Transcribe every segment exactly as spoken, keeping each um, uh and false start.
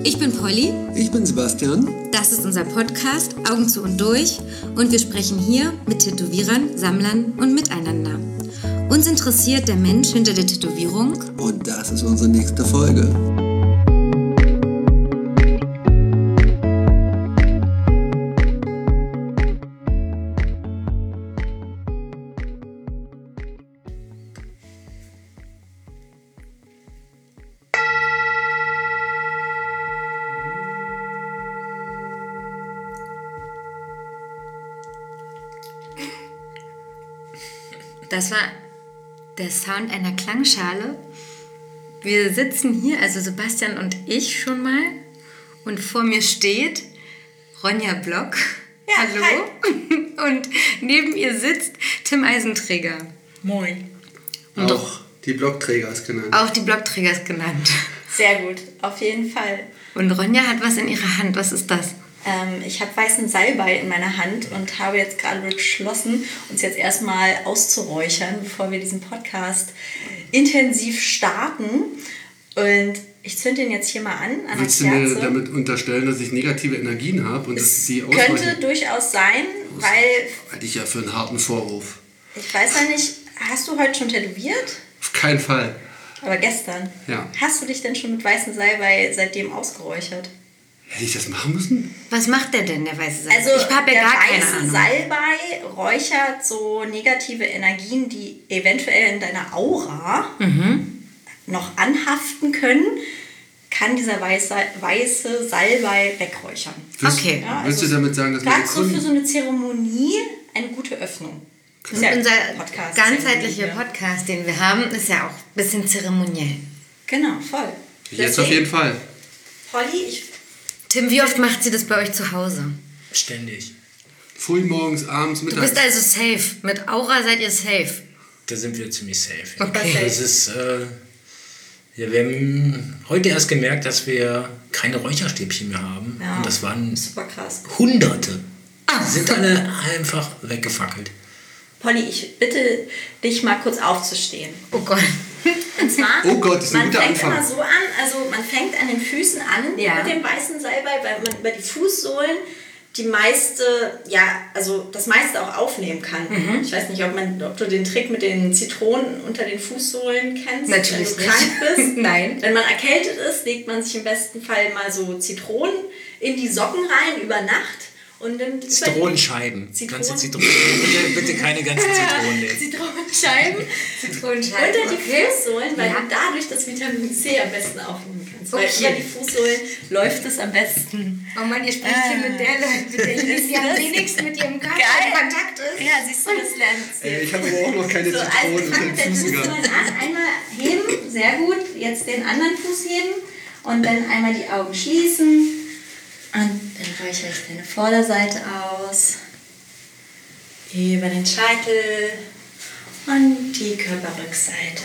Ich bin Polly. Ich bin Sebastian. Das ist unser Podcast Augen zu und durch und wir sprechen hier mit Tätowierern, Sammlern und miteinander. Uns interessiert der Mensch hinter der Tätowierung. Und das ist unsere nächste Folge. Das war der Sound einer Klangschale. Wir sitzen hier, also Sebastian und ich schon mal. Und vor mir steht Ronja Block. Ja, hallo. Hi. Und neben ihr sitzt Tim Eisenträger. Moin. Und auch die Blockträger ist genannt. Auch die Blockträger ist genannt. Sehr gut, auf jeden Fall. Und Ronja hat was in ihrer Hand. Was ist das? Ähm, ich habe weißen Salbei in meiner Hand und habe jetzt gerade beschlossen, uns jetzt erstmal auszuräuchern, bevor wir diesen Podcast intensiv starten. Und ich zünde den jetzt hier mal an, an Willst der Kerze. du mir damit unterstellen, dass ich negative Energien habe und dass die ausweichen? Könnte durchaus sein, weil... Halte ich ja für einen harten Vorwurf. Ich weiß ja nicht, hast du heute schon tätowiert? Auf keinen Fall. Aber gestern. Ja. Hast du dich denn schon mit weißem Salbei seitdem ausgeräuchert? Hätte ich das machen müssen? Was macht der denn, der weiße Salbei? Also ich habe ja der gar keine weiße Ahnung. Salbei räuchert so negative Energien, die eventuell in deiner Aura Mhm. noch anhaften können, kann dieser weiße, weiße Salbei wegräuchern. Willst, Okay. Ja, willst also du damit sagen, dass wir Gerade so für Gründen... so eine Zeremonie eine gute Öffnung. Das ist ja Unser Podcast, ganzheitlicher Zeremonie, Podcast, den wir haben, ist ja auch ein bisschen zeremoniell. Genau, voll. Jetzt auf jeden Fall. Polly, ich... Tim, wie oft macht sie das bei euch zu Hause? Ständig. Früh morgens, abends, Du mittags. bist also safe. Mit Aura seid ihr safe. Da sind wir ziemlich safe. Ja. Okay. Das ist, äh, ja, wir haben heute erst gemerkt, dass wir keine Räucherstäbchen mehr haben. Ja. Und das waren Super krass. Hunderte. Ah. Die sind alle einfach weggefackelt. Polly, ich bitte dich mal kurz aufzustehen. Oh Gott. Und zwar, Oh Gott, das ist ein man guter fängt Anfang. immer so an, also man fängt an den Füßen an Ja. mit dem weißen Salbei, weil man über die Fußsohlen die meiste, ja, also das meiste auch aufnehmen kann. Mhm. Ich weiß nicht, ob, man, ob du den Trick mit den Zitronen unter den Fußsohlen kennst, Natürlich wenn du nicht. krank bist. Nein. Wenn man erkältet ist, legt man sich im besten Fall mal so Zitronen in die Socken rein über Nacht. Und dann Zitronenscheiben. Zitronen- Ganze Zitronen. Bitte, bitte keine ganzen Zitronen nehmen. Zitronenscheiben Zitronenscheiben. unter die okay. Fußsohlen, weil Ja. du dadurch das Vitamin C am besten aufnehmen kannst. Weil Okay. über die Fußsohlen läuft es am besten. Oh Mann, ihr sprecht hier mit der Leute, mit der Ist ihr am das wenigsten mit ihrem Körper geil? in Kontakt ist. Ja, siehst du, das lernst du. Ey, ich habe aber auch noch keine So, Zitronen also unter fang den mit den Füßen Fußsohlen gehabt. an. Einmal heben, sehr gut. Jetzt den anderen Fuß heben und dann einmal die Augen schließen. Und dann räuchere ich deine Vorderseite aus. Über den Scheitel und die Körperrückseite.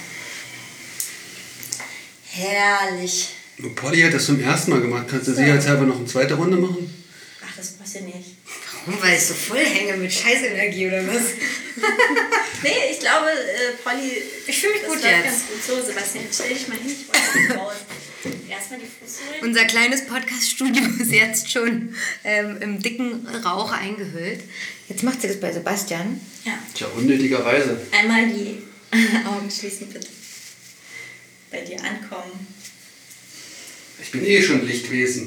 Herrlich. Und Polly hat das zum ersten Mal gemacht. Kannst du sicherheitshalber noch eine zweite Runde machen? Ach, das passt ja nicht. Warum? Weil ich so voll hänge mit Scheißenergie oder was? Nee, ich glaube, äh, Polly. Ich fühle mich das gut läuft jetzt. ganz gut so. Sebastian, stell dich mal hin. Ich wollte das raus. Erstmal die Fußsohlen. Unser kleines Podcast-Studio ist jetzt schon ähm, im dicken Rauch eingehüllt. Jetzt macht sie das bei Sebastian. Ja. Tja, unnötigerweise. Einmal die Augen schließen, bitte. Bei dir ankommen. Ich bin eh schon Lichtwesen.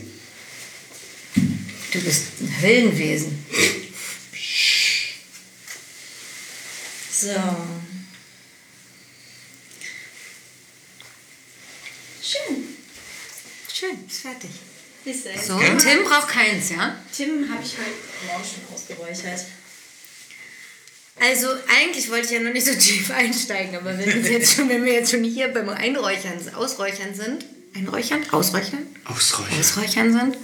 Du bist ein Höllenwesen. So. Schön. Schön, ist fertig. Siehst du, jetzt So, Gell? Tim braucht keins, ja? Tim habe ich heute morgen schon ausgeräuchert. Also eigentlich wollte ich ja noch nicht so tief einsteigen, aber wenn, wir jetzt schon, wenn wir jetzt schon hier beim Einräuchern, Ausräuchern sind, Einräuchern? Ausräuchern? Ausräuchern. Ausräuchern sind,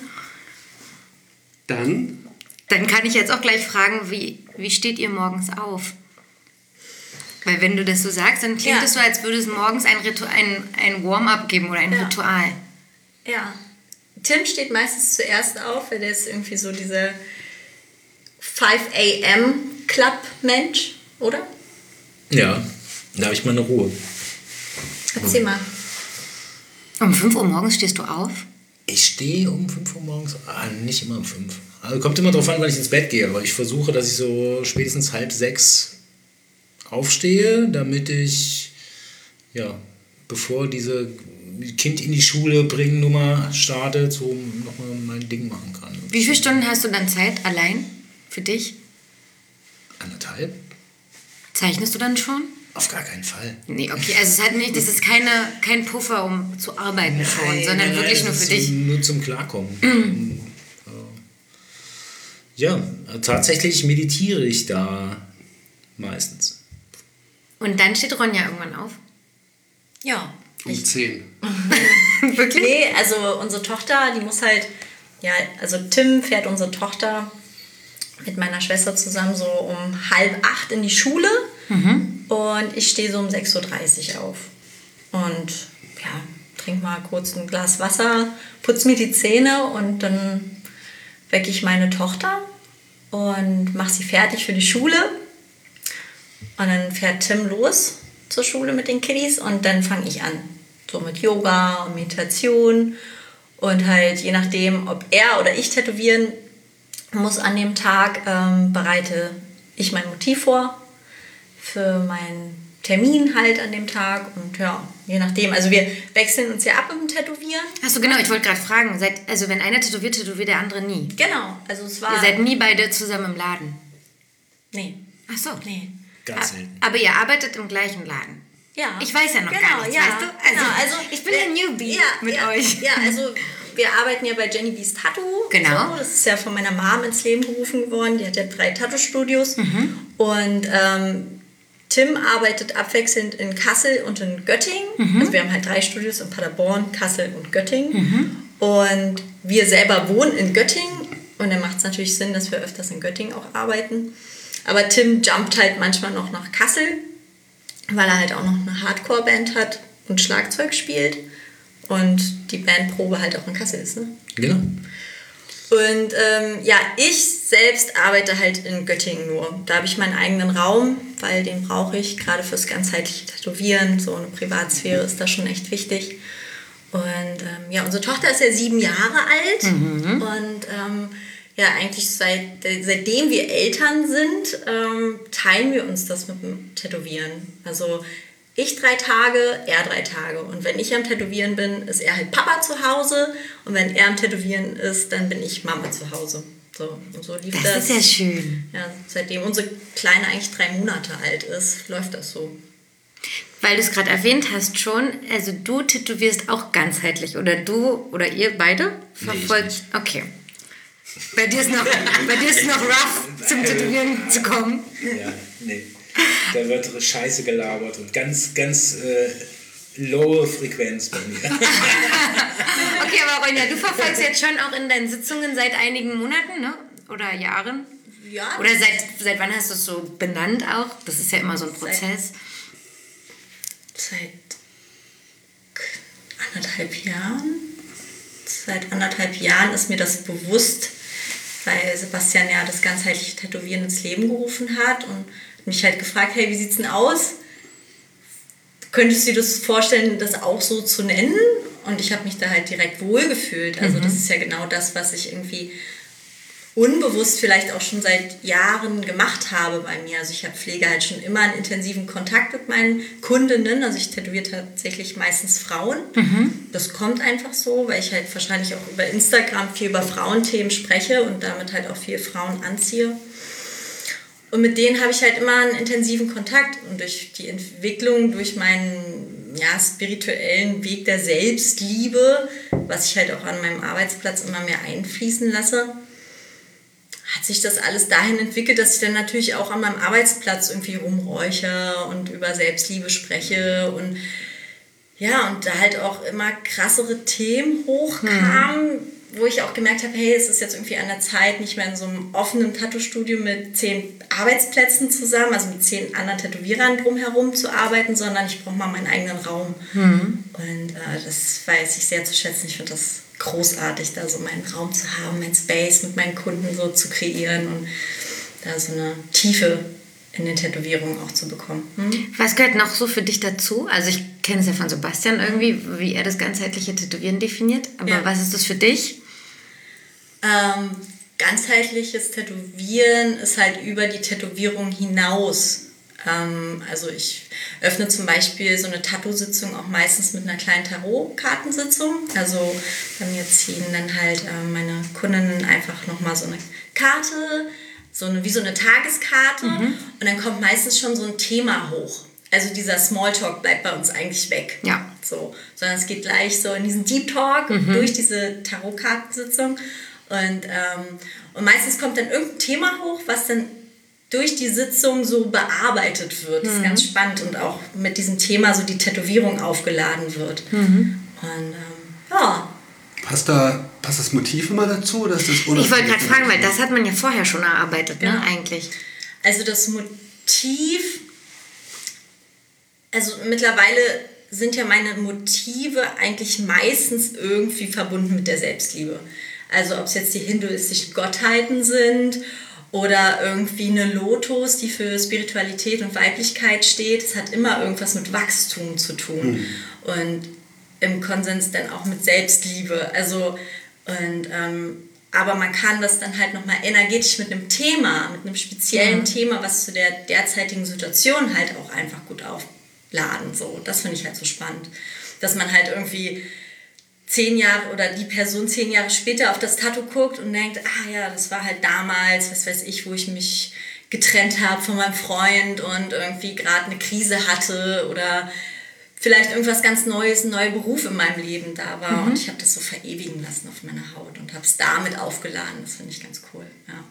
Dann dann kann ich jetzt auch gleich fragen, wie, wie steht ihr morgens auf? Weil wenn du das so sagst, dann klingt Ja. es so, als würde es morgens ein, Ritu- ein, ein Warm-up geben oder ein Ja. Ritual. Ja. Tim steht meistens zuerst auf, weil der ist irgendwie so dieser five a m Club-Mensch, oder? Ja, da habe ich mal eine Ruhe. Erzähl mal. Um fünf Uhr morgens stehst du auf? Ich stehe um fünf Uhr morgens, ah, nicht immer um fünf. Also kommt immer drauf an, wann ich ins Bett gehe, aber ich versuche, dass ich so spätestens halb sechs aufstehe, damit ich, ja, bevor diese Kind in die Schule bringen Nummer startet, so nochmal mein Ding machen kann. Wie viele Stunden hast du dann Zeit allein für dich? Anderthalb? Zeichnest du dann schon? Auf gar keinen Fall. Nee, okay, also es hat nicht, das ist keine, kein Puffer, um zu arbeiten Nein, schon, sondern nein, wirklich nein, nur das für ist dich. Nur zum Klarkommen. Mhm. Ja, tatsächlich meditiere ich da meistens. Und dann steht Ronja irgendwann auf? Ja. Um zehn. Wirklich? Nee, also unsere Tochter, die muss halt, ja, also Tim fährt unsere Tochter mit meiner Schwester zusammen so um halb acht in die Schule. Mhm. Und ich stehe so um sechs Uhr dreißig auf. Und ja, trink mal kurz ein Glas Wasser, putz mir die Zähne und dann wecke ich meine Tochter und mache sie fertig für die Schule. Und dann fährt Tim los zur Schule mit den Kiddies und dann fange ich an. So mit Yoga und Meditation und halt je nachdem, ob er oder ich tätowieren muss an dem Tag, ähm, bereite ich mein Motiv vor für meinen Termin halt an dem Tag und ja, je nachdem. Also wir wechseln uns ja ab im Tätowieren. Achso, genau, ich wollte gerade fragen, seid, also wenn einer tätowiert, tätowiert der andere nie. Genau, also es war... Ihr seid nie beide zusammen im Laden? Nee. Achso. Nee. Ganz selten. Aber ihr arbeitet im gleichen Laden? Ja. Ich weiß ja noch genau, gar nichts, ja, weißt du? Also, genau, also ich bin der Newbie ja, mit ja, euch. Ja, also wir arbeiten ja bei Jenny Bees Tattoo. Genau. So. Das ist ja von meiner Mom ins Leben gerufen worden. Die hat ja drei Tattoo-Studios. Mhm. Und ähm, Tim arbeitet abwechselnd in Kassel und in Göttingen. Mhm. Also wir haben halt drei Studios in Paderborn, Kassel und Göttingen. Mhm. Und wir selber wohnen in Göttingen. Und dann macht es natürlich Sinn, dass wir öfters in Göttingen auch arbeiten. Aber Tim jumpt halt manchmal noch nach Kassel, weil er halt auch noch eine Hardcore-Band hat und Schlagzeug spielt und die Bandprobe halt auch in Kassel ist. Ne? Genau. Und ähm, ja, ich selbst arbeite halt in Göttingen nur. Da habe ich meinen eigenen Raum, weil den brauche ich, gerade fürs ganzheitliche Tätowieren. So eine Privatsphäre ist da schon echt wichtig. Und ähm, ja, unsere Tochter ist ja sieben Jahre alt mhm. und ähm, ja, eigentlich seit, seitdem wir Eltern sind, ähm, teilen wir uns das mit dem Tätowieren. Also ich drei Tage, er drei Tage. Und wenn ich am Tätowieren bin, ist er halt Papa zu Hause. Und wenn er am Tätowieren ist, dann bin ich Mama zu Hause. So, und so lief das. Das ist ja schön. Ja, seitdem unsere Kleine eigentlich drei Monate alt ist, läuft das so. Weil du es gerade erwähnt hast schon, also du tätowierst auch ganzheitlich. Oder du oder ihr beide verfolgt. Nee, ich nicht. Okay. Bei dir ist noch, bei dir ist noch rough, zum Tätowieren zu kommen. Ja, nee. Da wird Scheiße gelabert und ganz, ganz äh, lowe Frequenz bei mir. Okay, aber Ronja, du verfolgst jetzt schon auch in deinen Sitzungen seit einigen Monaten, ne? Oder Jahren? Ja. Oder seit, seit wann hast du es so benannt auch? Das ist ja immer so ein Prozess. Seit, seit anderthalb Jahren. Seit anderthalb Jahren ist mir das bewusst, weil Sebastian ja das ganzheitliche Tätowieren ins Leben gerufen hat und mich halt gefragt, hey, wie sieht's denn aus? Könntest du dir das vorstellen, das auch so zu nennen? Und ich habe mich da halt direkt wohlgefühlt. Also mhm. das ist ja genau das, was ich irgendwie unbewusst vielleicht auch schon seit Jahren gemacht habe bei mir. Also ich habe Pflege halt schon immer einen intensiven Kontakt mit meinen Kundinnen. Also ich tätowiere tatsächlich meistens Frauen. Mhm. Das kommt einfach so, weil ich halt wahrscheinlich auch über Instagram viel über Frauenthemen spreche und damit halt auch viele Frauen anziehe. Und mit denen habe ich halt immer einen intensiven Kontakt. Und durch die Entwicklung, durch meinen ja, spirituellen Weg der Selbstliebe, was ich halt auch an meinem Arbeitsplatz immer mehr einfließen lasse, hat sich das alles dahin entwickelt, dass ich dann natürlich auch an meinem Arbeitsplatz irgendwie rumräuche und über Selbstliebe spreche und ja, und da halt auch immer krassere Themen hochkamen, mhm. wo ich auch gemerkt habe, hey, es ist jetzt irgendwie an der Zeit, nicht mehr in so einem offenen Tattoo-Studio mit zehn Arbeitsplätzen zusammen, also mit zehn anderen Tätowierern drumherum zu arbeiten, sondern ich brauche mal meinen eigenen Raum. Mhm. Und äh, das weiß ich sehr zu schätzen. Ich finde das großartig, da so meinen Raum zu haben, mein Space mit meinen Kunden so zu kreieren und da so eine Tiefe in den Tätowierungen auch zu bekommen. Hm? Was gehört noch so für dich dazu? Also ich kenne es ja von Sebastian irgendwie, wie er das ganzheitliche Tätowieren definiert. Aber Ja. was ist das für dich? Ähm, ganzheitliches Tätowieren ist halt über die Tätowierung hinaus. Ähm, also ich öffne zum Beispiel so eine Tattoo-Sitzung auch meistens mit einer kleinen Tarot-Kartensitzung. Also bei mir ziehen dann halt ähm, meine Kundinnen einfach nochmal so eine Karte, so eine, wie so eine Tageskarte. Und dann kommt meistens schon so ein Thema hoch. Also dieser Smalltalk bleibt bei uns eigentlich weg. Ja. So, sondern es geht gleich so in diesen Deep Talk durch diese Tarotkartensitzung. Und, ähm, und meistens kommt dann irgendein Thema hoch, was dann durch die Sitzung so bearbeitet wird. Das ist ganz spannend und auch mit diesem Thema so die Tätowierung aufgeladen wird. Und ähm, ja. Passt, da, passt das Motiv immer dazu? Oder ist das Ich wollte unabhängig gerade fragen, weil davon? das hat man ja vorher schon erarbeitet, Genau. ne, eigentlich. Also das Motiv, also mittlerweile sind ja meine Motive eigentlich meistens irgendwie verbunden mit der Selbstliebe. Also ob es jetzt die hinduistischen Gottheiten sind oder irgendwie eine Lotus, die für Spiritualität und Weiblichkeit steht. Es hat immer irgendwas mit Wachstum zu tun. Und im Konsens dann auch mit Selbstliebe. Also, und, ähm, aber man kann das dann halt nochmal energetisch mit einem Thema, mit einem speziellen Mhm. Thema, was zu der derzeitigen Situation halt auch einfach gut aufladen. So. Das finde ich halt so spannend. Dass man halt irgendwie zehn Jahre oder die Person zehn Jahre später auf das Tattoo guckt und denkt, ah ja, das war halt damals, was weiß ich, wo ich mich getrennt habe von meinem Freund und irgendwie gerade eine Krise hatte oder vielleicht irgendwas ganz Neues, ein neuer Beruf in meinem Leben da war. Und ich habe das so verewigen lassen auf meiner Haut und habe es damit aufgeladen. Das finde ich ganz cool, ja.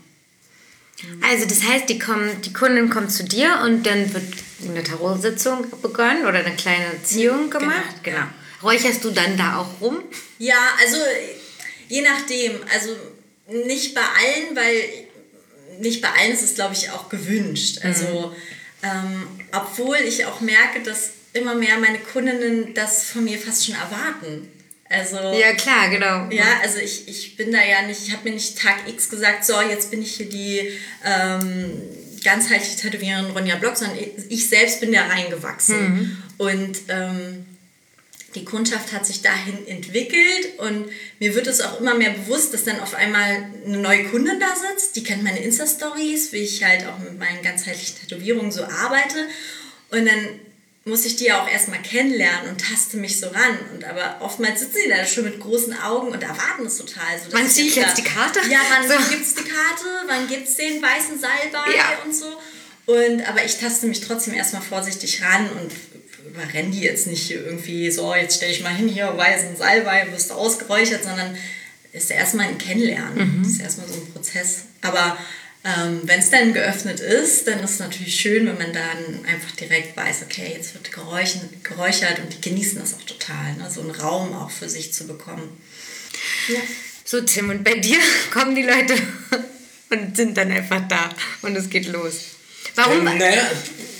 Also das heißt, die, kommen, die Kundin kommt zu dir und dann wird eine Tarot-Sitzung begonnen oder eine kleine Ziehung Genau, gemacht. Genau. ja. Räucherst du dann da auch rum? Ja, also je nachdem. Also nicht bei allen, weil nicht bei allen ist es, glaube ich, auch gewünscht. Also ähm, obwohl ich auch merke, dass immer mehr meine Kundinnen das von mir fast schon erwarten. Also Ja, klar, genau. ja, also ich, ich bin da ja nicht, ich habe mir nicht Tag X gesagt, so jetzt bin ich hier die ähm, ganzheitliche Tätowiererin Ronja Block, sondern ich, ich selbst bin da reingewachsen. Und ähm, die Kundschaft hat sich dahin entwickelt und mir wird es auch immer mehr bewusst, dass dann auf einmal eine neue Kundin da sitzt, die kennt meine Insta-Stories, wie ich halt auch mit meinen ganzheitlichen Tätowierungen so arbeite und dann muss ich die ja auch erstmal kennenlernen und taste mich so ran. Und aber oftmals sitzen die da schon mit großen Augen und erwarten es total. So, Wann dass ziehe ich da- jetzt die Karte? Ja, wann So. gibt's die Karte? Wann gibt's den weißen Salbei Ja. und so? Und, aber ich taste mich trotzdem erstmal vorsichtig ran und überrenne die jetzt nicht hier irgendwie so, jetzt stelle ich mal hin, hier weißen Salbei, wirst du ausgeräuchert, sondern ist erstmal ein Kennenlernen. Das ist erstmal so ein Prozess. Aber ähm, wenn es dann geöffnet ist, dann ist es natürlich schön, wenn man dann einfach direkt weiß, okay, jetzt wird geräuchert, geräuchert und die genießen das auch total, ne? So einen Raum auch für sich zu bekommen. Ja. So, Tim, und bei dir kommen die Leute und sind dann einfach da und es geht los. Warum? Ähm, naja,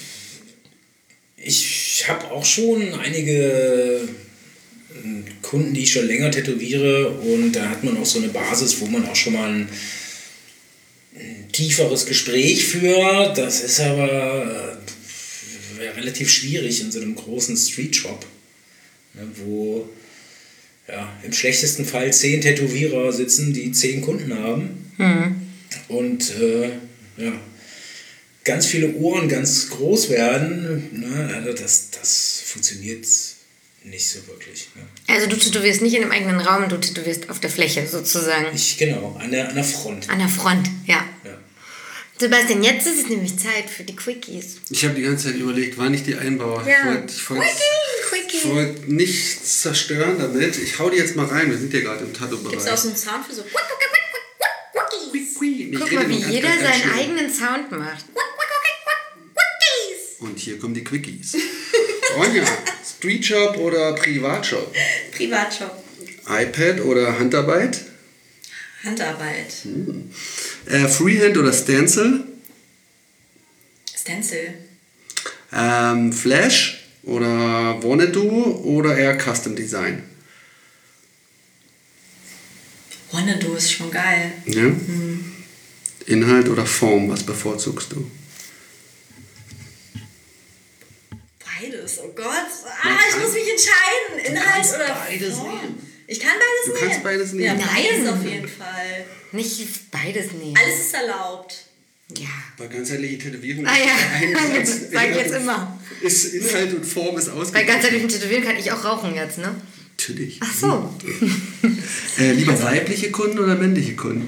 ich habe auch schon einige ähm, Kunden, die ich schon länger tätowiere und da hat man auch so eine Basis, wo man auch schon mal ein, ein tieferes Gespräch führt. Das ist aber äh, relativ schwierig in so einem großen Street-Shop, ne, wo ja, im schlechtesten Fall zehn Tätowierer sitzen, die zehn Kunden haben. Und äh, ja, ganz viele Ohren ganz groß werden, ne? Also das, das funktioniert nicht so wirklich. Ne? Also du tätowierst nicht in einem eigenen Raum, du tätowierst auf der Fläche sozusagen. Ich, genau, an der, an der Front. An der Front, ja. Ja. Sebastian, jetzt ist es nämlich Zeit für die Quickies. Ich habe die ganze Zeit überlegt, wann ich die einbaue. Ja. Ich wollte ich wollte- Quickie! ich wollte nichts zerstören damit. Ich hau die jetzt mal rein. Wir sind ja gerade im Tattoo-Bereich. Gibt es auch so einen Sound für so Nee, ich Guck rede mal, nur wie ganz, jeder ganz, ganz seinen schnell. eigenen Sound macht. Und hier kommen die Quickies. Ronja, Street Shop oder Privatshop? Privatshop? iPad oder Handarbeit? Handarbeit. Äh, Freehand oder Stencil? Stencil. Ähm, Flash oder Wannadoo oder eher Custom Design? Wannadoo ist schon geil. Ja? Inhalt oder Form, was bevorzugst du? Beides, oh Gott. Gott. Ah, ich muss mich entscheiden. Inhalt oder beides Form. nehmen. Ich kann beides Du nehmen. kannst beides nehmen. Ja, Nein. beides auf jeden Fall. Nicht beides nehmen. Alles ist erlaubt. Ja. Bei ganzheitliche Tätowierung Ah ja, ist ein Satz, das sag ich jetzt immer. Ist Inhalt und Form ist Bei ausgeglichen. ganzheitlichem Tätowieren kann ich auch rauchen jetzt, ne? Natürlich. Ach so. Äh, lieber weibliche Kunden oder männliche Kunden?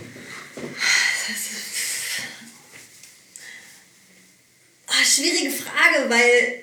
Oh, schwierige Frage, weil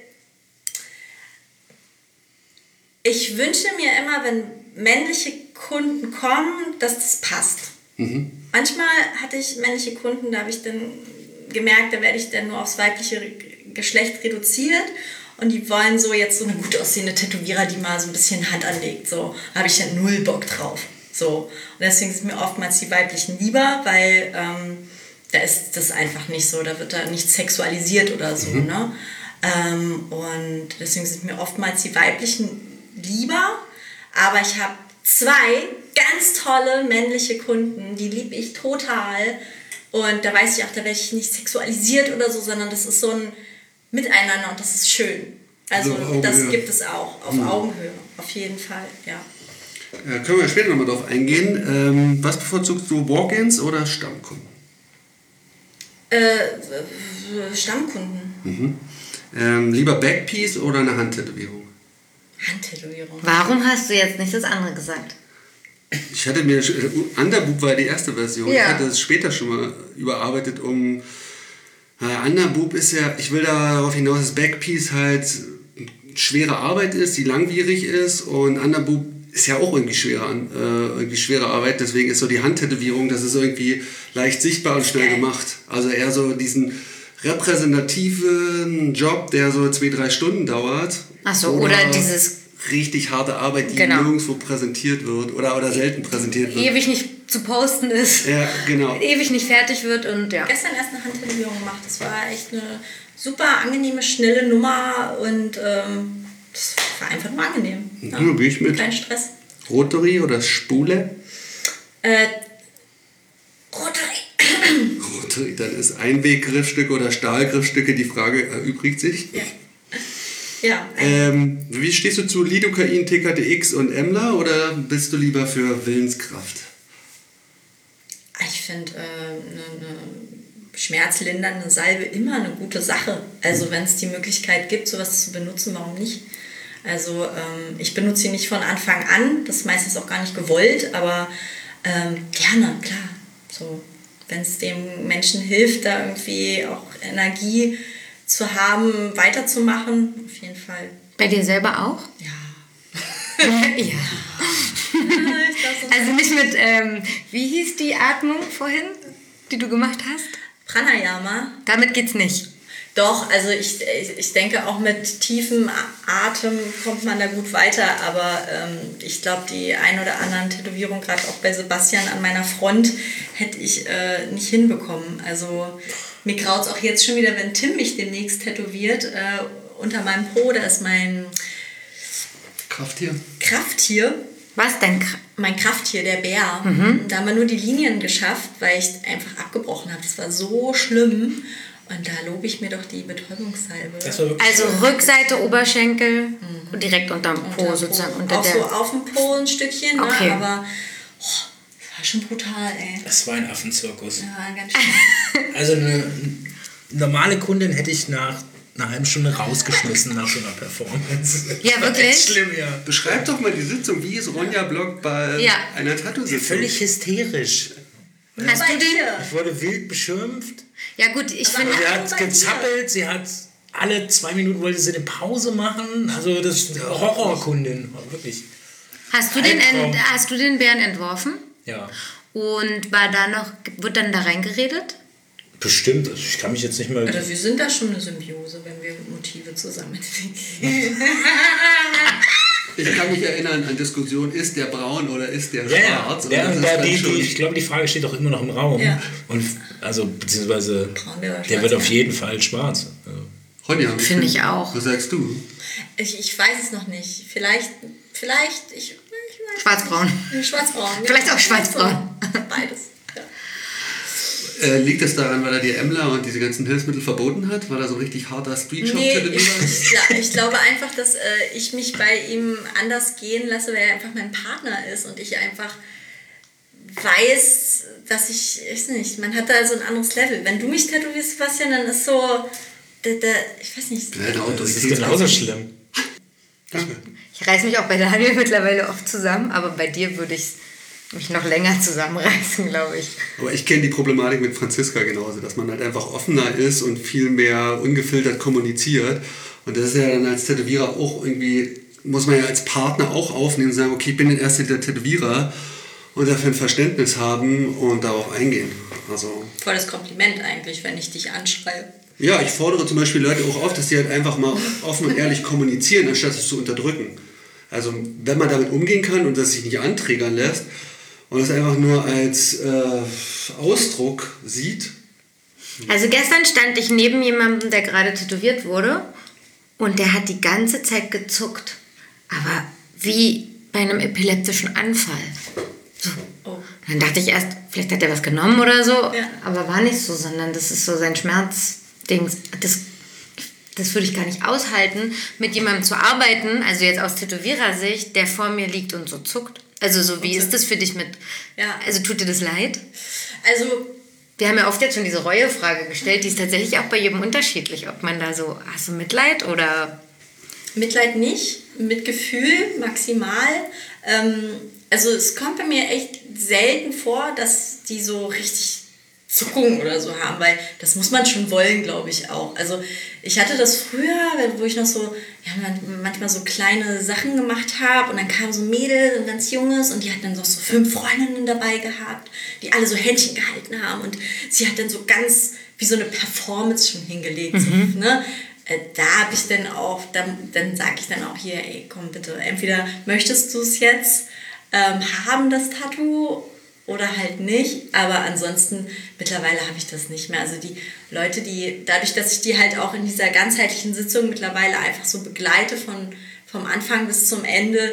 ich wünsche mir immer, wenn männliche Kunden kommen, dass das passt. Mhm. Manchmal hatte ich männliche Kunden, da habe ich dann gemerkt, da werde ich dann nur aufs weibliche Geschlecht reduziert und die wollen so jetzt so eine gut aussehende Tätowierer, die mal so ein bisschen Hand anlegt. So, da habe ich dann null Bock drauf. So. Und deswegen sind mir oftmals die weiblichen lieber, weil ähm, da ist das einfach nicht so, da wird da nicht sexualisiert oder so. Mhm. Ne? Ähm, und deswegen sind mir oftmals die weiblichen lieber, aber ich habe zwei ganz tolle männliche Kunden, die liebe ich total und da weiß ich auch, da werde ich nicht sexualisiert oder so, sondern das ist so ein Miteinander und das ist schön. Also Also das Augenhöhe. gibt es auch, auf mhm. Augenhöhe, auf jeden Fall, ja. Äh, können wir später nochmal drauf eingehen. Ähm, was bevorzugst du, Walk-ins oder Stammkunden? Äh, Stammkunden. Mhm. Ähm, lieber Backpiece oder eine Handtätowierung? Handtätowierung. Warum hast du jetzt nicht das andere gesagt? Ich hatte mir, Underboob war die erste Version, Ja. ich hatte es später schon mal überarbeitet, um, äh, Underboob ist ja, ich will darauf hinaus, dass Backpiece halt schwere Arbeit ist, die langwierig ist und Underboob ist ja auch irgendwie schwere, äh, irgendwie schwere Arbeit, deswegen ist so die Handtätowierung, das ist irgendwie leicht sichtbar und schnell gemacht. Also eher so diesen repräsentativen Job, der so zwei, drei Stunden dauert. Ach so, oder, oder dieses richtig harte Arbeit, die genau. nirgendwo präsentiert wird oder, oder selten präsentiert wird. Ewig nicht zu posten ist. Ja, genau. Ewig nicht fertig wird und ja. Gestern erst eine Handtätowierung gemacht. Das war echt eine super angenehme, schnelle Nummer und ähm, das war einfach nur angenehm. Ja, ja, gehe ich mit. Kein Stress. Rotary oder Spule? Äh, Rotary. Rotary, dann ist Einweggriffstücke oder Stahlgriffstücke, die Frage erübrigt sich. Ja. Ja. Ähm, wie stehst du zu Lidocain, T K D X und Emler oder bist du lieber für Willenskraft? Ich finde äh, eine, eine schmerzlindernde Salbe immer eine gute Sache. Also wenn es die Möglichkeit gibt, sowas zu benutzen, warum nicht? Also ähm, ich benutze sie nicht von Anfang an, das ist meistens auch gar nicht gewollt, aber ähm, gerne, klar. So, wenn es dem Menschen hilft, da irgendwie auch Energie zu haben, weiterzumachen, auf jeden Fall. Bei dir selber auch? Ja. Ja. Also nicht mit, ähm, wie hieß die Atmung vorhin, die du gemacht hast? Pranayama. Damit geht's nicht. Doch, also ich, ich denke auch mit tiefem Atem kommt man da gut weiter, aber ähm, ich glaube, die ein oder anderen Tätowierungen, gerade auch bei Sebastian an meiner Front, hätte ich äh, nicht hinbekommen. Also mir graut es auch jetzt schon wieder, wenn Tim mich demnächst tätowiert, äh, unter meinem Po, da ist mein Krafttier. Krafttier. Was denn? Mein Krafttier, der Bär. Mhm. Da haben wir nur die Linien geschafft, weil ich einfach abgebrochen habe. Das war so schlimm. Und da lobe ich mir doch die Betäubungssalbe. Also Rückseite, Oberschenkel, mhm. direkt unterm Po Unter sozusagen. Po. Unter auch der so auf dem Po ein Stückchen, ne? Okay. Aber oh, das war schon brutal, ey. Das war ein Affenzirkus. Ja, ganz schön. Also eine normale Kundin hätte ich nach einer halben Stunde rausgeschmissen nach so einer Performance. Ja, Das war wirklich? echt schlimm, ja. Beschreib doch mal die Sitzung. Wie ist Ronja Block bei Ja. einer Tattoo-Sitzung? Völlig hysterisch. Hast du den? Ich wurde wild beschimpft. Ja gut, ich finde... Sie hat gezappelt, sie hat alle zwei Minuten wollte sie eine Pause machen. Also das ist eine Horrorkundin, wirklich. Hast du, den Albtraum. ent, hast du den Bären entworfen? Ja. Und war da noch, wird dann da reingeredet? Bestimmt, also ich kann mich jetzt nicht mehr... Also wir sind da schon eine Symbiose, wenn wir Motive zusammen entwickeln. Ich kann mich erinnern an Diskussionen, ist der braun oder ist der Ja, ja. schwarz? Und ja das und ist da dann die, schon- die, ich glaube, die Frage steht auch immer noch im Raum. Ja. Und also, beziehungsweise, Braun wäre der schwarz, wird auf ja. jeden Fall schwarz. Also, Ronja, wie Finde viel- ich auch. Was sagst du? Ich, ich weiß es noch nicht. Vielleicht, vielleicht, ich, ich weiß Schwarzbraun. nicht. Schwarzbraun. Vielleicht ja. auch schwarzbraun. Beides. Ja. Äh, liegt das daran, weil er die Emler und diese ganzen Hilfsmittel verboten hat? Weil er so ein richtig harter Street-Shop-Tätowierer Nee, ist? ich, ja, ich glaube einfach, dass äh, ich mich bei ihm anders gehen lasse, weil er einfach mein Partner ist und ich einfach weiß, dass ich, ich weiß nicht, man hat da so ein anderes Level. Wenn du mich tätowierst, Sebastian, dann ist so, der, der, ich weiß nicht. Ja, eine Das ist genauso schlimm. Danke. Ich reiß mich auch bei Daniel mittlerweile oft zusammen, aber bei dir würde ich mich noch länger zusammenreißen, glaube ich. Aber ich kenne die Problematik mit Franziska genauso, dass man halt einfach offener ist und viel mehr ungefiltert kommuniziert. Und das ist ja dann als Tätowierer auch irgendwie, muss man ja als Partner auch aufnehmen und sagen, okay, ich bin in erster Linie der Tätowierer und dafür ein Verständnis haben und darauf eingehen. Also, Volles Kompliment eigentlich, wenn ich dich anschreibe. ja, ich fordere zum Beispiel Leute auch auf, dass die halt einfach mal offen und ehrlich kommunizieren, anstatt es zu unterdrücken. Also wenn man damit umgehen kann und das sich nicht anträgern lässt und das einfach nur als äh, Ausdruck sieht. Also gestern stand ich neben jemandem, der gerade tätowiert wurde und der hat die ganze Zeit gezuckt. Aber wie bei einem epileptischen Anfall. So. Oh. Dann dachte ich erst, vielleicht hat er was genommen oder so, Ja. aber war nicht so, sondern das ist so sein Schmerzding. Das, das würde ich gar nicht aushalten, mit jemandem zu arbeiten, also jetzt aus Tätowierersicht, der vor mir liegt und so zuckt. Also so, wie ist das für dich mit, Ja. also tut dir das leid? Also, Wir haben ja oft jetzt schon diese Reuefrage gestellt, die ist tatsächlich auch bei jedem unterschiedlich, ob man da so, hast du Mitleid oder... Mitleid nicht, Mitgefühl maximal. Ähm, also es kommt bei mir echt selten vor, dass die so richtig Zuckungen oder so haben, weil das muss man schon wollen, glaube ich auch. Also ich hatte das früher, wo ich noch so ja, manchmal so kleine Sachen gemacht habe und dann kam so ein Mädel, ein ganz junges und die hat dann noch so fünf Freundinnen dabei gehabt, die alle so Händchen gehalten haben und sie hat dann so ganz wie so eine Performance schon hingelegt. Mhm. So, ne? Da habe ich dann auch, dann, dann sage ich dann auch hier, ey, komm bitte, entweder möchtest du es jetzt ähm, haben, das Tattoo, oder halt nicht, aber ansonsten mittlerweile habe ich das nicht mehr. Also die Leute, die, dadurch, dass ich die halt auch in dieser ganzheitlichen Sitzung mittlerweile einfach so begleite von, vom Anfang bis zum Ende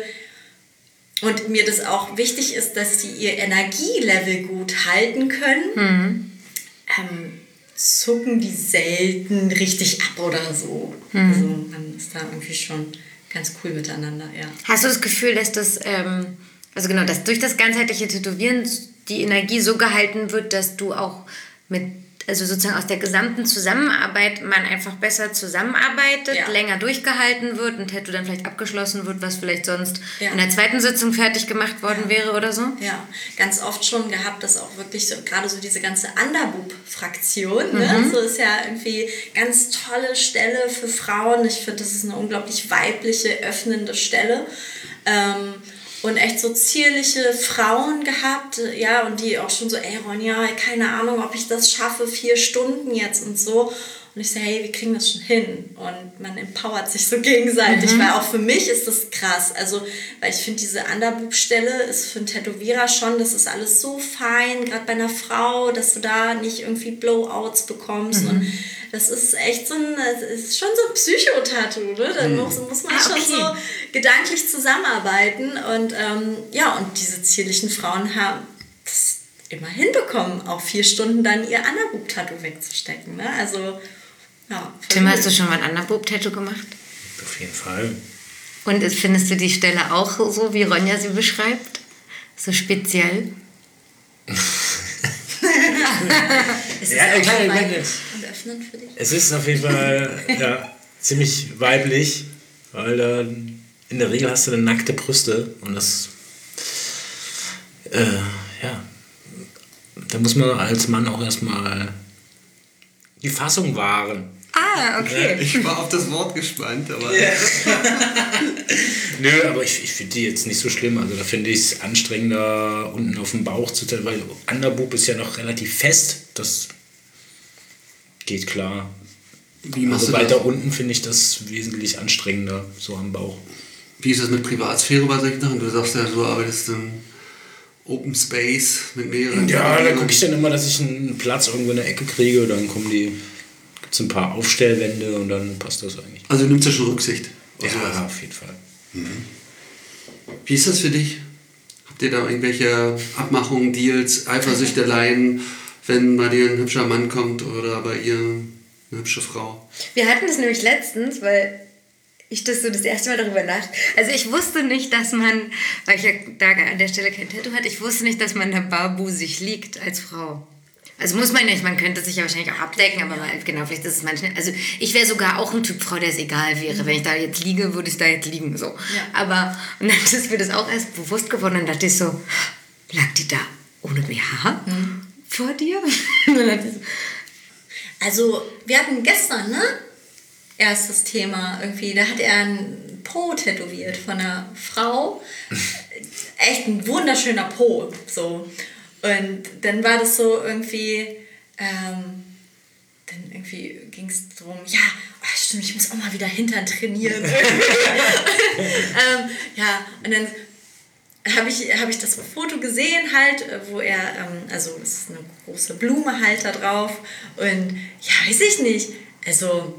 und mir das auch wichtig ist, dass die ihr Energielevel gut halten können, mhm. ähm, zucken die selten richtig ab oder so. Mhm. Also man ist da irgendwie schon ganz cool miteinander, ja. Hast du das Gefühl, dass das, ähm, also genau, dass durch das ganzheitliche Tätowieren die Energie so gehalten wird, dass du auch mit, also sozusagen aus der gesamten Zusammenarbeit man einfach besser zusammenarbeitet, ja. länger durchgehalten wird, ein Tattoo dann vielleicht abgeschlossen wird, was vielleicht sonst ja. in der zweiten Sitzung fertig gemacht worden ja. wäre oder so? Ja, ganz oft schon gehabt, dass auch wirklich so, gerade so diese ganze Underboob-Fraktion, mhm. ne? So ist ja irgendwie ganz tolle Stelle für Frauen. Ich finde, das ist eine unglaublich weibliche, öffnende Stelle. Ähm, Und echt so zierliche Frauen gehabt, ja, und die auch schon so, ey Ronja, keine Ahnung, ob ich das schaffe, vier Stunden jetzt und so. Und ich so, hey, wir kriegen das schon hin. Und man empowert sich so gegenseitig, mhm. weil auch für mich ist das krass. Also, weil ich finde, diese Underboob-Stelle ist für einen Tätowierer schon, das ist alles so fein, gerade bei einer Frau, dass du da nicht irgendwie Blowouts bekommst. Mhm. Und das ist echt so ein, das ist schon so ein Psychotattoo, ne? Da mhm. muss, muss man ah, okay. schon so gedanklich zusammenarbeiten. Und ähm, ja, und diese zierlichen Frauen haben das immer hinbekommen, auch vier Stunden dann ihr Underboob-Tattoo wegzustecken. Ne? Also, ja. Tim, hast du schon mal ein Underboob-Tattoo gemacht? Auf jeden Fall. Und findest du die Stelle auch so, wie Ronja sie beschreibt? So speziell? ist ja, es klar, auch klar, und öffnen für dich? Es ist auf jeden Fall ja, ziemlich weiblich, weil da in der Regel hast du dann nackte Brüste und das äh, ja, da muss man als Mann auch erstmal die Fassung wahren. Ah, okay. Ich war auf das Wort gespannt, aber... Yeah. Nö, aber ich, ich finde die jetzt nicht so schlimm. Also da finde ich es anstrengender, unten auf dem Bauch zu tun, weil Underboob ist ja noch relativ fest. Das geht klar. Wie machst also du weiter das? unten finde ich das wesentlich anstrengender, so am Bauch. Wie ist das mit Privatsphäre bei solchen Sachen? Du sagst ja, du arbeitest im Open Space mit mehreren... Ja, da gucke ich dann immer, dass ich einen Platz irgendwo in der Ecke kriege. Dann kommen die... Gibt es ein paar Aufstellwände und dann passt das eigentlich. Also du nimmst ja schon Rücksicht? Ja, sowas. auf jeden Fall. Mhm. Wie ist das für dich? Habt ihr da irgendwelche Abmachungen, Deals, Eifersüchteleien, wenn bei dir ein hübscher Mann kommt oder bei ihr eine hübsche Frau? Wir hatten das nämlich letztens, weil ich das so das erste Mal darüber nach... Also ich wusste nicht, dass man, weil ich ja da an der Stelle kein Tattoo hatte, ich wusste nicht, dass man da barbusig liegt als Frau. Also muss man nicht, man könnte sich ja wahrscheinlich auch abdecken, aber mal, genau, vielleicht ist es manchmal... Also ich wäre sogar auch ein Typ Frau, der es egal wäre. Mhm. Wenn ich da jetzt liege, würde ich da jetzt liegen, so. Ja. Aber, und dann ist mir das auch erst bewusst geworden, und dann dachte ich so, lag die da ohne B H mhm. vor dir? Also, wir hatten gestern, ne? Erstes Thema irgendwie, da hat er ein Po tätowiert von einer Frau. Echt ein wunderschöner Po, so. Und dann war das so irgendwie, ähm, dann irgendwie ging es darum, ja, oh, stimmt, ich muss auch mal wieder Hintern trainieren. ähm, ja, und dann habe ich, hab ich das Foto gesehen halt, wo er, ähm, also es ist eine große Blume halt da drauf und ja, weiß ich nicht, also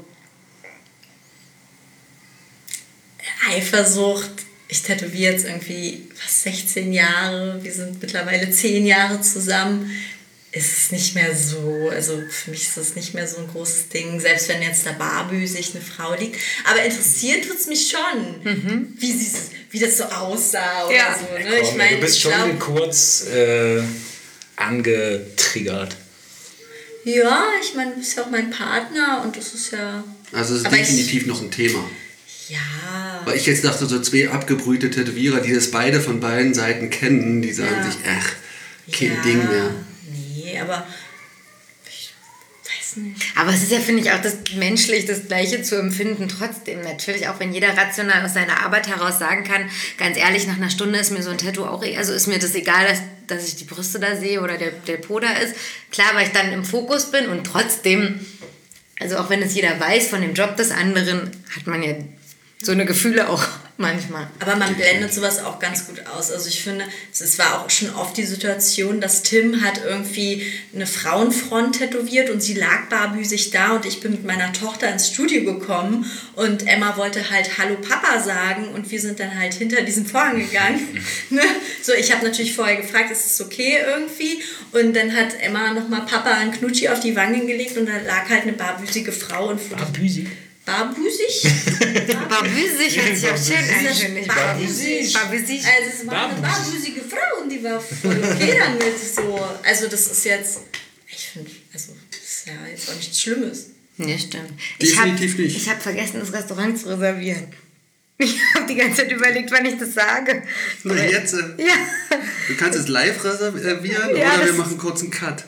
Eifersucht, ich tätowiere jetzt irgendwie fast sechzehn Jahre, wir sind mittlerweile zehn Jahre zusammen, ist es nicht mehr so, also für mich ist das nicht mehr so ein großes Ding, selbst wenn jetzt da barbüsig eine Frau liegt. Aber interessiert tut es mich schon, mhm. wie, sie, wie das so aussah oder ja. so. Ne? Ja, komm, ich mein, du bist schon glaub, kurz äh, angetriggert. Ja, ich meine, du bist ja auch mein Partner und das ist ja... Also es ist definitiv ich, noch ein Thema. Ja. Weil ich jetzt dachte, so zwei abgebrühte Tätowierer, die das beide von beiden Seiten kennen, die sagen ja. sich, ach, kein ja. Ding mehr. Nee, aber ich weiß nicht. Aber es ist ja, finde ich, auch das menschlich das Gleiche zu empfinden. Trotzdem natürlich, auch wenn jeder rational aus seiner Arbeit heraus sagen kann, ganz ehrlich, nach einer Stunde ist mir so ein Tattoo auch, also ist mir das egal, dass, dass ich die Brüste da sehe oder der, der Po da ist. Klar, weil ich dann im Fokus bin und trotzdem, also auch wenn es jeder weiß von dem Job des anderen, hat man ja so eine Gefühle auch manchmal. Aber man blendet sowas auch ganz gut aus. Also ich finde, es war auch schon oft die Situation, dass Tim hat irgendwie eine Frauenfront tätowiert und sie lag barbüsig da und ich bin mit meiner Tochter ins Studio gekommen und Emma wollte halt Hallo Papa sagen und wir sind dann halt hinter diesen Vorhang gegangen. ne? So, ich habe natürlich vorher gefragt, ist es okay irgendwie? Und dann hat Emma nochmal Papa einen Knutschi auf die Wangen gelegt und da lag halt eine barbüsige Frau und Barbüsig? Barbüsig? Barbüsig hört sich auch schön an, finde ich. Barbüsig. Barbüsig. Also es war eine barbüsige Frau und die war voll okay damit. So. Also das ist jetzt, ich finde, also das ist ja jetzt auch nichts Schlimmes. Ja, stimmt. Definitiv ich hab, nicht. Ich habe vergessen, das Restaurant zu reservieren. Ich habe die ganze Zeit überlegt, wann ich das sage. Na jetzt. Äh, ja. Du kannst es live reservieren ja, oder wir machen kurz einen Cut.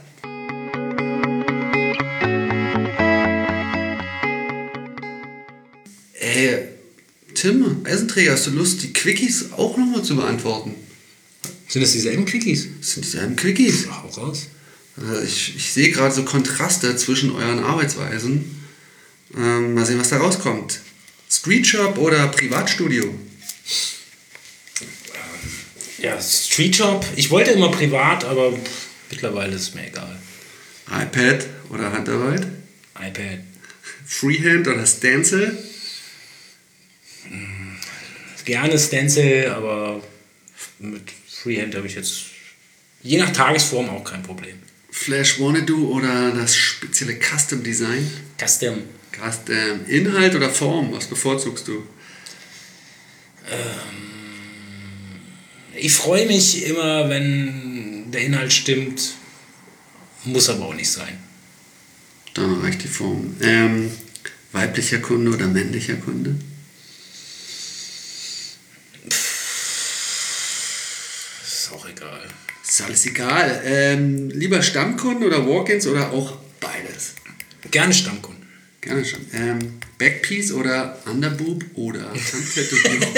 Ey, Tim, Eisenträger, hast du Lust, die Quickies auch nochmal zu beantworten? Sind das dieselben Quickies? Das sind dieselben Quickies. Ach, auch raus. Also ich, ich sehe gerade so Kontraste zwischen euren Arbeitsweisen. Ähm, mal sehen, was da rauskommt. Streetshop oder Privatstudio? Ja, Streetshop. Ich wollte immer privat, aber mittlerweile ist es mir egal. iPad oder Handarbeit? iPad. Freehand oder Stencil? Gerne Stencil, aber mit Freehand habe ich jetzt je nach Tagesform auch kein Problem. Flash Wanna-Do oder das spezielle Custom Design? Custom. Custom. Inhalt oder Form? Was bevorzugst du? Ähm, ich freue mich immer, wenn der Inhalt stimmt. Muss aber auch nicht sein. Dann reicht die Form. Ähm, weiblicher Kunde oder männlicher Kunde? Ist auch egal. Ist alles egal. Ähm, lieber Stammkunden oder Walk-ins oder auch beides? Gerne Stammkunden. Gerne schon. Ähm, Backpiece oder Underboob oder Handtätowierung?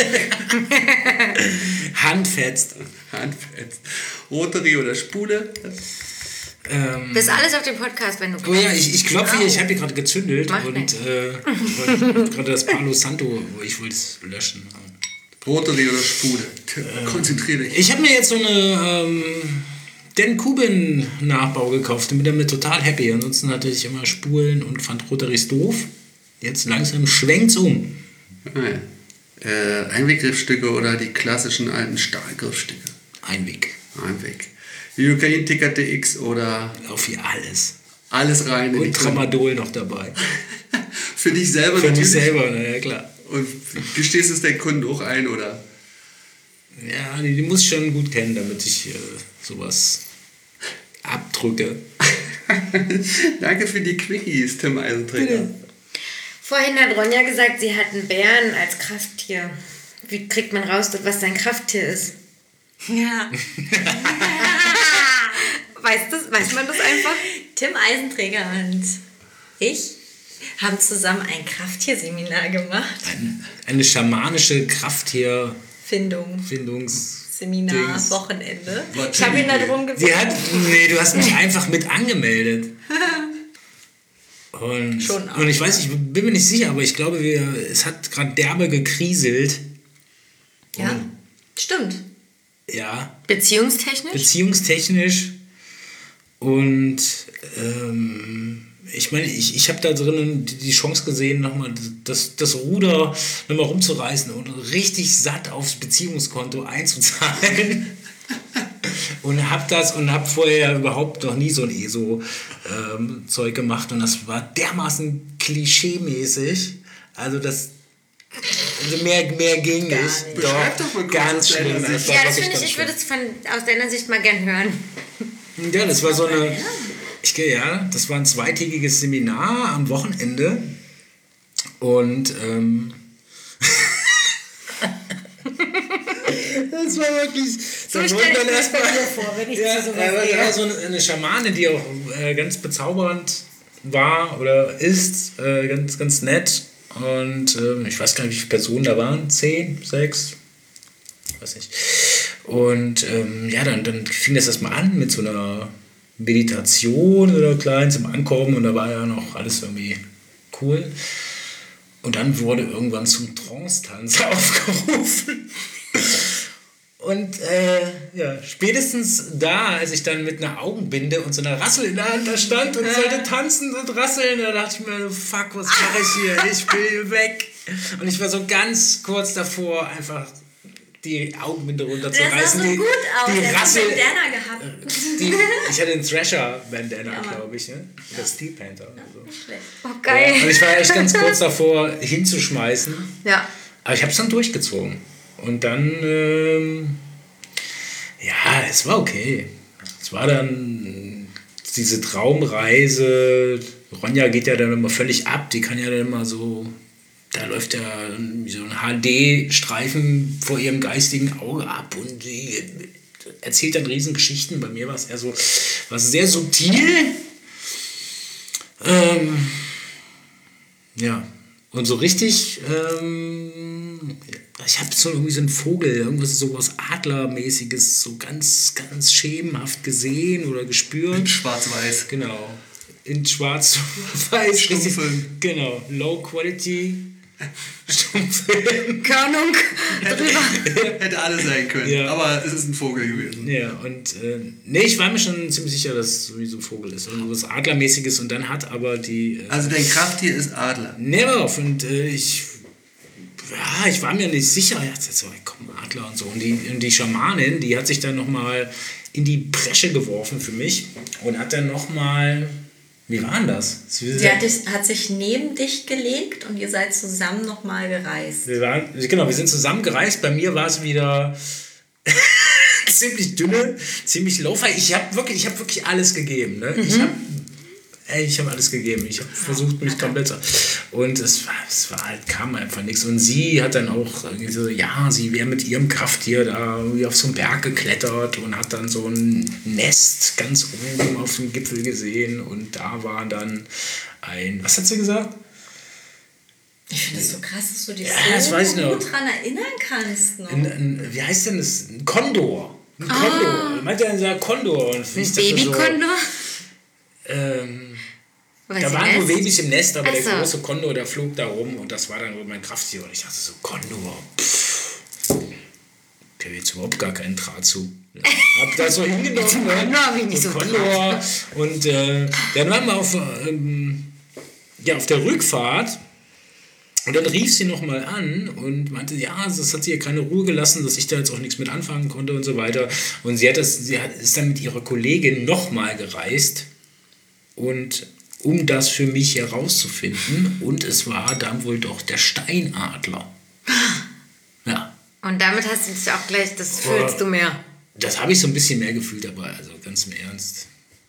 Handfetzt. Handfetzt. Rotary oder Spule? Ähm, das ist alles auf dem Podcast, wenn du Oh ja, ich, ich klopfe hier, ich habe hier gerade gezündelt Mach und nicht. äh, gerade das Palo Santo, ich wollte es löschen. Rotary oder Spule? Ähm, Konzentrier dich. Ich habe mir jetzt so eine ähm, Dan Kubin Nachbau gekauft und bin damit total happy. Ansonsten hatte ich immer Spulen und fand Rotarys doof. Jetzt langsam schwenkt's um. Ah, ja. äh, Einweggriffstücke oder die klassischen alten Stahlgriffstücke? Einweg. Einweg. Lidocain, T K T X oder... Auf hier alles. Alles rein. Und Tramadol noch dabei. Für dich selber Für natürlich. mich selber, naja, klar. Und gestehst es deinen Kunden auch ein, oder? Ja, die, die muss ich schon gut kennen, damit ich äh, sowas abdrücke. Danke für die Quickies, Tim Eisenträger. Vorhin hat Ronja gesagt, sie hat einen Bären als Krafttier. Wie kriegt man raus, was sein Krafttier ist? Ja. Weiß, das, weiß man das einfach? Tim Eisenträger und ich haben zusammen ein Krafttierseminar gemacht. Ein, eine schamanische Krafttier-Findungs... Findung. Seminar, Dings. Wochenende. What Ich habe ihn Idee. darum gebeten. Sie hat... Nee, du hast mich einfach mit angemeldet. Und, Schon auch, und ich weiß, ich bin mir nicht sicher, aber ich glaube, wir, es hat gerade derbe gekriselt. Ja, Und, stimmt. ja, Beziehungstechnisch? beziehungstechnisch. Und ähm, ich meine, ich, ich habe da drinnen die, die Chance gesehen, nochmal das, das Ruder nochmal rumzureißen und richtig satt aufs Beziehungskonto einzuzahlen. Und hab das und hab vorher überhaupt noch nie so ein E S O-Zeug gemacht und das war dermaßen klischee-mäßig. Also das also mehr, mehr ging Gar nicht. nicht. Beschreib doch mal kurz ganz aus deiner schlimm. Sicht. war Ja, das wirklich finde ich, ganz ich würde schlimm. es von, aus deiner Sicht mal gern hören. Ja, das war so eine. Ich, ja, das war ein zweitägiges Seminar am Wochenende. Und ähm, das war wirklich. So da stelle wurde ich dann mir das erst bei mal- mir vor, wenn ich Ja, zu sowas da war, da gehe. war so eine, eine Schamane, die auch äh, ganz bezaubernd war oder ist, äh, ganz, ganz nett. Und ähm, ich weiß gar nicht, wie viele Personen da waren. Zehn, sechs, weiß nicht. Und ähm, ja, dann, dann fing das erstmal an mit so einer Meditation oder klein zum Ankommen und da war ja noch alles irgendwie cool. Und dann wurde irgendwann zum Trance-Tanz aufgerufen. Und äh, ja, spätestens da, als ich dann mit einer Augenbinde und so einer Rassel in der Hand da stand und sollte tanzen und rasseln, da dachte ich mir, fuck, was mache ich hier? Ich will hier weg. Und ich war so ganz kurz davor, einfach die Augenbinde Das runterzureißen. sah so die, gut aus. die Er hat Rassel, einen Bandana gehabt. die, ich hatte einen Thrasher-Bandana, Ja, Mann. glaube ich, ne? Oder Steel Panther oder so. Schlecht. Oh, Ja, und geil. ich war echt ganz kurz davor, hinzuschmeißen. Ja. Aber ich habe es dann durchgezogen. Und dann, ähm, ja, es war okay. Es war dann diese Traumreise. Ronja geht ja dann immer völlig ab. Die kann ja dann immer so, da läuft ja wie so ein H D-Streifen vor ihrem geistigen Auge ab und die erzählt dann Riesengeschichten. Bei mir war es eher so, war sehr subtil. Ähm, ja, und so richtig, ähm, ich habe so irgendwie so einen Vogel, irgendwas so was Adlermäßiges, so ganz, ganz schemenhaft gesehen oder gespürt. Schwarz-Weiß. Genau. In schwarz-weiß. Stummfilm. Genau. Low Quality. Stummfilm. Körnung drüber. Hätte alles sein können. Ja. Aber es ist ein Vogel gewesen. Ja, und äh, nee, ich war mir schon ziemlich sicher, dass es sowieso ein Vogel ist. Und was Adlermäßiges und dann hat aber die. Äh, Also dein Krafttier ist Adler. Never auf und äh, ich. Ja, ich war mir nicht sicher. Ich dachte so, komm, Adler und so. Und die, und die Schamanin, die hat sich dann nochmal in die Bresche geworfen für mich und hat dann nochmal. Wie war denn das? Sie, Sie hat, dich, hat sich neben dich gelegt und ihr seid zusammen nochmal gereist. wir waren, genau, wir sind zusammen gereist. Bei mir war es wieder ziemlich dünne, ziemlich low-fi. Ich habe wirklich, ich hab wirklich alles gegeben. Ne? Ich habe ich hab alles gegeben. Ich habe versucht, mich komplett zu... Und es war, es war halt, kam einfach nichts. Und sie hat dann auch irgendwie so, ja, sie wäre mit ihrem Krafttier da irgendwie auf so einen Berg geklettert und hat dann so ein Nest ganz oben auf dem Gipfel gesehen. Und da war dann ein... Was hat sie gesagt? Ich finde es so krass, dass du dich Ja, das so weiß ich noch. gut dran erinnern kannst. Noch. Ein, ein, wie heißt denn das? Ein Kondor. Ein Kondor. Meint er dann sagt Kondor. Und ich Ein dachte so, Babykondor? ähm, Weiß Da ich waren nur nicht. Babys im Nest, aber Ach der so. große Kondor, der flog da rum und das war dann wohl mein Krafttier. Und ich dachte so, Kondor, pff, der will jetzt überhaupt gar keinen Draht zu. Ja, hab das so hingenommen. Ne? Kondor hab ich nicht so Kondor. Und äh, dann waren wir auf, ähm, ja, auf der Rückfahrt Und dann rief sie nochmal an und meinte, ja, das hat sie ihr keine Ruhe gelassen, dass ich da jetzt auch nichts mit anfangen konnte und so weiter. Und sie hat das, sie hat, ist dann mit ihrer Kollegin nochmal gereist, und um das für mich herauszufinden. Und es war dann wohl doch der Steinadler. Ja. Und damit hast du dich auch gleich, das fühlst du mehr. Das habe ich so ein bisschen mehr gefühlt dabei, also ganz im Ernst.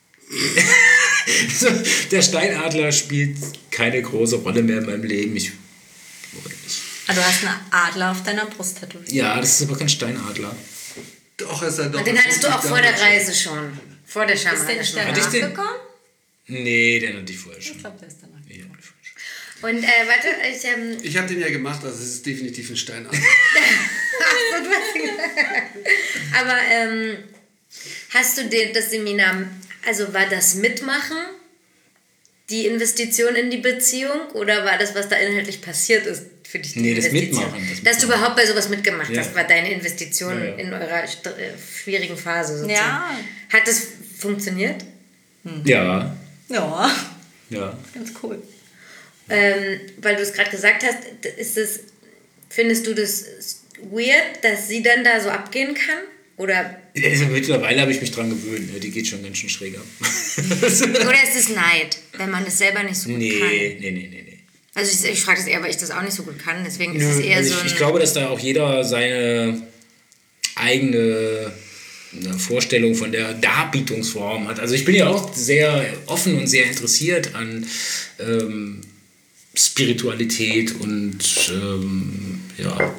So, der Steinadler spielt keine große Rolle mehr in meinem Leben. Ich, ich, Ah, du hast einen Adler auf deiner Brust tätowiert. ja, das ist aber kein Steinadler. Doch, ist er doch. Und den hattest du auch vor der Reise schon. Vor der Scham. Ist der nicht Hatte ich danach den? gekommen? Nee, den hatte ich vorher schon. Ich glaube, der ist danach Nee, den gekommen. hatte ich vorher schon. Und äh, warte, ich, ähm, Ich habe den ja gemacht, also es ist definitiv ein Steinadler. Ach so, du hast ihn aber ähm, hast du dir das Seminar, also war das Mitmachen die Investition in die Beziehung oder war das, was da inhaltlich passiert ist, für dich die Nee, das Investition? Mitmachen, das Dass du Mitmachen. überhaupt bei sowas mitgemacht Ja. hast, war deine Investition Ja, ja. in eurer st- äh, schwierigen Phase sozusagen. Ja. Hat das funktioniert? Ja, Ja, ja. ganz cool. Ähm, weil du es gerade gesagt hast, ist es, findest du das weird, dass sie dann da so abgehen kann? Oder, Also mittlerweile habe ich mich dran gewöhnt. Ne? Die geht schon ganz schön schräg ab. oder ist es Neid, wenn man es selber nicht so gut nee, kann? nee, nee, nee, nee. Also ich, ich frage das eher, weil ich das auch nicht so gut kann, deswegen ist Nö, es eher also so ein... ich, ich glaube, dass da auch jeder seine eigene eine Vorstellung von der Darbietungsform hat. Also ich bin ja auch sehr offen und sehr interessiert an ähm, Spiritualität und ähm, ja.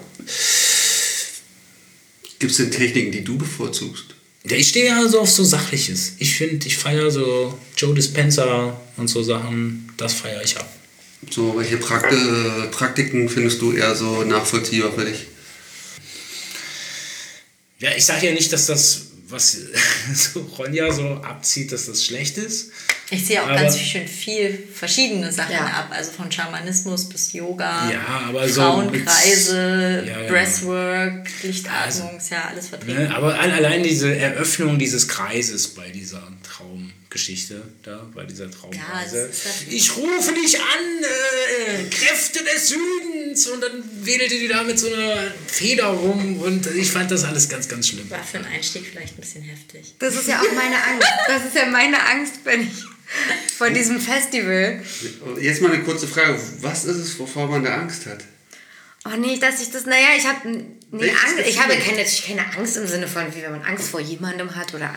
Gibt es denn Techniken, die du bevorzugst? Ja, ich stehe ja so auf so Sachliches. Ich finde, ich feiere so Joe Dispenza und so Sachen, das feiere ich ab. So, welche Prakti Praktiken findest du eher so nachvollziehbar für dich? Ja, ich sage ja nicht, dass das, was so Ronja so abzieht, dass das schlecht ist. Ich sehe auch Aber- ganz schön viel verschiedene Sachen Ja. ab, also von Schamanismus bis Yoga, Ja, aber so Frauenkreise, mit- ja, ja. Breathwork, Lichtatmung, Also, ist ja alles vertreten. Ne, aber al- allein diese Eröffnung dieses Kreises bei dieser Traumgeschichte, da, bei dieser Traumreise. Ja, das ist das- Ich rufe dich an, äh, Kräfte des Südens, und dann wedelte die da mit so einer Feder rum, und ich fand das alles ganz, ganz schlimm. War für einen Einstieg vielleicht ein bisschen heftig. Das ist ja auch meine Angst. Das ist ja meine Angst, wenn ich vor diesem Festival... Jetzt mal eine kurze Frage. Was ist es, wovor man da Angst hat? Oh nee, dass ich das... Naja, ich habe nee, Welches Angst. Ich Gefühl? habe keine, natürlich keine Angst im Sinne von, wie wenn man Angst vor jemandem hat oder...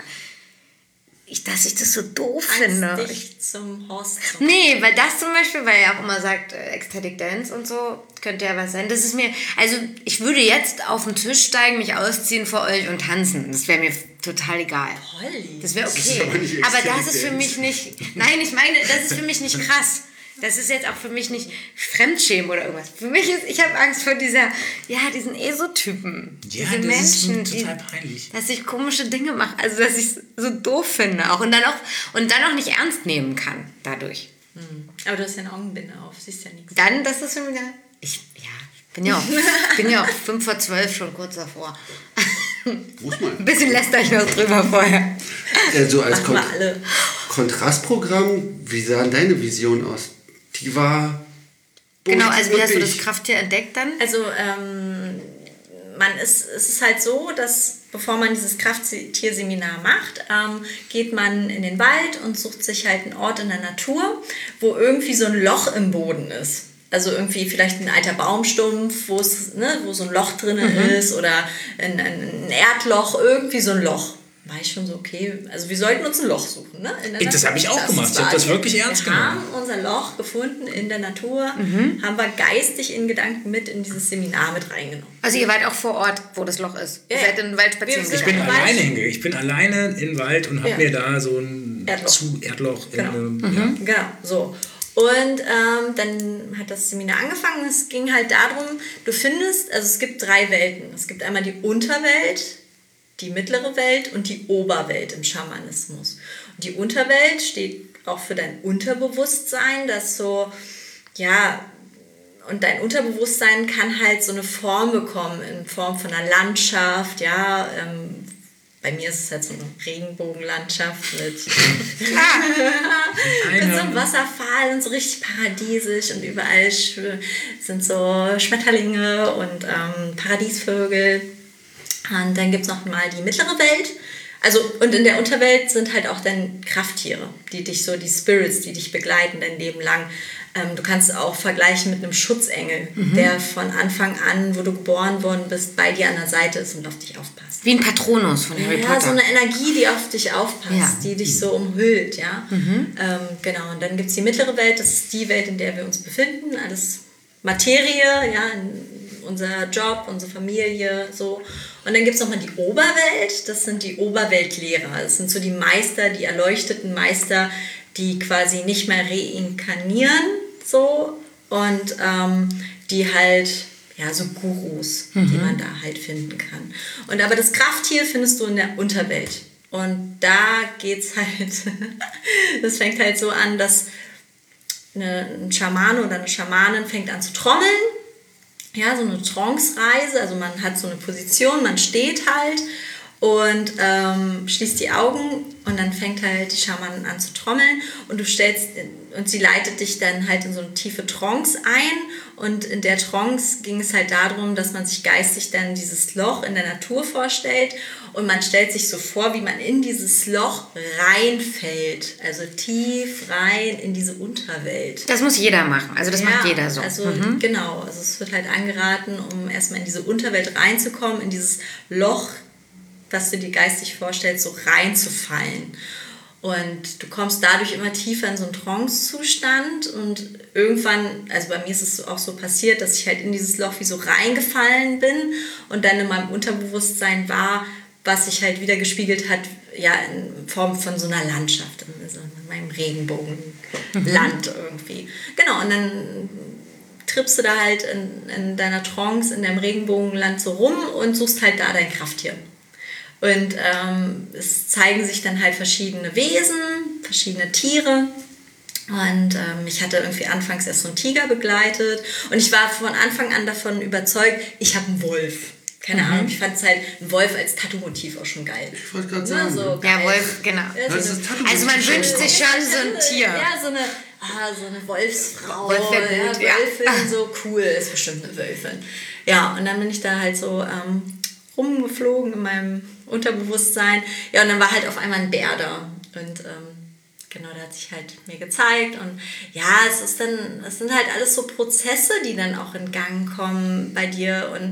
Ich, dass ich das so doof finde. Angst, Ich, dich zum Horst zu nee, weil das zum Beispiel, weil er auch immer sagt, äh, Ecstatic Dance und so, könnte ja was sein. Das ist mir... Also ich würde jetzt auf den Tisch steigen, mich ausziehen vor euch und tanzen. Das wäre mir total egal. Holly. Das wäre ist okay. aber nicht Aber Ecstatic das ist für Dance. mich nicht. Nein, ich meine, das ist für mich nicht krass. Das ist jetzt auch für mich nicht Fremdschämen oder irgendwas. Für mich ist, ich habe Angst vor dieser, ja, diesen ESO-Typen. Ja, Diese das ist Menschen, total die, peinlich. dass ich komische Dinge mache. Also, dass ich es so doof finde auch. Und dann auch, und dann auch nicht ernst nehmen kann dadurch. Aber du hast ja eine Augenbinde auf, siehst ja nichts. Dann, das ist schon wieder. Ich, ja, ich bin ja auch, bin ja auch fünf vor zwölf schon kurz davor. Muss man. Ein bisschen lässt euch noch drüber vorher. Äh, so als Machen wir Kont alle. Kontrastprogramm, wie sah denn deine Vision aus? Die war... Genau, also wie hast du das wirklich- Krafttier entdeckt dann? Also ähm, man ist, es ist halt so, dass bevor man dieses Krafttierseminar macht, ähm, geht man in den Wald und sucht sich halt einen Ort in der Natur, wo irgendwie so ein Loch im Boden ist. Also irgendwie vielleicht ein alter Baumstumpf, wo es, ne, wo so ein Loch drin ist, oder ein, ein Erdloch, irgendwie so ein Loch. War ich schon so, okay, also wir sollten uns ein Loch suchen, ne? In der Das Natur. habe ich auch gemacht. Ich war habe das die- wirklich ernst wir genommen. haben unser Loch gefunden in der Natur, haben wir geistig in Gedanken mit in dieses Seminar mit reingenommen. Also ihr wart auch vor Ort, wo das Loch ist. Ja, Ihr ja. seid in den Wald spazieren Wir sind Ich bin gegangen. Wald. alleine hingegangen. Ich bin alleine in den Wald und habe Ja. mir da so ein Erdloch. Zu Erdloch Genau. in eine, ja. Genau, so. Und ähm, dann hat das Seminar angefangen. Es ging halt darum, du findest, also es gibt drei Welten. Es gibt einmal die Unterwelt, die mittlere Welt und die Oberwelt im Schamanismus. Und die Unterwelt steht auch für dein Unterbewusstsein, das so, ja, und dein Unterbewusstsein kann halt so eine Form bekommen in Form von einer Landschaft, ja, ähm, bei mir ist es halt so eine Regenbogenlandschaft mit, mit Eine. so einem Wasserfall und so richtig paradiesisch und überall sch- sind so Schmetterlinge und ähm, Paradiesvögel. Und dann gibt es noch mal die mittlere Welt. Also, und in der Unterwelt sind halt auch dann Krafttiere, die dich so, die Spirits, die dich begleiten dein Leben lang. Ähm, du kannst es auch vergleichen mit einem Schutzengel, mhm. der von Anfang an, wo du geboren worden bist, bei dir an der Seite ist und auf dich aufpasst. Wie ein Patronus von Harry ja, Potter. so eine Energie, die auf dich aufpasst, Ja. die dich so umhüllt, ja. Mhm. Ähm, genau, und dann gibt es die mittlere Welt, das ist die Welt, in der wir uns befinden, alles Materie, ja, unser Job, unsere Familie, so. Und dann gibt es nochmal die Oberwelt, das sind die Oberweltlehrer, das sind so die Meister, die erleuchteten Meister, die quasi nicht mehr reinkarnieren, so, und ähm, die halt, ja, so Gurus, mhm. die man da halt finden kann. Und aber das Krafttier findest du in der Unterwelt. Und da geht's halt, das fängt halt so an, dass eine, ein Schamane oder eine Schamanin fängt an zu trommeln. Ja, so eine Trance-Reise, also man hat so eine Position, man steht halt und ähm, schließt die Augen und dann fängt halt die Schamanin an zu trommeln und du stellst, und sie leitet dich dann halt in so eine tiefe Trance ein und in der Trance ging es halt darum, dass man sich geistig dann dieses Loch in der Natur vorstellt und man stellt sich so vor, wie man in dieses Loch reinfällt, also tief rein in diese Unterwelt. Das muss jeder machen, also das ja, macht jeder so. Also mhm. genau, also es wird halt angeraten, um erstmal in diese Unterwelt reinzukommen, in dieses Loch, was du dir geistig vorstellst, so reinzufallen. Und du kommst dadurch immer tiefer in so einen Trance-Zustand und irgendwann, also bei mir ist es auch so passiert, dass ich halt in dieses Loch wie so reingefallen bin und dann in meinem Unterbewusstsein war, was sich halt wieder gespiegelt hat, ja, in Form von so einer Landschaft, also in meinem Regenbogenland mhm. irgendwie. Genau, und dann trippst du da halt in, in deiner Trance, in deinem Regenbogenland so rum und suchst halt da dein Krafttier. Und ähm, es zeigen sich dann halt verschiedene Wesen, verschiedene Tiere. Und ähm, ich hatte irgendwie anfangs erst so einen Tiger begleitet. Und ich war von Anfang an davon überzeugt, ich habe einen Wolf. Keine mhm. Ahnung, ich fand es halt, ein Wolf als Tattoo-Motiv auch schon geil. Ich wollte gerade sagen. Ne, so ja, Wolf, genau. Ja, so das eine, ist also man wünscht sich schon so ein Tier. Ja, so eine, ah, so eine Wolfsfrau. Wolf wäre gut, ja, ja. Wölfin, so cool, ist bestimmt eine Wölfin. Ja, und dann bin ich da halt so ähm, rumgeflogen in meinem Unterbewusstsein. Ja, und dann war halt auf einmal ein Bär da. Und ähm, genau, der hat sich halt mir gezeigt. Und ja, es ist dann, es sind halt alles so Prozesse, die dann auch in Gang kommen bei dir. Und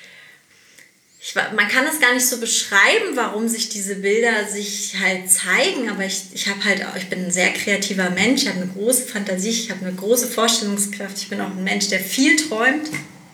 ich, man kann das gar nicht so beschreiben, warum sich diese Bilder sich halt zeigen, aber ich, ich habe halt auch, ich bin ein sehr kreativer Mensch, ich habe eine große Fantasie, ich habe eine große Vorstellungskraft, ich bin auch ein Mensch, der viel träumt.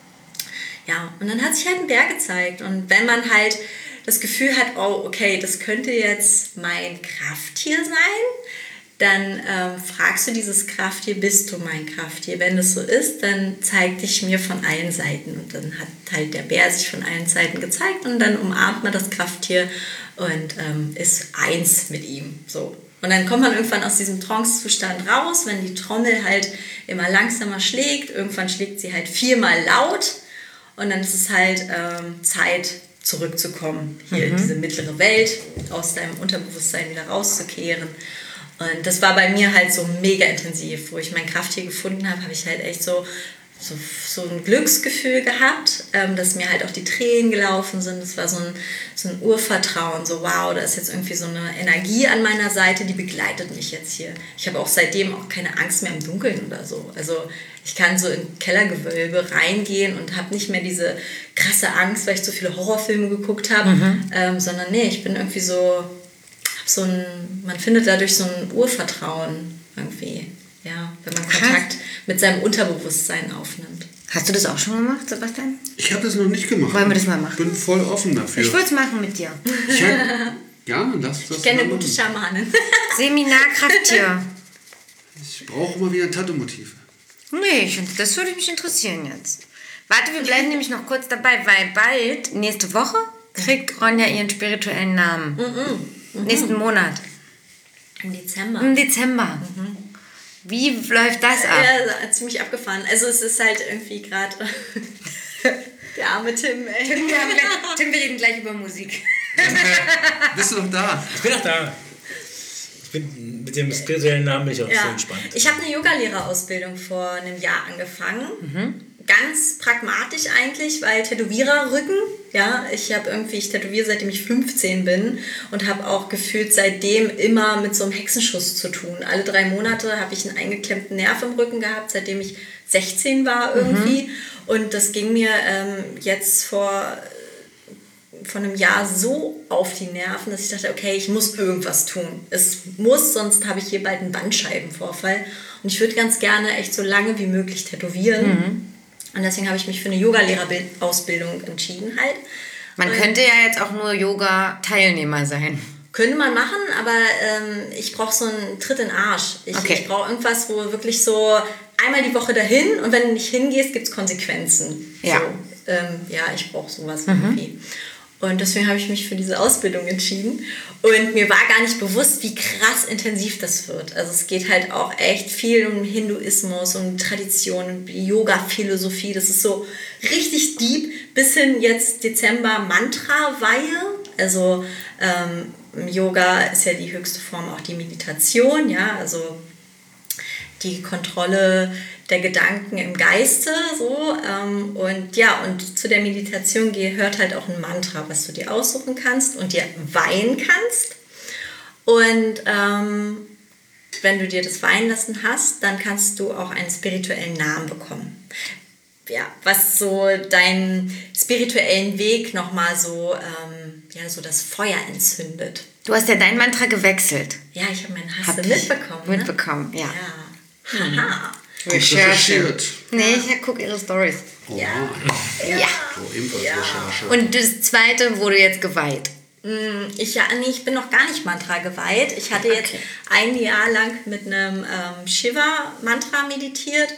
Ja, und dann hat sich halt ein Bär gezeigt. Und wenn man halt das Gefühl hat, oh, okay, das könnte jetzt mein Krafttier sein, dann ähm, fragst du dieses Krafttier, bist du mein Krafttier? Wenn das so ist, dann zeig dich mir von allen Seiten. Und dann hat halt der Bär sich von allen Seiten gezeigt und dann umarmt man das Krafttier und ähm, ist eins mit ihm. So. Und dann kommt man irgendwann aus diesem Trance-Zustand raus, wenn die Trommel halt immer langsamer schlägt. Irgendwann schlägt sie halt viermal laut und dann ist es halt ähm, Zeit, zurückzukommen, hier mhm. in diese mittlere Welt, aus deinem Unterbewusstsein wieder rauszukehren. Und das war bei mir halt so mega intensiv, wo ich mein Krafttier gefunden habe, habe ich halt echt so, so, so ein Glücksgefühl gehabt, ähm, dass mir halt auch die Tränen gelaufen sind. Das war so ein, so ein Urvertrauen, so wow, da ist jetzt irgendwie so eine Energie an meiner Seite, die begleitet mich jetzt hier. Ich habe auch seitdem auch keine Angst mehr im Dunkeln oder so. Also ich kann so in Kellergewölbe reingehen und habe nicht mehr diese krasse Angst, weil ich so viele Horrorfilme geguckt habe, mhm. ähm, sondern nee, ich bin irgendwie so... So ein, man findet dadurch so ein Urvertrauen irgendwie, ja, wenn man Kontakt Krass. mit seinem Unterbewusstsein aufnimmt. Hast du das auch schon gemacht, Sebastian? Ich habe das noch nicht gemacht. Wollen wir das mal machen? Ich bin voll offen dafür. Ich würde es machen mit dir. Ich hab, ja, lass das Ich kenne eine machen. gute Schamanin. Seminarkrafttier. Ich brauche mal wieder Tattoo-Motive. Nee, ich, das würde mich interessieren jetzt. Warte, wir bleiben nämlich noch kurz dabei, weil bald, nächste Woche, kriegt Ronja ihren spirituellen Namen. Mhm. Mhm. Nächsten Monat. Im Dezember. Im Dezember. Mhm. Wie läuft das ab? Ja, ziemlich abgefahren. Also es ist halt irgendwie gerade der arme Tim, ey. Tim, wir, Tim, wir reden gleich über Musik. Bist du noch da? Ich bin auch da. Ich bin mit dem spirituellen Namen bin ich auch Ja. so entspannt. Ich habe eine Yogalehrerausbildung vor einem Jahr angefangen. Mhm. Ganz pragmatisch eigentlich, weil Tätowiererrücken, ja, ich habe irgendwie, ich tätowiere seitdem ich fünfzehn bin und habe auch gefühlt seitdem immer mit so einem Hexenschuss zu tun. Alle drei Monate habe ich einen eingeklemmten Nerv im Rücken gehabt, seitdem ich sechzehn war irgendwie. Mhm. Und das ging mir ähm, jetzt vor... von einem Jahr so auf die Nerven, dass ich dachte, okay, ich muss irgendwas tun. Es muss, sonst habe ich hier bald einen Bandscheibenvorfall. Und ich würde ganz gerne echt so lange wie möglich tätowieren. Mhm. Und deswegen habe ich mich für eine Yogalehrerausbildung entschieden halt. Man Und könnte ja jetzt auch nur Yoga-Teilnehmer sein. Könnte man machen, aber ähm, ich brauche so einen Tritt in den Arsch. Ich, okay. ich brauche irgendwas, wo wirklich so einmal die Woche dahin und wenn du nicht hingehst, gibt es Konsequenzen. Ja. So, ähm, ja, ich brauche sowas mhm. irgendwie. Und deswegen habe ich mich für diese Ausbildung entschieden. Und mir war gar nicht bewusst, wie krass intensiv das wird. Also es geht halt auch echt viel um Hinduismus, um Tradition, um Yoga-Philosophie. Das ist so richtig deep. Bis hin jetzt Dezember Mantra-Weihe. Also ähm, im Yoga ist ja die höchste Form auch die Meditation. Ja, also die Kontrolle der Gedanken im Geiste, so, ähm, und ja, und zu der Meditation gehört halt auch ein Mantra, was du dir aussuchen kannst und dir weihen kannst. Und ähm, wenn du dir das weihen lassen hast, dann kannst du auch einen spirituellen Namen bekommen. Ja, was so deinen spirituellen Weg nochmal so, ähm, ja, so das Feuer entzündet. Du hast ja dein Mantra gewechselt. Ja, ich habe meinen Hass Hab mitbekommen. Ne? Mitbekommen, ja. Ja. Haha. Recherche. Nee, ich gucke ihre Storys. Oh. Ja. Ja. Ja. So, ebenfalls Ja. Recherche. Und das zweite wurde jetzt geweiht. Ich, ja, nee, ich bin noch gar nicht Mantra geweiht. Ich hatte jetzt Okay. ein Jahr lang mit einem ähm, Shiva-Mantra meditiert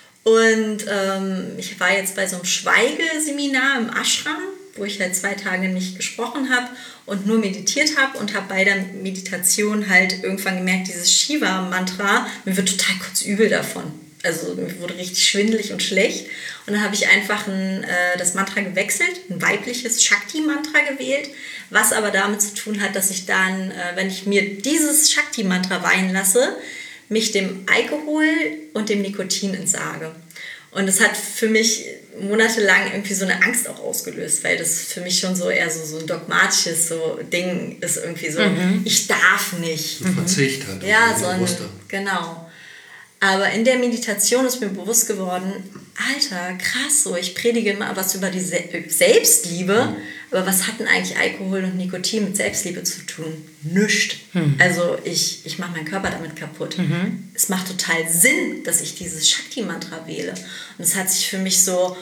und ähm, ich war jetzt bei so einem Schweigeseminar im Ashram, wo ich halt zwei Tage nicht gesprochen habe und nur meditiert habe und habe bei der Meditation halt irgendwann gemerkt, dieses Shiva-Mantra, mir wird total kurz übel davon. Also mir wurde richtig schwindelig und schlecht. Und dann habe ich einfach ein, äh, das Mantra gewechselt, ein weibliches Shakti-Mantra gewählt, was aber damit zu tun hat, dass ich dann, äh, wenn ich mir dieses Shakti-Mantra weihen lasse, mich dem Alkohol und dem Nikotin entsage. Und das hat für mich monatelang irgendwie so eine Angst auch ausgelöst, weil das für mich schon so eher so, so ein dogmatisches so Ding ist, irgendwie so, mhm. ich darf nicht. So Verzicht halt. Ja, so ein, genau. Aber in der Meditation ist mir bewusst geworden, Alter, krass, so, ich predige immer was über die Se- Selbstliebe, mhm. aber was hat denn eigentlich Alkohol und Nikotin mit Selbstliebe zu tun? Nichts. Mhm. Also ich, ich mache meinen Körper damit kaputt. Mhm. Es macht total Sinn, dass ich dieses Shakti-Mantra wähle. Und es hat sich für mich so,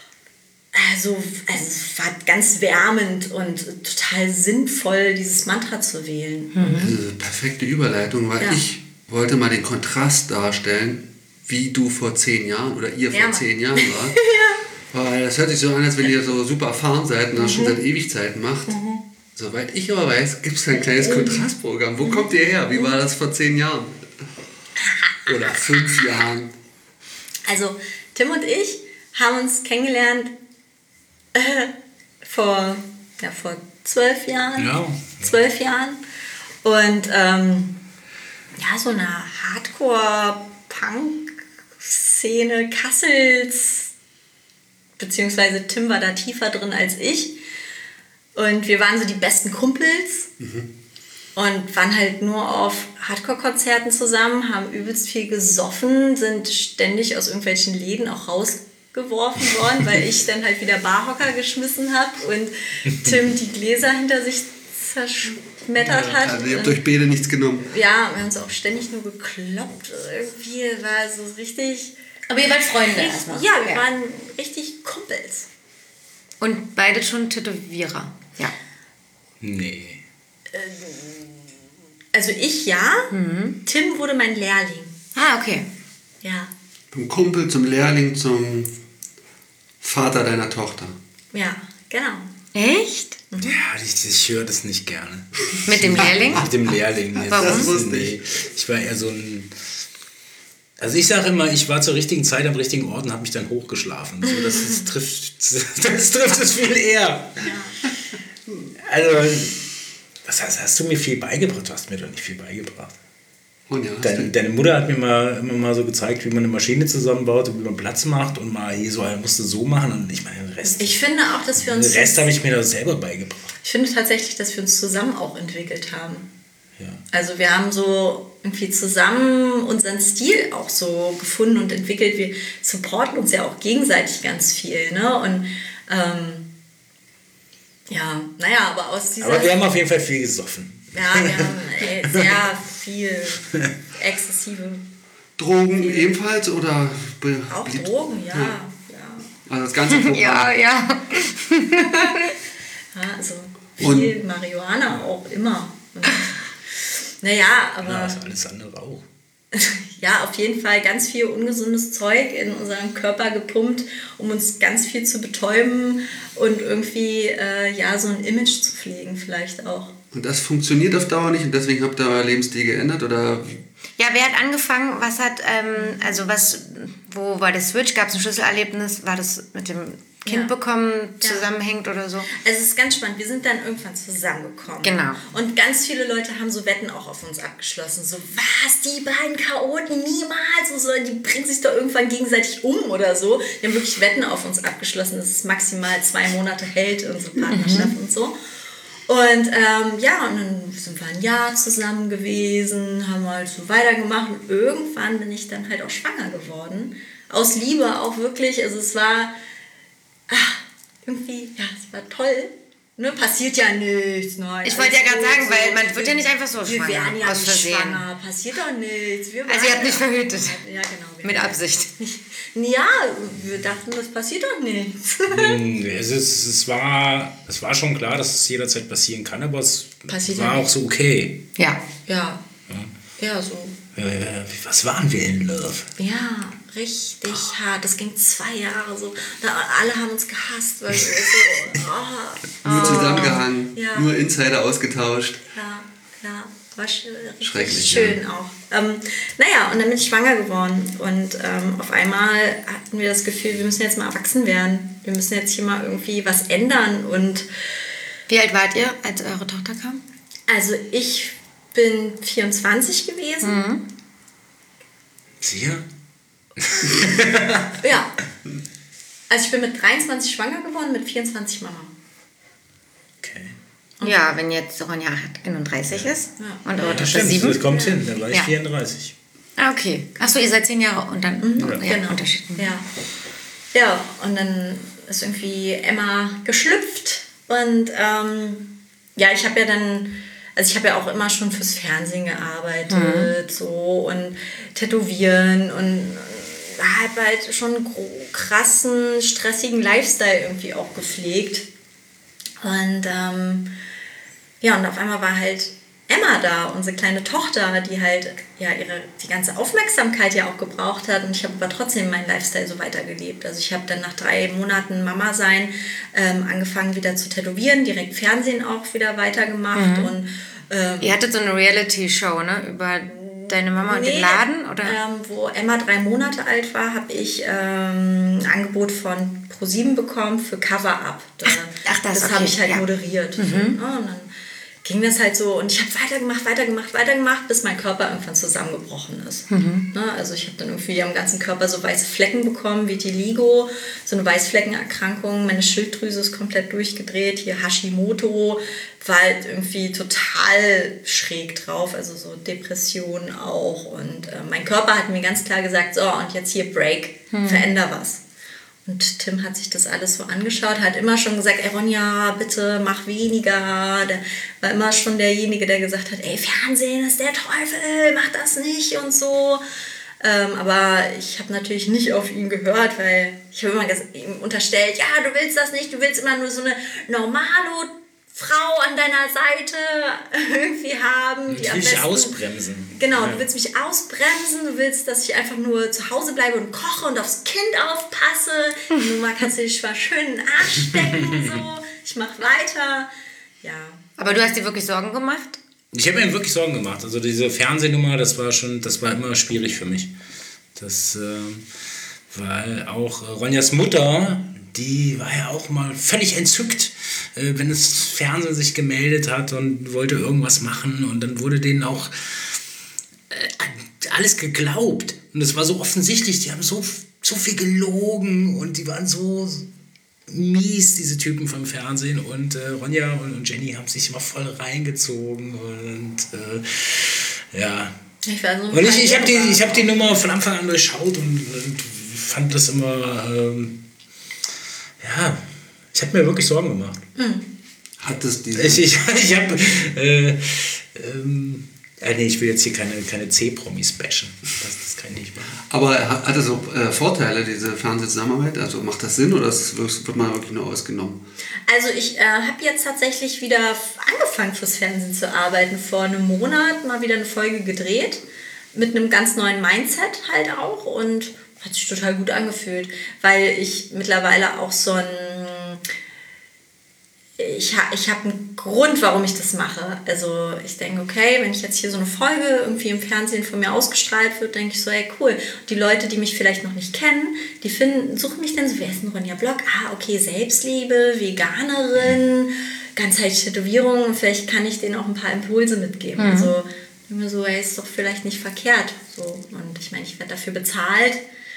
also, also es war ganz wärmend und total sinnvoll, dieses Mantra zu wählen. Mhm. Diese perfekte Überleitung, weil ja. ich wollte mal den Kontrast darstellen, wie du vor zehn Jahren oder ihr ja, vor zehn Jahren wart. Ja. Weil das hört sich so an, als wenn ihr so super erfahren seid und das mhm. schon seit Ewigkeiten macht. Mhm. Soweit ich aber weiß, gibt es ein kleines mhm. Kontrastprogramm. Wo mhm. kommt ihr her? Wie war das vor zehn Jahren? Oder fünf Jahren? Also Tim und ich haben uns kennengelernt äh, vor, ja, vor zwölf Jahren. Ja. Zwölf Jahren. Und ähm, ja, so eine Hardcore-Punk-Szene Kassels, beziehungsweise Tim war da tiefer drin als ich. Und wir waren so die besten Kumpels mhm. und waren halt nur auf Hardcore-Konzerten zusammen, haben übelst viel gesoffen, sind ständig aus irgendwelchen Läden auch rausgeworfen worden, weil ich dann halt wieder Barhocker geschmissen habe und Tim die Gläser hinter sich zerschmettert ja, hat. Also ihr habt euch beide nichts genommen. Ja, wir haben uns auch ständig nur gekloppt. Irgendwie war so richtig... Aber ihr wart Freunde richtig, erstmal. Ja, wir ja. waren richtig Kumpels. Und beide schon Tätowierer. Ja. Nee. Also ich ja. Mhm. Tim wurde mein Lehrling. Ah, okay. Ja. Vom Kumpel zum Lehrling zum Vater deiner Tochter. Ja, genau. Echt? Mhm. Ja, ich, ich höre das nicht gerne. Mit dem Lehrling? Mit dem Lehrling. Nee, Warum? Das wusste ich. Ich war eher so ein... Also ich sage immer, ich war zur richtigen Zeit am richtigen Ort und habe mich dann hochgeschlafen. So, das, das, trifft, das trifft es viel eher. Ja. Also, was heißt, hast du mir viel beigebracht? Du hast mir doch nicht viel beigebracht. Und ja, Deine, deine Mutter hat mir mal immer mal so gezeigt, wie man eine Maschine zusammenbaut und wie man Platz macht und mal hier so, musst du so machen und ich meine, den Rest, Ich finde auch, dass wir uns... den Rest habe ich mir da selber beigebracht. Ich finde tatsächlich, dass wir uns zusammen auch entwickelt haben. Ja. Also wir haben so irgendwie zusammen unseren Stil auch so gefunden und entwickelt. Wir supporten uns ja auch gegenseitig ganz viel. Ne? Und ähm, ja, naja, aber aus dieser... Aber wir haben auf jeden Fall viel gesoffen. Ja, wir haben ey, sehr viel exzessive... Drogen ebenfalls oder? be- Auch beliebt? Drogen, ja. Ja. ja. Also das ganze Programm. Ja, ja. Ja, also viel Und- Marihuana auch immer. Und, naja, aber... Ja, ist alles andere auch. Ja, auf jeden Fall ganz viel ungesundes Zeug in unseren Körper gepumpt, um uns ganz viel zu betäuben und irgendwie äh, ja, so ein Image zu pflegen vielleicht auch. Und das funktioniert auf Dauer nicht und deswegen habt ihr euer Lebensstil geändert oder? Ja, wer hat angefangen? Was hat, ähm, also was, wo war der Switch? Gab es ein Schlüsselerlebnis? War das mit dem Kind Ja. bekommen Ja. zusammenhängt oder so? Also es ist ganz spannend, wir sind dann irgendwann zusammengekommen. Genau. Und ganz viele Leute haben so Wetten auch auf uns abgeschlossen. So, was, die beiden Chaoten, niemals. Und so, die bringen sich doch irgendwann gegenseitig um oder so. Die haben wirklich Wetten auf uns abgeschlossen, dass es maximal zwei Monate hält, unsere Partnerschaft und so. Und ähm, ja, und dann sind wir ein Jahr zusammen gewesen, haben halt so weitergemacht und irgendwann bin ich dann halt auch schwanger geworden. Aus Liebe auch wirklich, also es war ach, irgendwie, ja, es war toll. Ne, passiert ja nichts. Nein, Ich wollte ja alles gerade gut, sagen, so. weil man wird ja nicht einfach so Wir schwanger, werden ja aus nicht Versehen. schwanger, passiert doch nichts. Wir Also ihr waren habt nicht ja- verhütet. Ja, genau. wir Mit haben- Absicht. Ja, wir dachten, das passiert doch nichts. Hm, Es, ist, es, war, es war schon klar, dass es jederzeit passieren kann, aber es Passiert war ja auch so okay. Ja. Ja, ja, so. Äh, was waren wir in Love? Ja, richtig hart. Das ging zwei Jahre so. Da, alle haben uns gehasst, weil wir so, oh, Nur zusammengehangen, Ja. nur Insider ausgetauscht. ja, klar. War sch richtig Schrecklich, schön auch. Ähm, naja, und dann bin ich schwanger geworden. Und ähm, auf einmal hatten wir das Gefühl, wir müssen jetzt mal erwachsen werden. Wir müssen jetzt hier mal irgendwie was ändern. Und Wie alt wart ihr, als eure Tochter kam? also ich bin vierundzwanzig gewesen. Sicher? Ja. Also ich bin mit dreiundzwanzig schwanger geworden, mit vierundzwanzig Mama. Okay. Ja, wenn jetzt Ronja einunddreißig ist Ja. und eure Das Tochter stimmt, sieben. das kommt hin, dann war ich Ja. vierunddreißig. Ah, okay. Achso, ihr seid zehn Jahre und dann mhm. ja, Genau. Unterschied. Ja. Ja, und dann ist irgendwie Emma geschlüpft. Und ähm, ja, ich habe ja dann, also ich habe ja auch immer schon fürs Fernsehen gearbeitet, so und tätowieren und habe halt schon einen gro- krassen, stressigen Lifestyle irgendwie auch gepflegt. Und ähm, ja, und auf einmal war halt Emma da, unsere kleine Tochter, die halt ja ihre die ganze Aufmerksamkeit ja auch gebraucht hat. Und ich habe aber trotzdem meinen Lifestyle so weitergelebt. Also ich habe dann nach drei Monaten Mama sein ähm, angefangen wieder zu tätowieren, direkt Fernsehen auch wieder weitergemacht. Und ähm, Ihr hattet so eine Reality-Show, ne? Über deine Mama und den Laden, oder? Ähm, wo Emma drei Monate alt war, habe ich ähm, ein Angebot von ProSieben bekommen für Cover-Up. Da, ach, das, das okay, habe ich halt ja. moderiert. So, ne? Und dann ging das halt so und ich habe weitergemacht, weitergemacht, weitergemacht, bis mein Körper irgendwann zusammengebrochen ist. Mhm. Ne? Also ich habe dann irgendwie am ganzen Körper so weiße Flecken bekommen, Vitiligo, so eine Weißfleckenerkrankung, meine Schilddrüse ist komplett durchgedreht, hier Hashimoto, war halt irgendwie total schräg drauf, also so Depressionen auch und äh, mein Körper hat mir ganz klar gesagt, so und jetzt hier Break, veränder was. Und Tim hat sich das alles so angeschaut, hat immer schon gesagt, ey Ronja, bitte mach weniger. Der war immer schon derjenige, der gesagt hat, ey, Fernsehen ist der Teufel, mach das nicht und so. Ähm, aber ich habe natürlich nicht auf ihn gehört, weil ich habe immer ges- ihm unterstellt, ja, du willst das nicht, du willst immer nur so eine normale Frau an deiner Seite irgendwie haben. Die Ich am will dich besten- ausbremsen. Genau, Ja. du willst mich ausbremsen, du willst, dass ich einfach nur zu Hause bleibe und koche und aufs Kind aufpasse. Die Nummer kannst du dich mal schön in den Arsch stecken und so. Ich mach weiter. Ja. Aber du hast dir wirklich Sorgen gemacht? Ich habe mir wirklich Sorgen gemacht. Also diese Fernsehnummer, das war schon, das war immer schwierig für mich. Das, äh, weil auch Ronjas Mutter, die war ja auch mal völlig entzückt, äh, wenn das Fernsehen sich gemeldet hat und wollte irgendwas machen. Und dann wurde denen auch äh, alles geglaubt. Und es war so offensichtlich, die haben so, so viel gelogen und die waren so mies, diese Typen vom Fernsehen. Und äh, Ronja und, und Jenny haben sich immer voll reingezogen. Und äh, ja. Ich war so und ich, ich habe die, ich hab die Nummer von Anfang an durchschaut und, und fand das immer, ähm, ja, ich habe mir wirklich Sorgen gemacht. Mhm. Hat das diese... Ich, ich, ich habe, äh, ähm, äh, nee, ich will jetzt hier keine, keine C-Promis bashen. Das, das kann ich nicht machen. Aber hat, hat das auch äh, Vorteile, diese Fernsehzusammenarbeit? Also macht das Sinn oder ist, wird man wirklich nur ausgenommen? Also ich äh, habe jetzt tatsächlich wieder angefangen fürs Fernsehen zu arbeiten. Vor einem Monat mal wieder eine Folge gedreht. Mit einem ganz neuen Mindset halt auch. Und hat sich total gut angefühlt. Weil ich mittlerweile auch so ein... Ich, ha, ich habe einen Grund, warum ich das mache. Also ich denke, okay, wenn ich jetzt hier so eine Folge irgendwie im Fernsehen von mir ausgestrahlt wird, denke ich so, ey, cool. Die Leute, die mich vielleicht noch nicht kennen, die finden, suchen mich dann so, wer ist denn Ronja Block? Ah, okay, Selbstliebe, Veganerin, ganzheitliche Tätowierung. Und vielleicht kann ich denen auch ein paar Impulse mitgeben. Mhm. Also immer so, ey, ist doch vielleicht nicht verkehrt. So. Und ich meine, ich werde dafür bezahlt.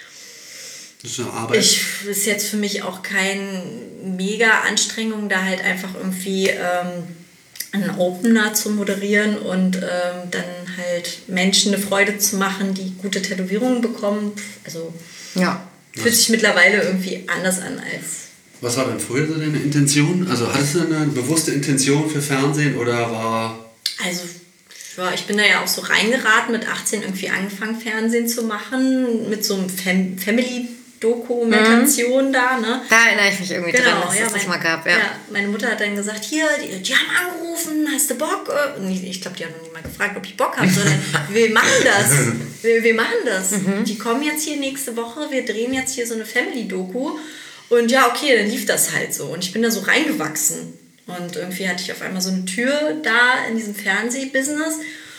Das ist eine Arbeit. Ich, das ist jetzt für mich auch keine mega Anstrengung, da halt einfach irgendwie ähm, einen Opener zu moderieren und ähm, dann halt Menschen eine Freude zu machen, die gute Tätowierungen bekommen. Also ja. Fühlt sich mittlerweile irgendwie anders an als... Was war denn früher so deine Intention? Also hattest du eine bewusste Intention für Fernsehen oder war... Also ja, ich bin da ja auch so reingeraten, mit achtzehn irgendwie angefangen Fernsehen zu machen, mit so einem Fam- Family Dokumentation mhm. da, ne? Da erinnere ich mich irgendwie genau, dran, dass ja, es das mein, mal gab, ja. ja. Meine Mutter hat dann gesagt, hier, die, die haben angerufen, hast du Bock? Und ich glaube, die haben noch nicht mal gefragt, ob ich Bock habe, sondern wir machen das. Wir, wir machen das. Mhm. Die kommen jetzt hier nächste Woche, wir drehen jetzt hier so eine Family-Doku und ja, okay, dann lief das halt so und ich bin da so reingewachsen und irgendwie hatte ich auf einmal so eine Tür da in diesem Fernsehbusiness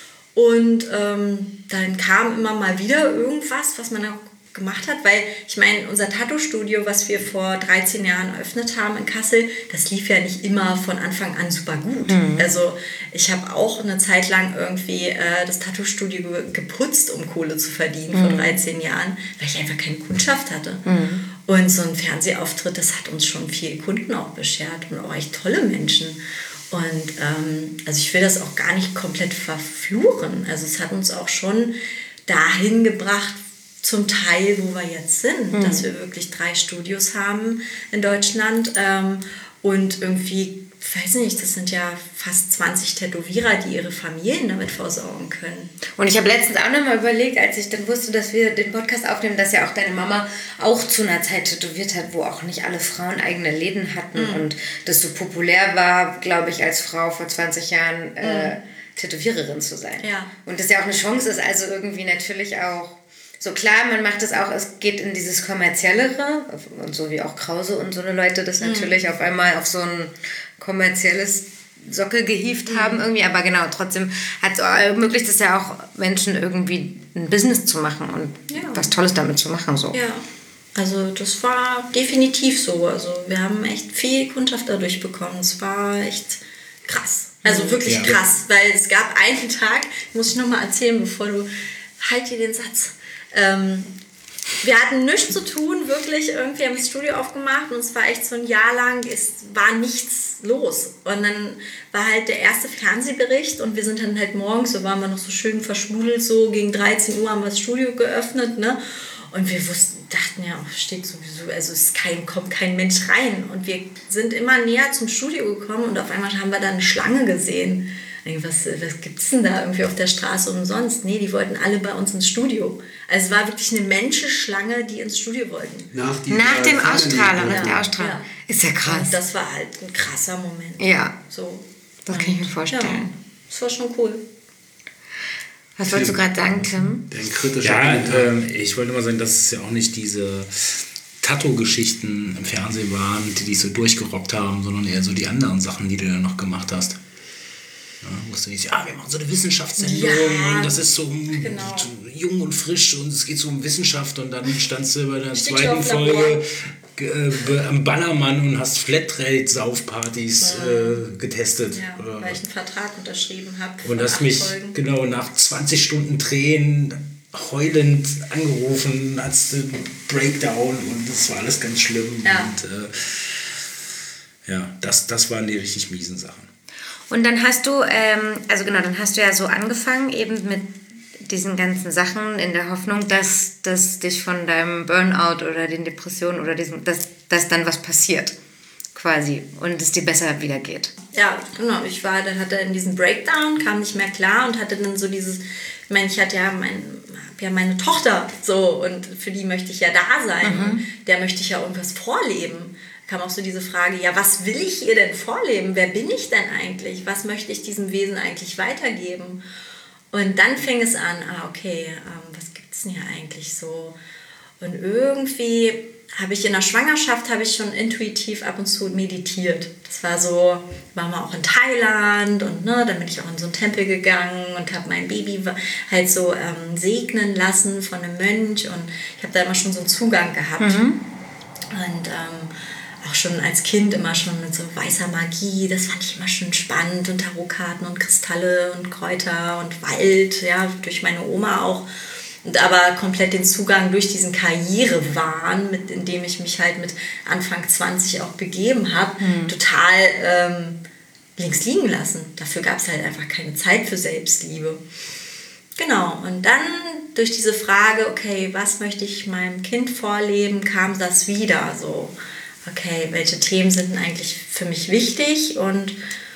und ähm, dann kam immer mal wieder irgendwas, was man auch gemacht hat, weil ich meine, unser Tattoo-Studio, was wir vor dreizehn Jahren eröffnet haben in Kassel, das lief ja nicht immer von Anfang an super gut. Mhm. Also ich habe auch eine Zeit lang irgendwie äh, das Tattoo-Studio geputzt, um Kohle zu verdienen, mhm. vor dreizehn Jahren, weil ich einfach keine Kundschaft hatte. Mhm. Und so ein Fernsehauftritt, das hat uns schon viele Kunden auch beschert und auch echt tolle Menschen. Und ähm, also ich will das auch gar nicht komplett verfluchen. Also es hat uns auch schon dahin gebracht, zum Teil, wo wir jetzt sind, mhm. dass wir wirklich drei Studios haben in Deutschland ähm, und irgendwie, weiß nicht, das sind ja fast zwanzig Tätowierer, die ihre Familien damit versorgen können. Und ich habe letztens auch nochmal überlegt, als ich dann wusste, dass wir den Podcast aufnehmen, dass ja auch deine Mama auch zu einer Zeit tätowiert hat, wo auch nicht alle Frauen eigene Läden hatten mhm. und das so populär war, glaube ich, als Frau vor zwanzig Jahren äh, mhm. Tätowiererin zu sein. Ja. Und das ja auch eine Chance ist, also irgendwie natürlich auch so klar, man macht es auch, es geht in dieses Kommerziellere und so wie auch Krause und so eine Leute das natürlich mhm. auf einmal auf so ein kommerzielles Sockel gehievt mhm. haben irgendwie, aber genau, trotzdem hat es ermöglicht es ja auch Menschen irgendwie ein Business zu machen und ja. was Tolles damit zu machen. So. Ja, also das war definitiv so, also wir haben echt viel Kundschaft dadurch bekommen, es war echt krass, also wirklich ja. krass, weil es gab einen Tag, muss ich nochmal erzählen, bevor du, halt dir den Satz, Ähm, wir hatten nichts zu tun, wirklich, irgendwie haben das Studio aufgemacht und es war echt so ein Jahr lang, es war nichts los. Und dann war halt der erste Fernsehbericht und wir sind dann halt morgens, so waren wir noch so schön verschmudelt, so gegen dreizehn Uhr haben wir das Studio geöffnet, ne? Und wir wussten, dachten ja, oh, steht sowieso, also es kein, kommt kein Mensch rein. Und wir sind immer näher zum Studio gekommen und auf einmal haben wir da eine Schlange gesehen. Was, was gibt es denn da irgendwie auf der Straße umsonst? Nee, die wollten alle bei uns ins Studio. Also es war wirklich eine Menschenschlange, die ins Studio wollten. Nach, die, nach dem äh, Ausstrahler, nach ja. der Ausstrahlung. Ja. Ist ja krass. Und das war halt ein krasser Moment. Ja, so. das kann ich mir vorstellen. Ja, das war schon cool. Was wolltest du gerade sagen, Tim? Den kritischen Ja, ähm, ich wollte mal sagen, dass es ja auch nicht diese Tattoo-Geschichten im Fernsehen waren, die dich so durchgerockt haben, sondern eher so die anderen Sachen, die du dann noch gemacht hast. Ja, musst du nicht sagen, ja, wir machen so eine Wissenschaftssendung ja, und das ist so genau. jung und frisch und es geht so um Wissenschaft und dann standst du bei der zweiten Folge äh, am Ballermann und hast Flatrate-Saufpartys ja. äh, getestet. Ja, oder? Weil ich einen Vertrag unterschrieben habe. Und hast mich Folgen. genau nach zwanzig Stunden Tränen heulend angerufen, hast einen Breakdown und das war alles ganz schlimm. Ja. Und äh, ja, das, das waren die richtig miesen Sachen. Und dann hast du, ähm, also genau, dann hast du ja so angefangen eben mit diesen ganzen Sachen in der Hoffnung, dass, dass dich von deinem Burnout oder den Depressionen oder diesem, dass, dass dann was passiert quasi und es dir besser wieder geht. Ja, genau. Ich war, dann hatte in diesem Breakdown, kam nicht mehr klar und hatte dann so dieses, ich meine, ich hatte ja, mein, hab ja meine Tochter so und für die möchte ich ja da sein. Mhm. Und der möchte ich ja irgendwas vorleben. Kam auch so diese Frage, ja, was will ich ihr denn vorleben? Wer bin ich denn eigentlich? Was möchte ich diesem Wesen eigentlich weitergeben? Und dann fing es an, ah, okay, ähm, was gibt es denn hier eigentlich so? Und irgendwie habe ich in der Schwangerschaft, habe ich schon intuitiv ab und zu meditiert. Das war so, waren wir auch in Thailand und ne, dann bin ich auch in so einen Tempel gegangen und habe mein Baby halt so ähm, segnen lassen von einem Mönch und ich habe da immer schon so einen Zugang gehabt. Mhm. Und ähm, auch schon als Kind immer schon mit so weißer Magie, das fand ich immer schon spannend und Tarotkarten und Kristalle und Kräuter und Wald, ja, durch meine Oma auch. Und aber komplett den Zugang durch diesen Karrierewahn, mit, in dem ich mich halt mit Anfang zwanzig auch begeben habe, mhm. total ähm, links liegen lassen. Dafür gab es halt einfach keine Zeit für Selbstliebe. Genau, und dann durch diese Frage, okay, was möchte ich meinem Kind vorleben, kam das wieder so. Okay, welche Themen sind denn eigentlich für mich wichtig? Und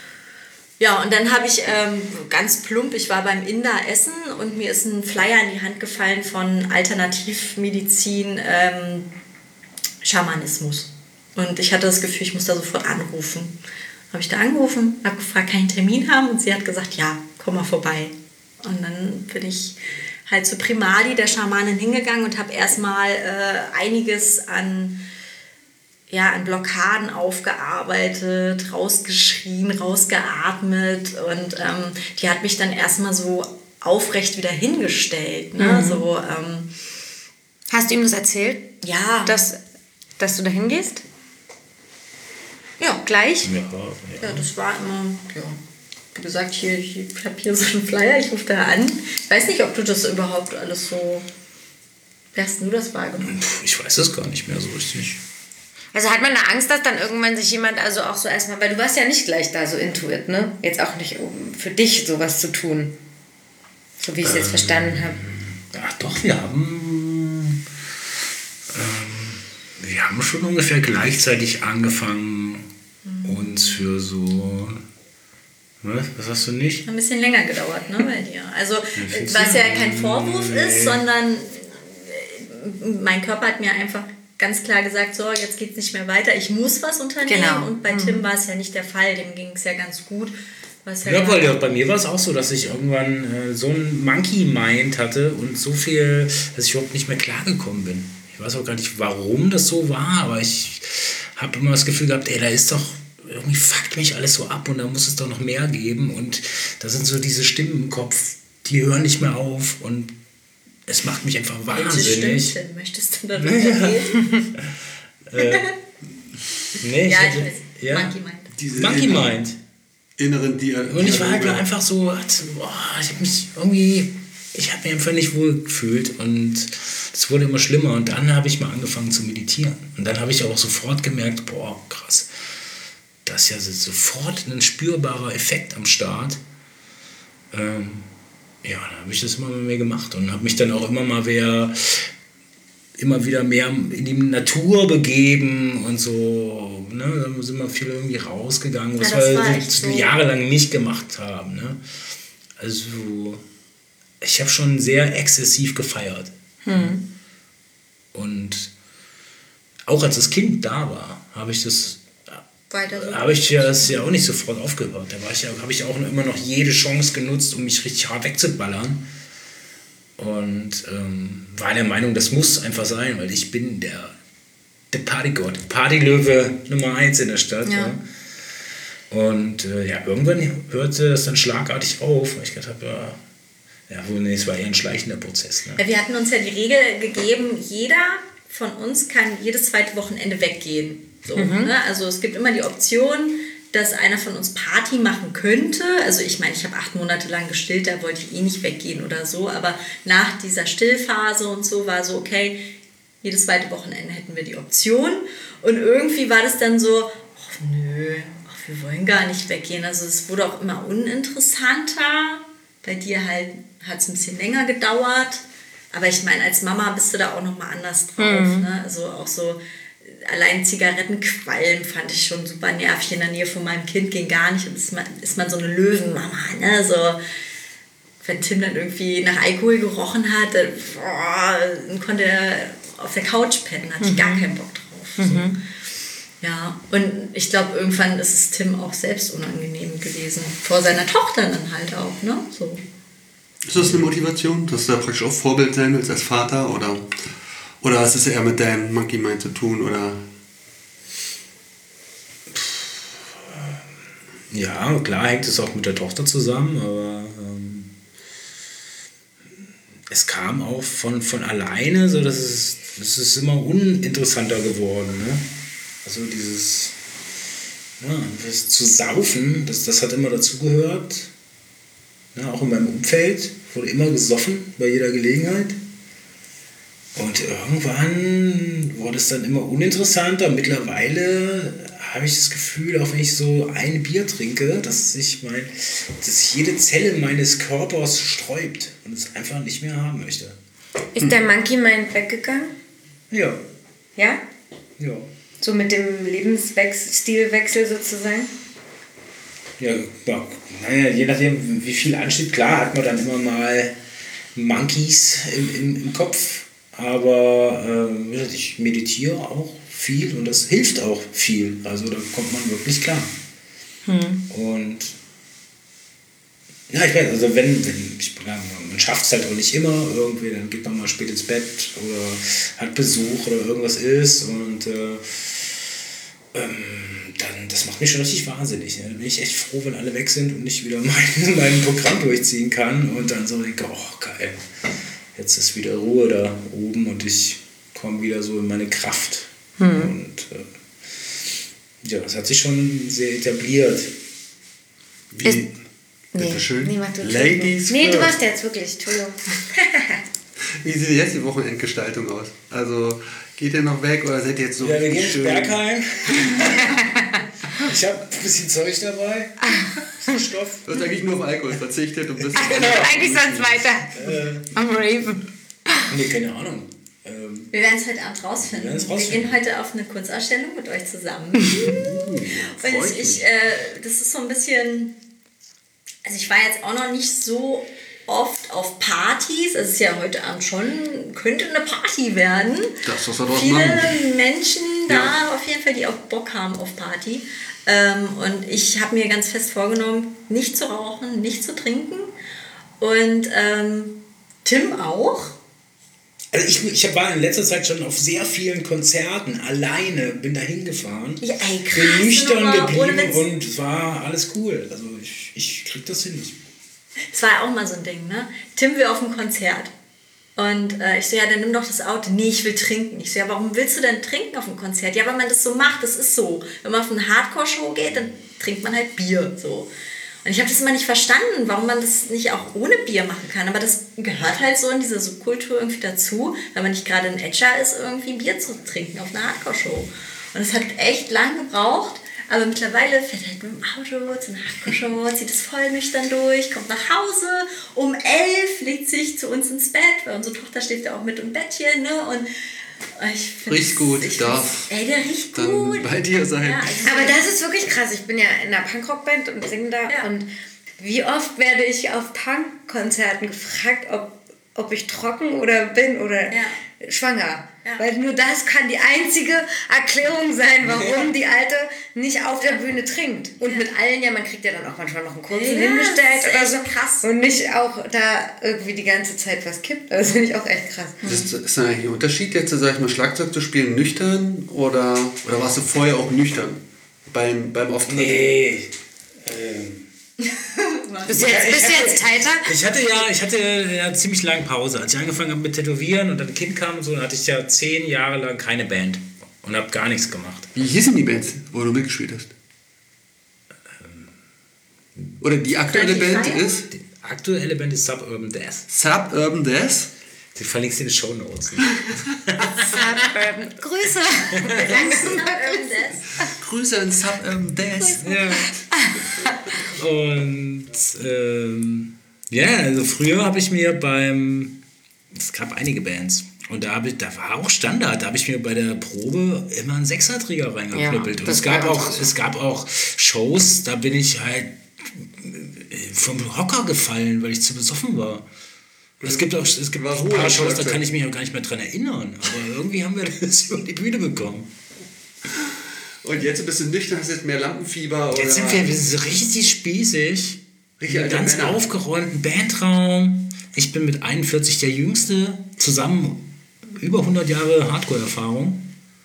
ja, und dann habe ich ähm, ganz plump, ich war beim Inder essen und mir ist ein Flyer in die Hand gefallen von Alternativmedizin, ähm, Schamanismus. Und ich hatte das Gefühl, ich muss da sofort anrufen. Habe ich da angerufen, habe gefragt, kann ich einen Termin haben? Und sie hat gesagt, ja, komm mal vorbei. Und dann bin ich halt zu Primadi, der Schamanin, hingegangen und habe erstmal äh, einiges an ja, an Blockaden aufgearbeitet, rausgeschrien, rausgeatmet und ähm, die hat mich dann erstmal so aufrecht wieder hingestellt. Ne? Mhm. So, ähm, hast du ihm das erzählt? Ja. Dass, dass du da hingehst? Ja. Gleich? Ja, ja. ja, das war immer, ja. Wie gesagt, hier, ich habe hier so einen Flyer, ich rufe da an. Ich weiß nicht, ob du das überhaupt alles so... Wie hast du das wahrgenommen? Ich weiß das gar nicht mehr so richtig. Also hat man da Angst, dass dann irgendwann sich jemand also auch so erstmal, weil du warst ja nicht gleich da so intuit, ne? Jetzt auch nicht, um für dich sowas zu tun. So wie ich es ähm, jetzt verstanden habe. Ach doch, wir haben ähm, wir haben schon ungefähr gleichzeitig angefangen, mhm. uns für so... Was? Was hast du nicht? Ein bisschen länger gedauert, ne, bei dir. Also, was ja kein Vorwurf nee. ist, sondern mein Körper hat mir einfach ganz klar gesagt, so, jetzt geht es nicht mehr weiter, ich muss was unternehmen. Genau. Und bei mhm. Tim war es ja nicht der Fall, dem ging es ja ganz gut. Ja, ja, weil ja, bei mir war es auch so, dass ich irgendwann äh, so ein Monkey-Mind hatte und so viel, dass ich überhaupt nicht mehr klargekommen bin. Ich weiß auch gar nicht, warum das so war, aber ich habe immer das Gefühl gehabt, ey, da ist doch, irgendwie fuckt mich alles so ab und da muss es doch noch mehr geben. Und da sind so diese Stimmen im Kopf, die hören nicht mehr auf und es macht mich einfach wahnsinnig. Welche Stimmchen möchtest du darüber reden? äh, nee, ja, ich, ich weiß. Ja, Monkey Mind. Diese Monkey Mind. Inneren Dialoge. Und ich war halt einfach so, boah, ich habe mich irgendwie, ich habe mich einfach nicht wohl gefühlt und es wurde immer schlimmer. Und dann habe ich mal angefangen zu meditieren. Und dann habe ich auch sofort gemerkt, boah, krass, das ist ja sofort ein spürbarer Effekt am Start. Ähm, ja, dann habe ich das immer mehr gemacht und habe mich dann auch immer mal wieder, immer wieder mehr in die Natur begeben und so. Ne? Da sind wir viel irgendwie rausgegangen, was ja, wir so jahrelang nicht gemacht haben. Ne? Also, ich habe schon sehr exzessiv gefeiert. Hm. Und auch als das Kind da war, habe ich das So habe ich ja das ja auch nicht sofort aufgehört. Da war ich ja, habe ich auch immer noch jede Chance genutzt, um mich richtig hart wegzuballern. Und ähm, war der Meinung, das muss einfach sein, weil ich bin der, der Partygott, Partylöwe Nummer eins in der Stadt. Ja. Ja. Und äh, ja, irgendwann hörte das dann schlagartig auf, weil ich gedacht habe, ja, ja nee, es war eher ein schleichender Prozess. Ne? Ja, wir hatten uns ja die Regel gegeben, jeder von uns kann jedes zweite Wochenende weggehen. So, mhm. ne? Also es gibt immer die Option, dass einer von uns Party machen könnte. Also ich meine, ich habe acht Monate lang gestillt, da wollte ich eh nicht weggehen oder so. Aber nach dieser Stillphase und so war so, okay, jedes zweite Wochenende hätten wir die Option. Und irgendwie war das dann so, ach nö, ach, wir wollen gar nicht weggehen. Also es wurde auch immer uninteressanter. Bei dir halt hat es ein bisschen länger gedauert. Aber ich meine, als Mama bist du da auch nochmal anders drauf. Mhm. Ne? Also auch so, allein Zigarettenqualm fand ich schon super nervig. In der Nähe von meinem Kind ging gar nicht. Und ist man, ist man so eine Löwenmama. Ne? So, wenn Tim dann irgendwie nach Alkohol gerochen hat, dann, boah, dann konnte er auf der Couch pennen. Hatte ich gar keinen Bock drauf. Mhm. So. Ja, und ich glaube, irgendwann ist es Tim auch selbst unangenehm gewesen. Vor seiner Tochter dann halt auch. Ne? So. Ist das eine Motivation, dass du da praktisch auch Vorbild sein willst als Vater? Oder, oder hast es eher mit deinem Monkey Mind zu tun? Oder? Ja, klar hängt es auch mit der Tochter zusammen, aber ähm, es kam auch von, von alleine, so dass es, es ist immer uninteressanter geworden. Ne? Also dieses ja, das zu saufen, das, das hat immer dazugehört. Ja, auch in meinem Umfeld wurde immer gesoffen bei jeder Gelegenheit. Und irgendwann wurde es dann immer uninteressanter. Mittlerweile habe ich das Gefühl, auch wenn ich so ein Bier trinke, dass sich mein, dass sich jede Zelle meines Körpers sträubt und es einfach nicht mehr haben möchte. Ist hm. der Monkey Mind weggegangen? Ja. Ja? Ja. So mit dem Lebensstilwechsel sozusagen? Ja, ja, naja, je nachdem, wie viel ansteht, klar hat man dann immer mal Monkeys im, im, im Kopf, aber äh, ich meditiere auch viel und das hilft auch viel, also da kommt man wirklich klar. Hm. Und ja, ich weiß, also wenn, wenn ich, ja, man schafft es halt auch nicht immer, irgendwie, dann geht man mal spät ins Bett oder hat Besuch oder irgendwas ist und äh, ähm, dann, das macht mich schon richtig wahnsinnig. Ne? Dann bin ich echt froh, wenn alle weg sind und ich wieder mein, mein Programm durchziehen kann und dann so denke, oh geil, jetzt ist wieder Ruhe da oben und ich komme wieder so in meine Kraft. Hm. Und äh, ja, das hat sich schon sehr etabliert. Wie? Ist, bitte schön. Nee, mach du Ladies nee, du machst jetzt wirklich, Entschuldigung. Wie sieht jetzt die Wochenendgestaltung aus? Also geht ihr noch weg oder seid ihr jetzt so ja, wir gehen schön? ins Bergheim. Ich habe ein bisschen Zeug dabei. Stoff. Du hast eigentlich nur auf Alkohol verzichtet und bist genau. Eigentlich sonst weiter. Äh, Am Raven. Nee, keine Ahnung. Ähm, wir werden es heute Abend rausfinden. Wir, wir gehen heute auf eine Kunstausstellung mit euch zusammen. uh, und ich, ich äh, das ist so ein bisschen, also ich war jetzt auch noch nicht so oft auf Partys, es ist ja heute Abend schon, könnte eine Party werden. Das, was wir draus Viele machen. Menschen da ja. auf jeden Fall, die auch Bock haben auf Party. Ähm, und ich habe mir ganz fest vorgenommen, nicht zu rauchen, nicht zu trinken. Und ähm, Tim auch. Also ich, ich war in letzter Zeit schon auf sehr vielen Konzerten alleine, bin da hingefahren. Ja, ey, krass, bin nüchtern Nummer, geblieben und es war alles cool. Also ich, ich krieg das hin. Es war ja auch mal so ein Ding, ne? Tim will auf ein Konzert. Und äh, ich so, ja, dann nimm doch das Auto. Nee, ich will trinken. Ich so, ja, warum willst du denn trinken auf dem Konzert? Ja, weil man das so macht, das ist so. Wenn man auf eine Hardcore-Show geht, dann trinkt man halt Bier, so. Und ich habe das immer nicht verstanden, warum man das nicht auch ohne Bier machen kann. Aber das gehört halt so in dieser Subkultur irgendwie dazu, wenn man nicht gerade ein Edger ist, irgendwie Bier zu trinken auf einer Hardcore-Show. Und es hat echt lang gebraucht. Aber mittlerweile fährt er halt mit dem Auto zu einer Hardcore-Show, zieht es voll nüchtern durch, kommt nach Hause, um elf legt sich zu uns ins Bett, weil unsere Tochter schläft ja auch mit im Bettchen, ne? Und ich riecht gut, ich darf ey, der riecht dann gut. bei dir sein. Ja, also aber das ist wirklich krass. Ich bin ja in einer Punkrock-Band und singe da. Ja. Und wie oft werde ich auf Punk-Konzerten gefragt, ob, ob ich trocken oder bin oder ja. schwanger. Ja. Weil nur das kann die einzige Erklärung sein, warum die Alte nicht auf der Bühne trinkt. Und ja. mit allen, ja, man kriegt ja dann auch manchmal noch einen kurzen ja, hingestellt oder so. Krass. Und nicht auch da irgendwie die ganze Zeit was kippt. Das finde ich auch echt krass. Ist, ist da eigentlich ein Unterschied jetzt, sag ich mal, Schlagzeug zu spielen nüchtern oder, oder warst du vorher auch nüchtern beim, beim Auftritt? Nee. Ähm. gemacht. Bist du jetzt, bist du jetzt tighter? Ich hatte ja, ich hatte ja ziemlich lange Pause. Als ich angefangen habe mit Tätowieren und dann ein Kind kam und so, dann hatte ich ja zehn Jahre lang keine Band und habe gar nichts gemacht. Wie hießen die Bands, wo du mitgespielt hast? Oder die aktuelle Band ist? Die aktuelle Band ist Suburban Death. Suburban Death? Die verlinkst du in den Shownotes. Suburban. Grüße. Grüße an Suburban Death. Ja. Und ähm, ja, also früher habe ich mir beim, es gab einige Bands und da, hab ich, da war auch Standard, da habe ich mir bei der Probe immer einen Sechserträger reingeknüppelt. Ja, und es gab, auch, es gab auch Shows, da bin ich halt vom Hocker gefallen, weil ich zu besoffen war. Es gibt auch es gibt War ein paar Ruhe, Shows, da Schlagzeug. kann ich mich auch gar nicht mehr dran erinnern. Aber irgendwie haben wir das über die Bühne bekommen. Und jetzt bist du nüchtern, hast jetzt mehr Lampenfieber? Oder? Jetzt sind wir, wir sind so richtig spießig. Richtig Mit alte ganz Männer. aufgeräumten Bandraum. Ich bin mit einundvierzig der Jüngste. Zusammen über hundert Jahre Hardcore-Erfahrung.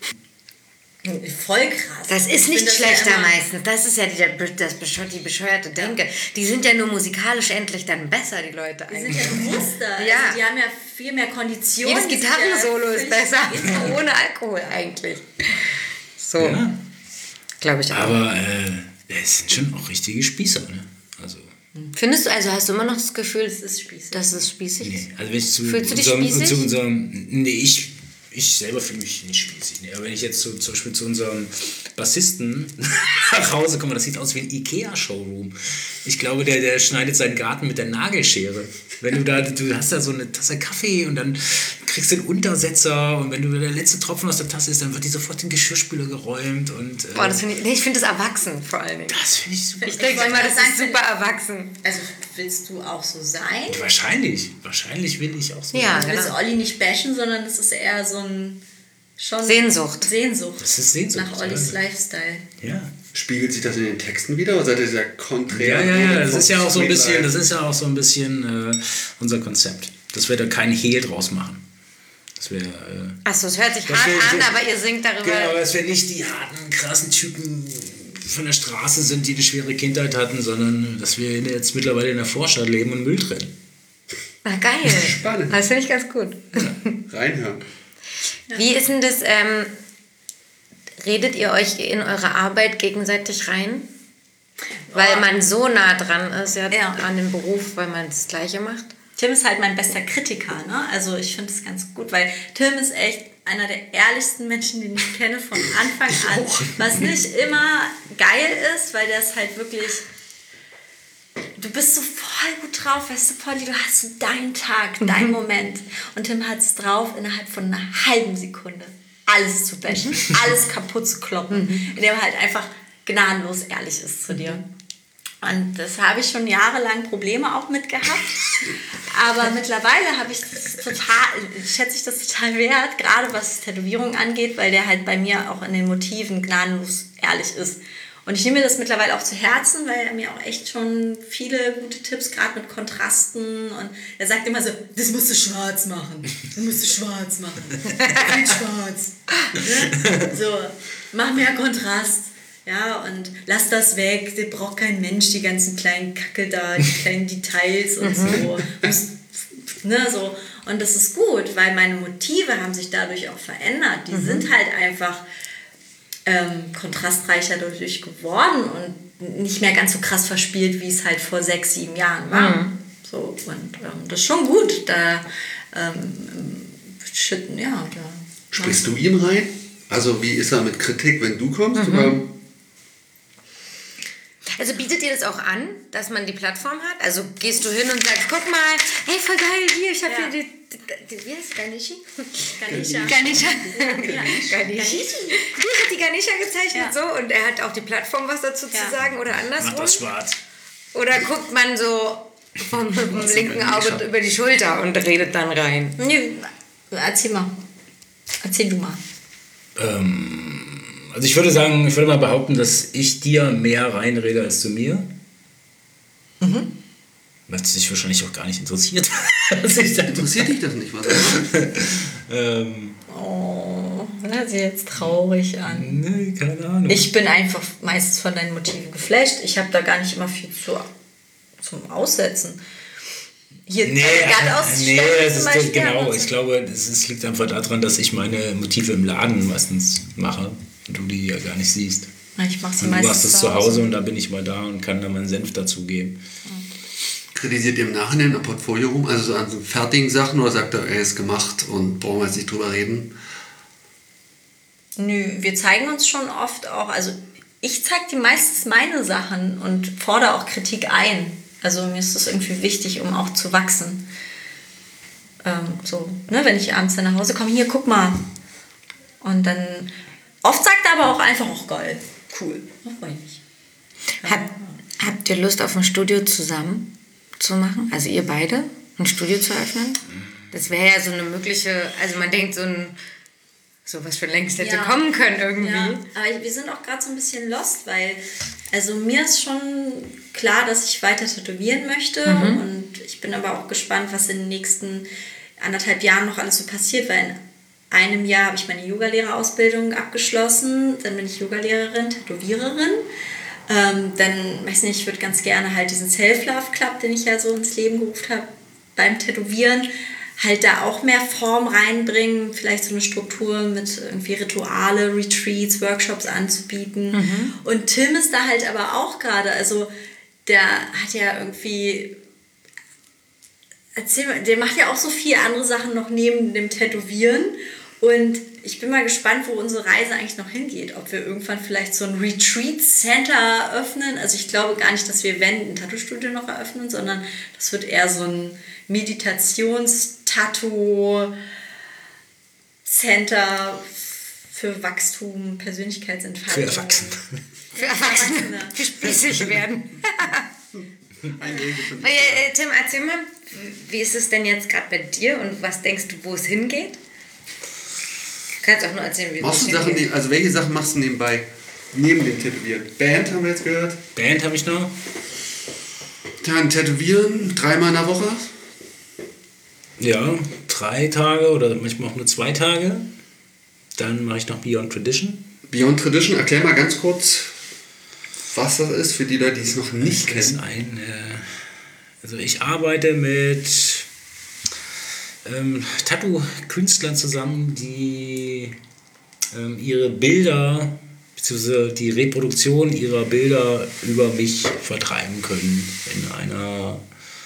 Voll krass. Das ist Ich nicht find das schlechter ja immer- meistens. Das ist ja die, das bescheu- die bescheuerte Denke. Die sind ja nur musikalisch endlich dann besser, die Leute Die sind eigentlich. ja bewusster. Ja. Also die haben ja viel mehr Kondition. Jedes die sind Gitarrensolo ja ist völlig besser. intro. Ohne Alkohol eigentlich. So, Ja. glaube ich auch. Aber äh, es sind schon auch richtige Spießer. Ne? Also, Findest du, also hast du immer noch das Gefühl, Das ist spießig. dass es spießig ist? nee. Also wenn ich zu Fühlst du dich unserem, spießig? zu unserem. Nee, ich. Ich selber fühle mich nicht spießig. Nee. Aber wenn ich jetzt zu, zum Beispiel zu unserem Bassisten nach Hause komme, das sieht aus wie ein Ikea-Showroom. Ich glaube, der, der schneidet seinen Garten mit der Nagelschere. Wenn du da, du hast da so eine Tasse Kaffee und dann kriegst du einen Untersetzer und wenn du der letzte Tropfen aus der Tasse ist, dann wird die sofort in den Geschirrspüler geräumt und... Äh, Boah, das finde ich, nee, ich finde das erwachsen vor allen Dingen. das finde ich super. Ich denke wollte immer, gerade das ist sagen, super erwachsen. Also willst du auch so sein? Wahrscheinlich. Wahrscheinlich will ich auch so. Ja. Du willst genau. Olli nicht bashen, sondern es ist eher so ein... Schon Sehnsucht. Sehnsucht. Das ist Sehnsucht. Nach Ollis ja. Lifestyle. Ja. Spiegelt sich das in den Texten wieder oder seid ihr sehr konträr? Ja, ja, ja, das ist ja auch so ein Street bisschen, Life? das ist ja auch so ein bisschen äh, unser Konzept. Dass wir da keinen Hehl draus machen. Dass wir, äh, Achso, es hört sich Das hart will- an, das- aber ihr singt darüber. genau, dass wir nicht die harten, krassen Typen von der Straße sind, die eine schwere Kindheit hatten, sondern dass wir jetzt mittlerweile in der Vorstadt leben und Müll trennen. Ah, geil. Spannend. Das finde ich ganz gut. Reinhören. Wie ist denn das, ähm, redet ihr euch in eure Arbeit gegenseitig rein? Weil man so nah dran ist ja, Ja. an dem Beruf, weil man das Gleiche macht? Tim ist halt mein bester Kritiker, ne? Also ich finde es ganz gut, weil Tim ist echt einer der ehrlichsten Menschen, den ich kenne von Anfang an. Was nicht immer geil ist, weil der ist halt wirklich... Du bist so voll gut drauf, weißt du, Polly, du hast so deinen Tag, deinen Moment. Und Tim hat es drauf, innerhalb von einer halben Sekunde alles zu bashen, alles kaputt zu kloppen, indem er halt einfach gnadenlos ehrlich ist zu dir. Und das habe ich schon jahrelang Probleme auch mit gehabt. Aber mittlerweile habe ich das total, schätze ich das total wert, gerade was Tätowierungen angeht, weil der halt bei mir auch in den Motiven gnadenlos ehrlich ist. Und ich nehme mir das mittlerweile auch zu Herzen, weil er mir auch echt schon viele gute Tipps, gerade mit Kontrasten, und er sagt immer so, das musst du schwarz machen, das musst du schwarz machen, viel schwarz. Ne? So, mach mehr Kontrast. Ja, und lass das weg, das braucht kein Mensch, die ganzen kleinen Kacke da, die kleinen Details und so. Ne, so. Und das ist gut, weil meine Motive haben sich dadurch auch verändert. Die sind halt einfach ähm, kontrastreicher dadurch geworden und nicht mehr ganz so krass verspielt, wie es halt vor sechs, sieben Jahren war. Mhm. So, und ähm, das ist schon gut. Da ähm, schütten, ja, da. Sprichst du ihm rein? Also wie ist er mit Kritik, wenn du kommst? Oder? Also bietet ihr das auch an, dass man die Plattform hat? Also gehst du hin und sagst, guck mal, hey, voll geil, hier, ich habe Ja. hier die, die, die... Wie heißt Ganeshi? Ganesha. Ganesha. Ja. Ganeshi. Hier hat die Ganesha gezeichnet, Ja. so, und er hat auch die Plattform was dazu Ja. zu sagen oder Macht andersrum. das schwarz. Oder guckt man so vom, vom linken Auge über die Schulter und redet dann rein. Nee, erzähl mal. Erzähl du mal. Ähm, also ich würde sagen, ich würde mal behaupten, dass ich dir mehr reinrede als du mir. Mhm. Was dich wahrscheinlich auch gar nicht interessiert. Was ich da Interessiert dich das nicht, was er macht? ähm, Oh, das hört sich jetzt traurig an. nee, keine Ahnung. Ich bin einfach meistens von deinen Motiven geflasht. Ich habe da gar nicht immer viel zu zum Aussetzen. Hier Nee, Gatt ausstellen nee, das zum ist Beispiel, genau. aber so- Ich glaube, es ist- liegt einfach daran, dass ich meine Motive im Laden meistens mache und du die ja gar nicht siehst. Ich mache sie Und du meistens machst es zu Hause und da bin ich mal da und kann da meinen Senf dazugeben. Kritisiert ihr im Nachhinein am Portfolio rum, also so an so fertigen Sachen, oder sagt er, er ist gemacht und brauchen wir jetzt nicht drüber reden? Nö, wir zeigen uns schon oft auch, also ich zeige dir meistens meine Sachen und fordere auch Kritik ein. Also mir ist das irgendwie wichtig, um auch zu wachsen. Ähm, so, ne, wenn ich abends dann nach Hause komme, hier, guck mal. Und dann, oft sagt er aber auch einfach, auch geil, cool, das freue ich mich. Hab, habt ihr Lust auf ein Studio zusammen zu machen? Also ihr beide, ein Studio zu öffnen? Das wäre ja so eine mögliche, also man denkt so ein, so was schon längst hätte Ja. kommen können irgendwie. Ja, aber wir sind auch gerade so ein bisschen lost, weil also mir ist schon klar, dass ich weiter tätowieren möchte und ich bin aber auch gespannt, was in den nächsten anderthalb Jahren noch alles so passiert, weil in einem Jahr habe ich meine Yogalehrerausbildung abgeschlossen, dann bin ich Yogalehrerin, Tätowiererin. Ähm, dann, weiß nicht, ich würde ganz gerne halt diesen Self-Love-Club, den ich ja so ins Leben gerufen habe, beim Tätowieren, halt da auch mehr Form reinbringen, vielleicht so eine Struktur mit irgendwie Rituale, Retreats, Workshops anzubieten. Und Tim ist da halt aber auch gerade, also der hat ja irgendwie, erzähl mal, der macht ja auch so viele andere Sachen noch neben dem Tätowieren und ich bin mal gespannt, wo unsere Reise eigentlich noch hingeht. Ob wir irgendwann vielleicht so ein Retreat-Center eröffnen. Also ich glaube gar nicht, dass wir, wenn, ein Tattoo-Studio noch eröffnen, sondern das wird eher so ein Meditations-Tattoo-Center für Wachstum, Persönlichkeitsentfaltung. Für Erwachsene. Für Erwachsene, die spießig werden. Äh, Tim, erzähl mal, wie ist es denn jetzt gerade bei dir und was denkst du, wo es hingeht? Du kannst auch nur erzählen, wie Machst es du Sachen, hingeht. die, also welche Sachen machst du nebenbei? Neben dem Tätowieren. Band haben wir jetzt gehört. Band habe ich noch. Dann Tätowieren, dreimal in der Woche. Ja, drei Tage oder manchmal auch nur zwei Tage. Dann mache ich noch Beyond Tradition. Beyond Tradition, erklär mal ganz kurz, was das ist für die Leute, die es noch nicht Das ist kennen. ein, äh, also ich arbeite mit ähm, Tattoo-Künstlern zusammen, die ähm, ihre Bilder, beziehungsweise die Reproduktion ihrer Bilder über mich vertreiben können in einer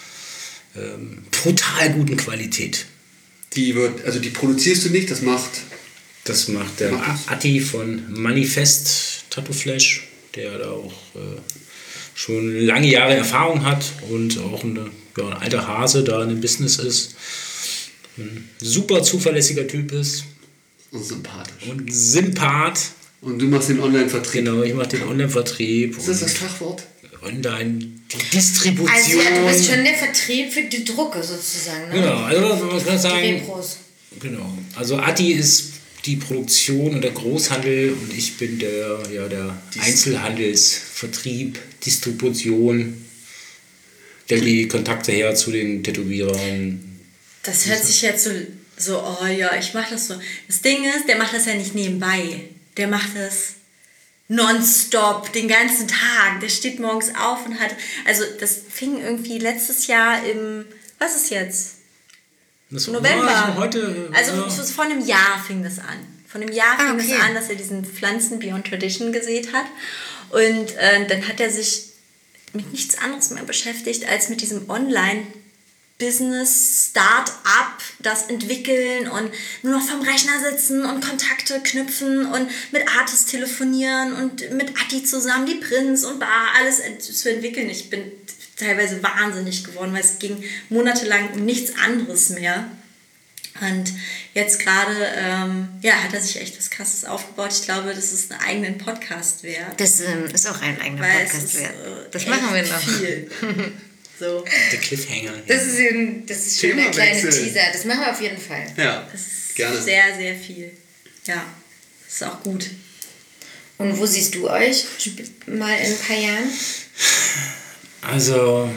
ähm, brutal guten Qualität. Die wird, also die produzierst du nicht, das macht. Das macht der Macht das? Atti von Manifest Tattoo Flash, der da auch äh, schon lange Jahre Erfahrung hat und auch eine, ja, ein alter Hase da in dem Business ist. Ein super zuverlässiger Typ ist Und sympathisch. und Sympath. Und du machst den Online-Vertrieb. Genau, ich mache den Online-Vertrieb Ist das das und Fachwort? Online, die Distribution. Also ja, du bist schon der Vertrieb für die Drucke sozusagen, ne? Genau, also man kann Die sagen, Repros. genau. Also Atti ist die Produktion und der Großhandel und ich bin der, ja, der Einzelhandelsvertrieb, Distribution, der die Kontakte her zu den Tätowierern. Das hört sich jetzt so, so, oh ja, ich mache das so. Das Ding ist, der macht das ja nicht nebenbei. Der macht das nonstop, den ganzen Tag. Der steht morgens auf und hat, also das fing irgendwie letztes Jahr im, was ist jetzt? Das November. Ja, also heute, Also ja. so vor einem Jahr fing das an. Vor einem Jahr Ah, fing okay. es an, dass er diesen Pflanzen Beyond Tradition gesät hat. Und äh, dann hat er sich mit nichts anderes mehr beschäftigt, als mit diesem Online-Business, Start-up, das entwickeln und nur noch vom Rechner sitzen und Kontakte knüpfen und mit Artists telefonieren und mit Atti zusammen die Prints und bar, alles ent- zu entwickeln. Ich bin teilweise wahnsinnig geworden, weil es ging monatelang um nichts anderes mehr. Und jetzt gerade, ähm, ja, hat er sich echt was Krasses aufgebaut. Ich glaube, das ist einen eigenen Podcast wert. Das ähm, ist auch ein eigener Weil es Podcast ist, wert. äh, Das echt machen wir noch. viel. So, Der Cliffhanger. Das ist, ein, das ist schon der kleine Themawechsel. Teaser. Das machen wir auf jeden Fall. Ja, das ist gerne. sehr, sehr viel. Ja, das ist auch gut. Und wo siehst du euch mal in ein paar Jahren? Also,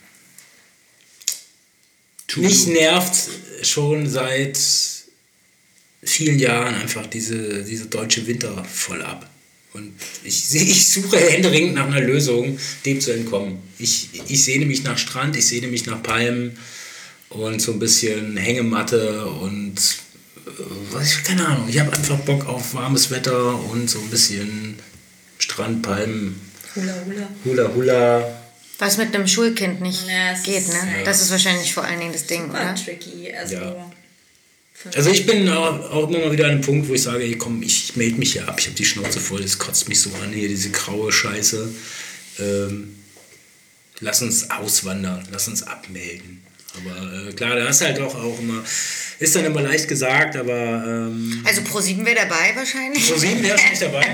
mich nervt schon seit vielen Jahren einfach diese, diese deutsche Winter voll ab. Und ich, ich suche händeringend nach einer Lösung, dem zu entkommen. Ich, ich sehne mich nach Strand, ich sehne mich nach Palmen und so ein bisschen Hängematte und was ich, keine Ahnung. Ich habe einfach Bock auf warmes Wetter und so ein bisschen Strand, Palmen. Hula Hula. Hula Hula. Was mit einem Schulkind nicht Ja, es geht, ist- ne? ja. Das ist wahrscheinlich vor allen Dingen das Ding, Super oder? tricky. Also, Ja. Also ich bin auch, auch immer mal wieder an einem Punkt, wo ich sage, ey, komm, ich melde mich hier ab, ich habe die Schnauze voll, das kotzt mich so an, hier diese graue Scheiße. Ähm, lass uns auswandern, lass uns abmelden. Aber äh, klar, da ist halt auch, auch immer, ist dann immer leicht gesagt, aber ähm, Also Pro sieben wäre dabei wahrscheinlich. so sieben wäre schon nicht dabei.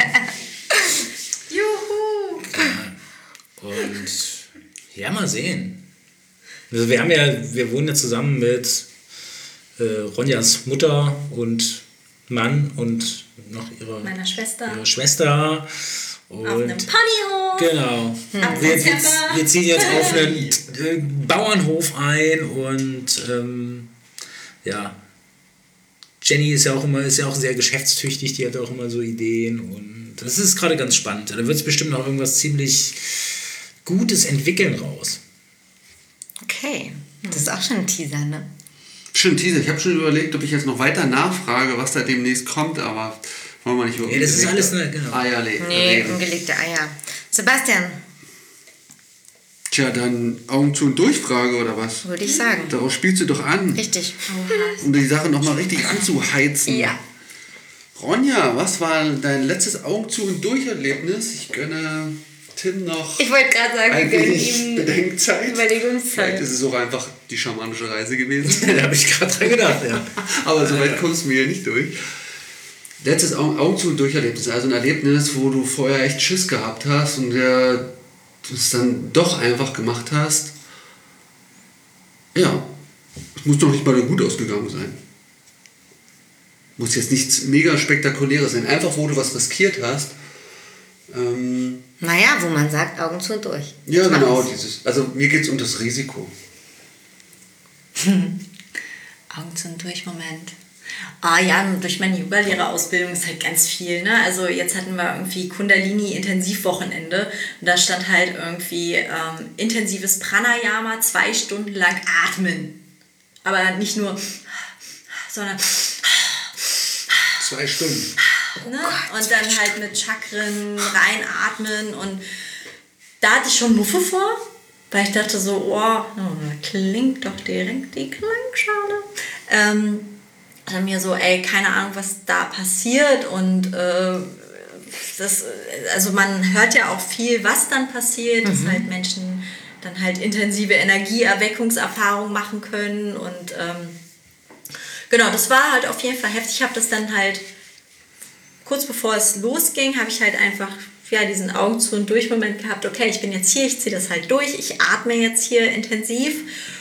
juhu! Und ja, mal sehen. Also wir haben ja, wir wohnen ja zusammen mit äh, Ronjas Mutter und Mann und noch ihre, Meiner Schwester. ihre Schwester. Und Auf einem Ponyhof. genau. Ab Wir, wir, September. wir ziehen jetzt auf einen äh, Bauernhof ein und ähm, ja, Jenny ist ja auch immer, ist ja auch sehr geschäftstüchtig, die hat auch immer so Ideen und das ist gerade ganz spannend. Da wird es bestimmt noch irgendwas ziemlich Gutes entwickeln raus. Okay, das ist auch schon ein Teaser, ne? Schön Teaser. Ich habe schon überlegt, ob ich jetzt noch weiter nachfrage, was da demnächst kommt, aber wollen wir nicht über Ja, das ist ungelegte alles, ne, genau. Eier le- Nee, reden. ungelegte Eier. Sebastian, Tja, dann Augen zu und Durchfrage oder was? würde ich sagen. Darauf spielst du doch an, Richtig. um die Sache nochmal richtig anzuheizen. Ja. Ronja, was war dein letztes Augen zu und Durcherlebnis? Ich gönne Tim noch Ich wollte gerade sagen, wir gönnen eigentlich ihm Bedenkzeit. Überlegungszeit. Vielleicht ist es auch einfach die schamanische Reise gewesen. Da habe ich gerade dran gedacht, ja. Aber so weit kommst du mir hier nicht durch. Letztes Augen, Augen zu und Durcherlebnis, also ein Erlebnis, wo du vorher echt Schiss gehabt hast und der du es dann doch einfach gemacht hast. Ja, es muss doch nicht mal gut ausgegangen sein. Muss jetzt nichts mega spektakuläres sein. Einfach, wo du was riskiert hast. Ähm, Naja, wo man sagt, Augen zu und durch. ja, Das genau. machen's. Dieses, also mir geht es um das Risiko. Augen zu und durch, Moment. Ah ja, durch meine Yoga-Lehrerausbildung ist halt ganz viel, ne? Also jetzt hatten wir irgendwie Kundalini-Intensivwochenende und da stand halt irgendwie ähm, intensives Pranayama, zwei Stunden lang atmen. Aber nicht nur, sondern, Zwei Stunden. ne? Und dann halt mit Chakren reinatmen und da hatte ich schon Muffe vor, weil ich dachte so, oh, da klingt doch direkt die Klangschale. Ähm, dann mir so, ey, keine Ahnung, was da passiert und äh, das, also man hört ja auch viel, was dann passiert, dass halt Menschen dann halt intensive Energieerweckungserfahrungen machen können und ähm, genau, das war halt auf jeden Fall heftig. Ich habe das dann halt, kurz bevor es losging, habe ich halt einfach ja, diesen Augen zu und durch Moment gehabt, okay, ich bin jetzt hier, ich ziehe das halt durch, ich atme jetzt hier intensiv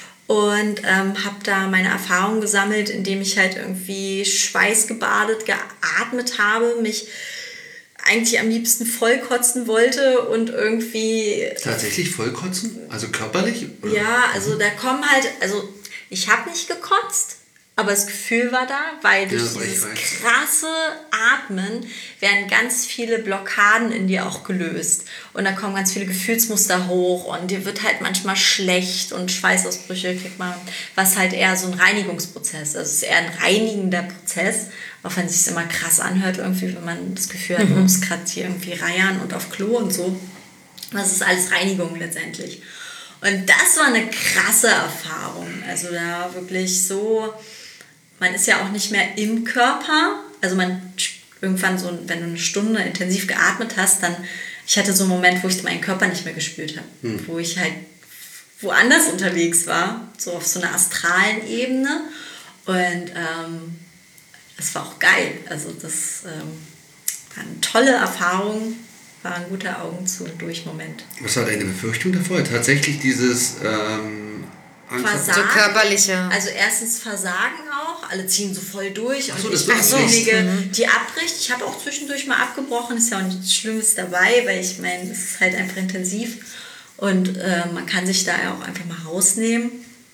und ähm, habe da meine Erfahrungen gesammelt, indem ich halt irgendwie schweißgebadet geatmet habe, mich eigentlich am liebsten vollkotzen wollte und irgendwie Tatsächlich vollkotzen? Also körperlich? Oder? ja, also da kommen halt, also ich habe nicht gekotzt, aber das Gefühl war da, weil durch Ja, aber ich dieses weiß. krasse Atmen werden ganz viele Blockaden in dir auch gelöst. Und da kommen ganz viele Gefühlsmuster hoch und dir wird halt manchmal schlecht und Schweißausbrüche kriegt man, was halt eher so ein Reinigungsprozess ist. Also es ist eher ein reinigender Prozess, auch wenn es sich immer krass anhört, irgendwie, wenn man das Gefühl hat, man muss gerade hier irgendwie reiern und auf Klo und so. Das ist alles Reinigung letztendlich. Und das war eine krasse Erfahrung. Also da wirklich so, man ist ja auch nicht mehr im Körper. Also man irgendwann so, wenn du eine Stunde intensiv geatmet hast, dann, ich hatte so einen Moment, wo ich meinen Körper nicht mehr gespürt habe. Hm. Wo ich halt woanders unterwegs war, so auf so einer astralen Ebene. Und ähm, das war auch geil. Also das ähm, war eine tolle Erfahrung. War ein guter Augen zu und durch Moment. Was war deine Befürchtung davor? Tatsächlich dieses ähm, Angst- Versagen. So körperliche. Also erstens Versagen auch. Alle ziehen so voll durch. Ach so, und das ich bin war diejenige, Mhm. die abbricht. Ich habe auch zwischendurch mal abgebrochen. Ist ja auch nichts Schlimmes dabei, weil ich meine, es ist halt einfach intensiv. Und äh, man kann sich da ja auch einfach mal rausnehmen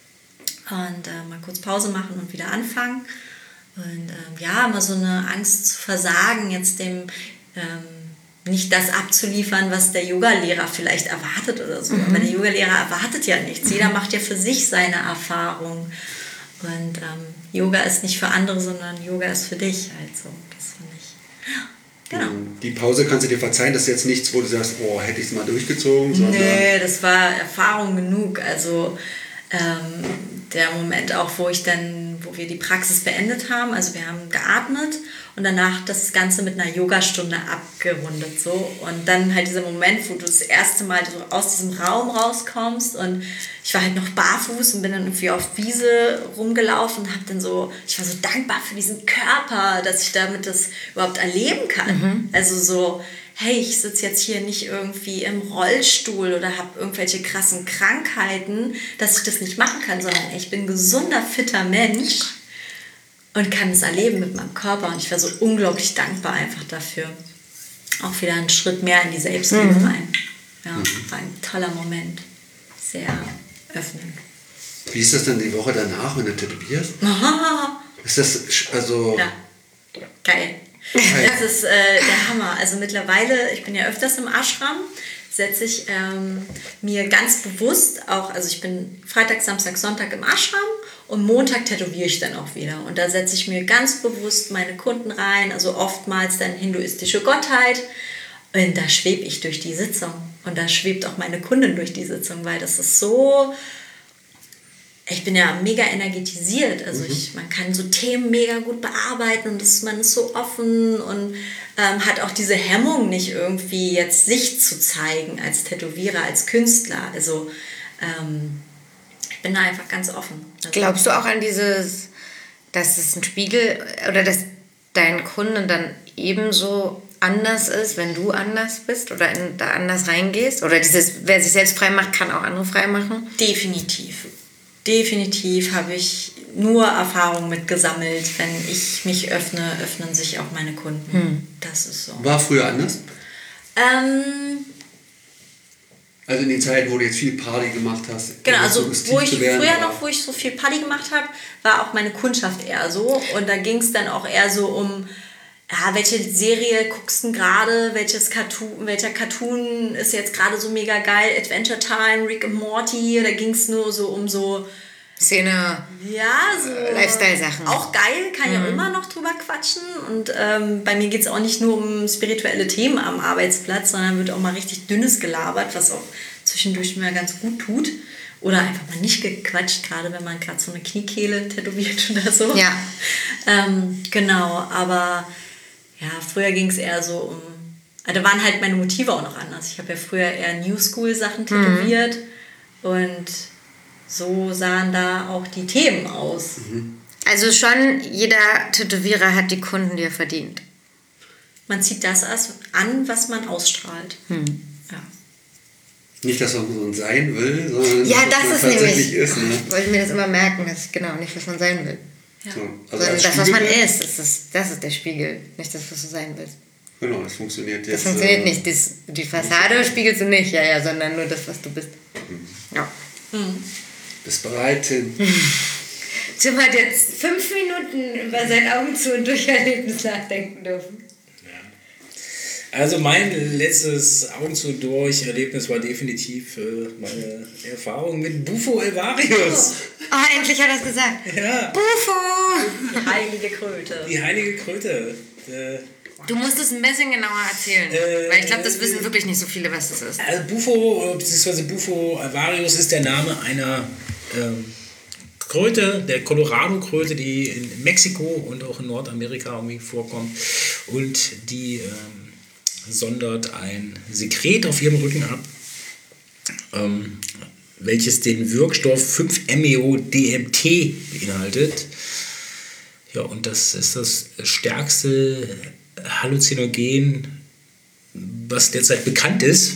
und äh, mal kurz Pause machen und wieder anfangen. Und ähm, ja, immer so eine Angst zu versagen, jetzt dem ähm, nicht das abzuliefern, was der Yogalehrer vielleicht erwartet oder so. Mhm. Aber der Yogalehrer erwartet ja nichts. Jeder macht ja für sich seine Erfahrung. Und ähm, Yoga ist nicht für andere, sondern Yoga ist für dich. Also, das finde ich. Ja, genau. Die Pause kannst du dir verzeihen, das ist jetzt nichts, wo du sagst, oh, hätte ich es mal durchgezogen. Sondern nee, das war Erfahrung genug. Also ähm, der Moment auch, wo ich dann, wo wir die Praxis beendet haben, also wir haben geatmet und danach das Ganze mit einer Yogastunde abgerundet so und dann halt dieser Moment, wo du das erste Mal so aus diesem Raum rauskommst und ich war halt noch barfuß und bin dann irgendwie auf Wiese rumgelaufen und hab dann so, ich war so dankbar für diesen Körper, dass ich damit das überhaupt erleben kann. Mhm. Also so, hey, ich sitze jetzt hier nicht irgendwie im Rollstuhl oder habe irgendwelche krassen Krankheiten, dass ich das nicht machen kann, sondern ich bin ein gesunder, fitter Mensch und kann es erleben mit meinem Körper. Und ich war so unglaublich dankbar einfach dafür. Auch wieder einen Schritt mehr in die Selbstliebe mhm. rein. Ja, war ein toller Moment. Sehr öffnend. Wie ist das dann die Woche danach, wenn du tätowierst? Aha. Ist das also... Ja, geil. Das ist äh, der Hammer. Also mittlerweile, ich bin ja öfters im Ashram, setze ich ähm, mir ganz bewusst auch, also ich bin Freitag, Samstag, Sonntag im Ashram und Montag tätowiere ich dann auch wieder. Und da setze ich mir ganz bewusst meine Kunden rein, also oftmals dann hinduistische Gottheit. Und da schwebe ich durch die Sitzung. Und da schwebt auch meine Kundin durch die Sitzung, weil das ist so... Ich bin ja mega energetisiert, also ich, man kann so Themen mega gut bearbeiten und das, man ist so offen und ähm, hat auch diese Hemmung nicht irgendwie jetzt sich zu zeigen als Tätowierer, als Künstler. Also ähm, ich bin da einfach ganz offen. Also, glaubst du auch an dieses, dass es ein Spiegel oder dass dein Kunde dann ebenso anders ist, wenn du anders bist oder in, da anders reingehst? Oder dieses, wer sich selbst frei macht, kann auch andere frei machen? Definitiv. Definitiv habe ich nur Erfahrung mit gesammelt. Wenn ich mich öffne, öffnen sich auch meine Kunden. Hm. Das ist so. War früher anders? Ähm, also in den Zeiten, wo du jetzt viel Party gemacht hast. Genau, also so wo ich werden, früher noch, wo ich so viel Party gemacht habe, war auch meine Kundschaft eher so. Und da ging es dann auch eher so um, ja, welche Serie guckst du gerade, welches Cartoon, welcher Cartoon ist jetzt gerade so mega geil, Adventure Time, Rick and Morty, da ging es nur so um so Szene, ja, so Lifestyle-Sachen. Auch geil, kann mhm. ja immer noch drüber quatschen und ähm, bei mir geht es auch nicht nur um spirituelle Themen am Arbeitsplatz, sondern wird auch mal richtig Dünnes gelabert, was auch zwischendurch mir ganz gut tut. Oder einfach mal nicht gequatscht, gerade wenn man gerade so eine Kniekehle tätowiert oder so. Ja. ähm, genau, aber ja, früher ging es eher so um... Also da waren halt meine Motive auch noch anders. Ich habe ja früher eher New School-Sachen tätowiert mhm. und so sahen da auch die Themen aus. Mhm. Also schon jeder Tätowierer hat die Kunden, die er verdient. Man zieht das an, was man ausstrahlt. Mhm. Ja. Nicht, dass man so sein will, sondern ja, das man ist tatsächlich nämlich, ist. Ne? Ich wollte mir das immer merken, dass genau nicht, was man sein will. Ja. So, also sondern das, was man ist, das ist, das ist der Spiegel, nicht das, was du sein willst. Genau, das funktioniert jetzt. Das funktioniert äh, nicht. Das, die Fassade spiegelst du nicht, ja, ja, sondern nur das, was du bist. Mhm. Ja. Mhm. Bist bereit, Tim? Tim hat jetzt fünf Minuten über sein Augen zu und durch Erlebnis nachdenken dürfen. Also mein letztes Augen zu durch Erlebnis war definitiv äh, meine Erfahrung mit Bufo Alvarius. Ah, oh, endlich hat er es gesagt. Ja. Bufo! Die heilige Kröte. Die heilige Kröte. Äh, du musst es ein bisschen genauer erzählen, äh, weil ich glaube, das wissen wirklich nicht so viele, was das ist. Also Bufo, bzw. Bufo Alvarius ist der Name einer ähm, Kröte, der Colorado-Kröte, die in Mexiko und auch in Nordamerika irgendwie vorkommt und die ähm, sondert ein Sekret auf ihrem Rücken ab, ähm, welches den Wirkstoff fünf M E O D M T beinhaltet. Ja, und das ist das stärkste Halluzinogen, was derzeit bekannt ist.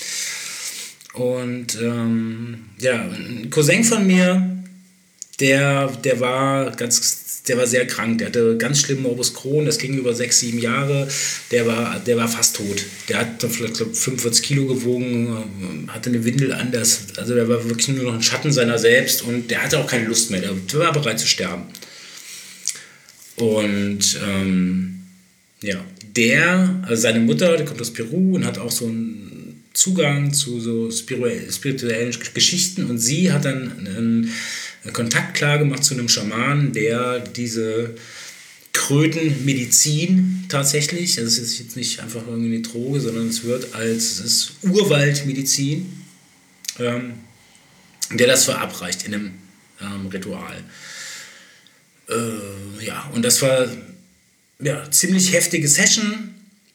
Und ähm, ja, ein Cousin von mir, der, der war ganz Der war sehr krank, der hatte ganz schlimm Morbus Crohn, das ging über sechs, sieben Jahre, der war, der war fast tot. Der hat dann vielleicht glaub, fünfundvierzig Kilo gewogen, hatte eine Windel an, das, also der war wirklich nur noch ein Schatten seiner selbst und der hatte auch keine Lust mehr, der war bereit zu sterben. Und ähm, ja, der, also seine Mutter, die kommt aus Peru und hat auch so einen Zugang zu so spirituellen Geschichten und sie hat dann einen Kontakt klar gemacht zu einem Schamanen, der diese Krötenmedizin tatsächlich, das ist jetzt nicht einfach irgendwie eine Droge, sondern es wird als, es ist Urwaldmedizin, ähm, der das verabreicht in einem ähm, Ritual. Äh, ja, und das war ja ziemlich heftige Session.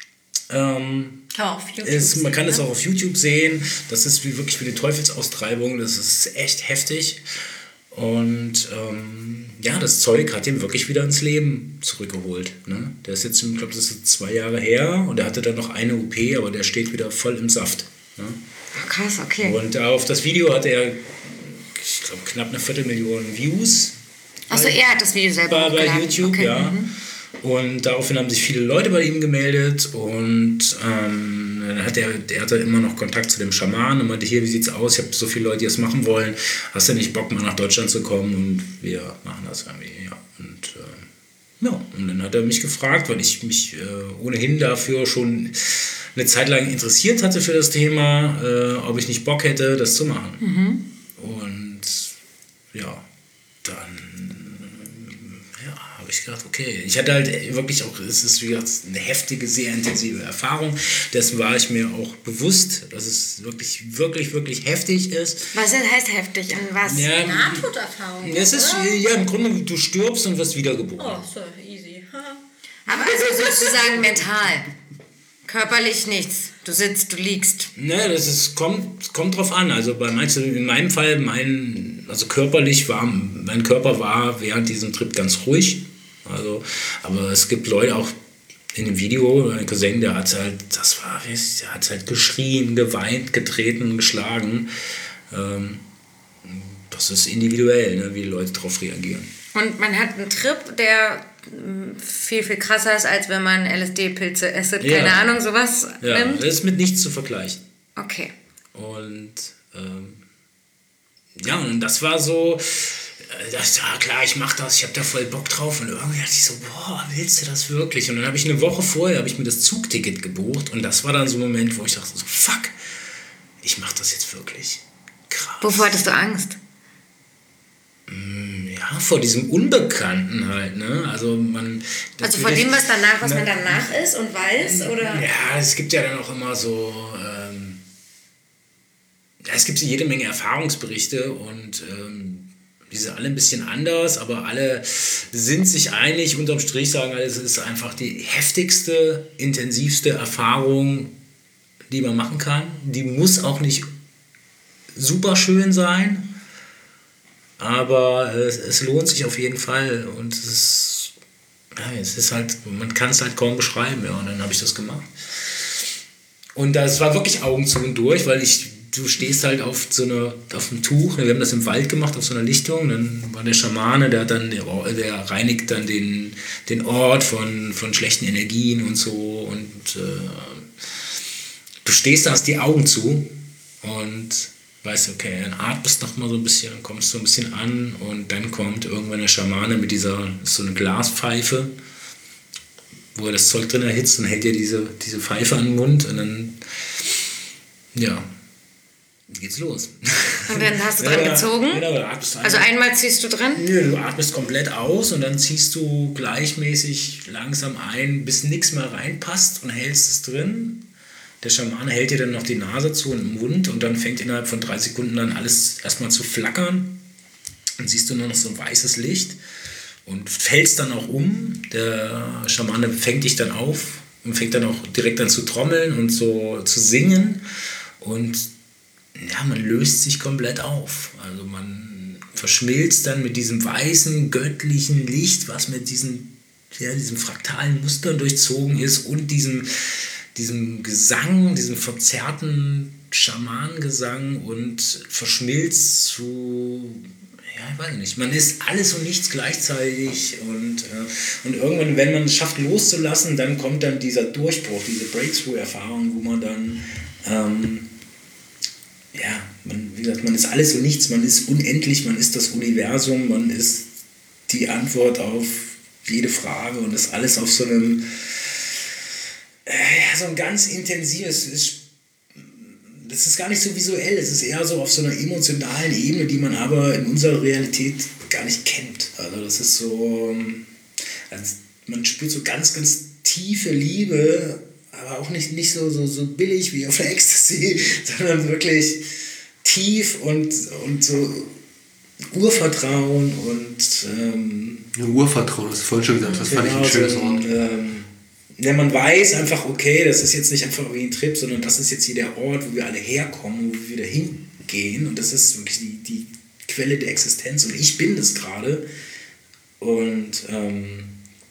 Ähm, Kann man auf YouTube ist, man kann sehen, es ne? auch auf YouTube sehen. Das ist wie, wirklich wie die Teufelsaustreibung. Das ist echt heftig. Und ähm, ja, das Zeug hat ihn wirklich wieder ins Leben zurückgeholt. Ne? Der ist jetzt, ich glaube, das ist zwei Jahre her und er hatte dann noch eine O P, aber der steht wieder voll im Saft. Ne? Ach, krass, okay. Und auf das Video hat er, ich glaube, knapp eine Viertelmillion Views. Achso, er hat das Video selber Bei, bei hochgeladen. YouTube, okay. ja. Mhm. Und daraufhin haben sich viele Leute bei ihm gemeldet und ähm, dann hat er, der hatte immer noch Kontakt zu dem Schamanen und meinte, hier, wie sieht's aus? Ich habe so viele Leute, die das machen wollen. Hast du nicht Bock, mal nach Deutschland zu kommen? Und wir machen das irgendwie, ja. Und äh, ja, und dann hat er mich gefragt, weil ich mich äh, ohnehin dafür schon eine Zeit lang interessiert hatte für das Thema, äh, ob ich nicht Bock hätte, das zu machen. Mhm. Und ja, dann ja, habe ich gedacht, okay. Ich hatte halt wirklich auch, es ist wie gesagt eine heftige, sehr intensive Erfahrung. Dessen war ich mir auch bewusst, dass es wirklich, wirklich, wirklich heftig ist. Was heißt heftig? An was? Ja, Nahtoderfahrung. es ist, oder? ja, im Grunde, du stirbst und wirst wiedergeboren. Oh, so easy. Aber also sozusagen mental. Körperlich nichts. Du sitzt, du liegst. Ne, das ist, kommt, kommt drauf an. Also bei manchen, in meinem Fall, mein, also körperlich war, mein Körper war während diesem Trip ganz ruhig. Also, aber es gibt Leute auch in dem Video, mein Cousin, der hat halt, das war, der hat halt geschrien, geweint, getreten, geschlagen. Ähm, das ist individuell, ne, wie die Leute darauf reagieren. Und man hat einen Trip, der viel, viel krasser ist, als wenn man L S D-Pilze esset, Ja. keine Ahnung, sowas Ja, nimmt. das ist mit nichts zu vergleichen. Okay. Und ähm, ja, und das war so, äh, das, ja klar, ich mach das, ich hab da voll Bock drauf. Und irgendwie dachte ich so, boah, willst du das wirklich? Und dann habe ich eine Woche vorher, habe ich mir das Zugticket gebucht. Und das war dann so ein Moment, wo ich dachte so, fuck, ich mach das jetzt wirklich. Krass. Wovor hattest du Angst? Ja, vor diesem Unbekannten halt, ne? Also man... Also vor dem, was danach, was man danach ist und weiß, oder? Ja, es gibt ja dann auch immer so... Ähm, ja, es gibt jede Menge Erfahrungsberichte und ähm, die sind alle ein bisschen anders, aber alle sind sich einig, unterm Strich sagen alle, es ist einfach die heftigste, intensivste Erfahrung, die man machen kann. Die muss auch nicht super schön sein, aber es, es lohnt sich auf jeden Fall und es ist, ja, es ist halt, man kann es halt kaum beschreiben, ja, und dann habe ich das gemacht. Und das war wirklich Augen zu und durch, weil ich, du stehst halt auf so einer, auf einem Tuch, wir haben das im Wald gemacht, auf so einer Lichtung, dann war der Schamane, der hat dann, der, der reinigt dann den, den Ort von, von schlechten Energien und so und äh, du stehst da, hast die Augen zu und weißt du, okay, dann atmest noch mal so ein bisschen, dann kommst du ein bisschen an und dann kommt irgendwann der Schamane mit dieser, so eine Glaspfeife, wo er das Zeug drin erhitzt und hält dir diese, diese Pfeife an den Mund und dann, ja, geht's los. Und dann hast du dran Ja, gezogen? Genau, da atmest du Also einmal ziehst du dran? Nö, du atmest komplett aus und dann ziehst du gleichmäßig langsam ein, bis nichts mehr reinpasst und hältst es drin. Der Schamane hält dir dann noch die Nase zu und den Mund und dann fängt innerhalb von drei Sekunden dann alles erstmal zu flackern. Dann siehst du nur noch so ein weißes Licht und fällst dann auch um. Der Schamane fängt dich dann auf und fängt dann auch direkt an zu trommeln und so zu singen. Und ja, man löst sich komplett auf. Also man verschmilzt dann mit diesem weißen, göttlichen Licht, was mit diesen, ja, diesem fraktalen Mustern durchzogen ist und diesem diesem Gesang, diesem verzerrten Schamanengesang und verschmilzt zu, ja, ich weiß nicht, man ist alles und nichts gleichzeitig und, äh, und irgendwann, wenn man es schafft loszulassen, dann kommt dann dieser Durchbruch, diese Breakthrough-Erfahrung, wo man dann, ähm, ja, man, wie gesagt, man ist alles und nichts, man ist unendlich, man ist das Universum, man ist die Antwort auf jede Frage und ist alles auf so einem so ein ganz intensives, ist, das ist gar nicht so visuell, es ist eher so auf so einer emotionalen Ebene, die man aber in unserer Realität gar nicht kennt. Also das ist so, also man spürt so ganz, ganz tiefe Liebe, aber auch nicht, nicht so, so, so billig wie auf der Ecstasy, sondern wirklich tief und, und so Urvertrauen und ähm, ja, Urvertrauen, das hast du vorhin schon gesagt, das fand genau, ich ein schönes so, Wort. Ähm, ja, man weiß einfach, okay, das ist jetzt nicht einfach wie ein Trip, sondern das ist jetzt hier der Ort, wo wir alle herkommen, wo wir wieder hingehen und das ist wirklich die, die Quelle der Existenz und ich bin das gerade und ähm,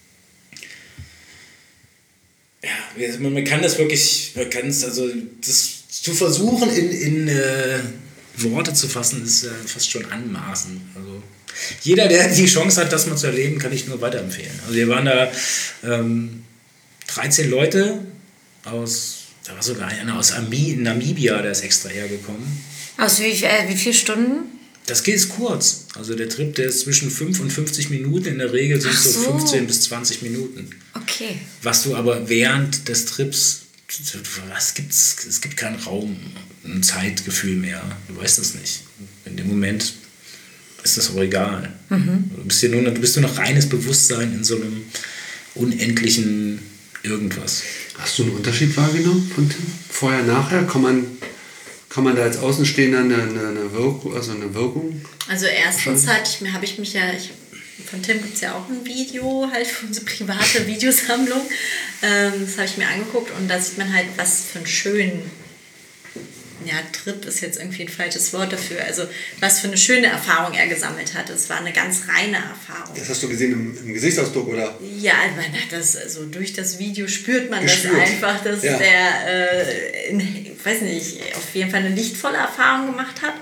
ja, man, man kann das wirklich, man kann es, also das zu versuchen in, in äh, Worte zu fassen, ist äh, fast schon anmaßen. Also jeder, der die Chance hat, das mal zu erleben, kann ich nur weiterempfehlen. Also wir waren da ähm, dreizehn Leute aus, da war sogar einer aus Ami, Namibia, der ist extra hergekommen. Aus wie, äh, wie viele Stunden? Das geht kurz. Also der Trip, der ist zwischen fünf und fünfzig Minuten. In der Regel sind es so. so fünfzehn bis zwanzig Minuten. Okay. Was du aber während des Trips, was gibt's, es gibt keinen Raum, ein Zeitgefühl mehr. Du weißt es nicht. In dem Moment ist das auch egal. Mhm. Du bist ja nur, du bist nur noch reines Bewusstsein in so einem unendlichen Irgendwas. Hast du einen Unterschied wahrgenommen von Tim? Vorher, nachher? Kann man, kann man da als Außenstehender eine, eine, eine, Wirkung, also eine Wirkung? Also erstens hatte ich mir, habe ich mich ja, ich, von Tim gibt es ja auch ein Video, halt für unsere private Videosammlung. Ähm, das habe ich mir angeguckt und da sieht man halt, was für einen schönen, ja, Trip ist jetzt irgendwie ein falsches Wort dafür, also was für eine schöne Erfahrung er gesammelt hat. Es war eine ganz reine Erfahrung. Das hast du gesehen im, im Gesichtsausdruck, oder? Ja, man hat das, also durch das Video spürt man Gespürt. das einfach, dass ja. der, äh, in, ich weiß nicht, auf jeden Fall eine lichtvolle Erfahrung gemacht hat.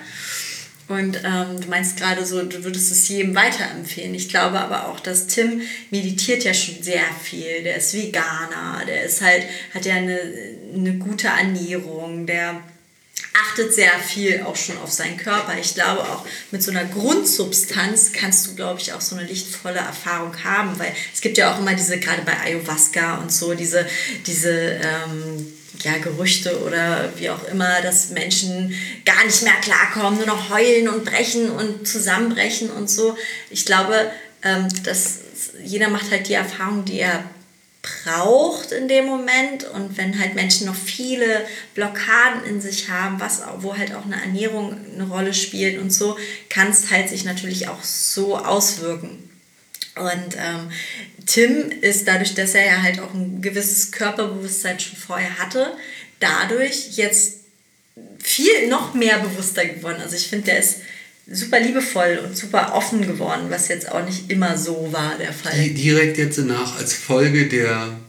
Und ähm, du meinst gerade so, du würdest es jedem weiterempfehlen. Ich glaube aber auch, dass Tim meditiert ja schon sehr viel. Der ist Veganer, der ist halt, hat ja eine, eine gute Ernährung, der achtet sehr viel auch schon auf seinen Körper. Ich glaube auch mit so einer Grundsubstanz kannst du, glaube ich, auch so eine lichtvolle Erfahrung haben, weil es gibt ja auch immer diese, gerade bei Ayahuasca und so, diese, diese ähm, ja, Gerüchte oder wie auch immer, dass Menschen gar nicht mehr klarkommen, nur noch heulen und brechen und zusammenbrechen und so. Ich glaube, ähm, dass jeder macht halt die Erfahrung, die er braucht in dem Moment, und wenn halt Menschen noch viele Blockaden in sich haben, was, wo halt auch eine Ernährung eine Rolle spielt und so, kann es halt sich natürlich auch so auswirken. Und ähm, Tim ist dadurch, dass er ja halt auch ein gewisses Körperbewusstsein schon vorher hatte, dadurch jetzt viel noch mehr bewusster geworden. Also ich finde, der ist super liebevoll und super offen geworden, was jetzt auch nicht immer so war der Fall. Die direkt jetzt danach als Folge der,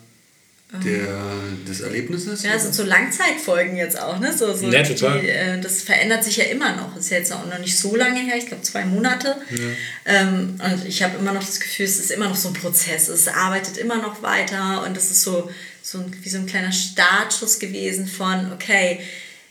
der, des Erlebnisses? Ja, sind so Langzeitfolgen jetzt auch, ne? So, so ja, total. Die, äh, das verändert sich ja immer noch. Ist ja jetzt auch noch nicht so lange her, ich glaube zwei Monate. Ja. Ähm, und ich habe immer noch das Gefühl, es ist immer noch so ein Prozess. Es arbeitet immer noch weiter und es ist so, so ein, wie so ein kleiner Startschuss gewesen von, okay,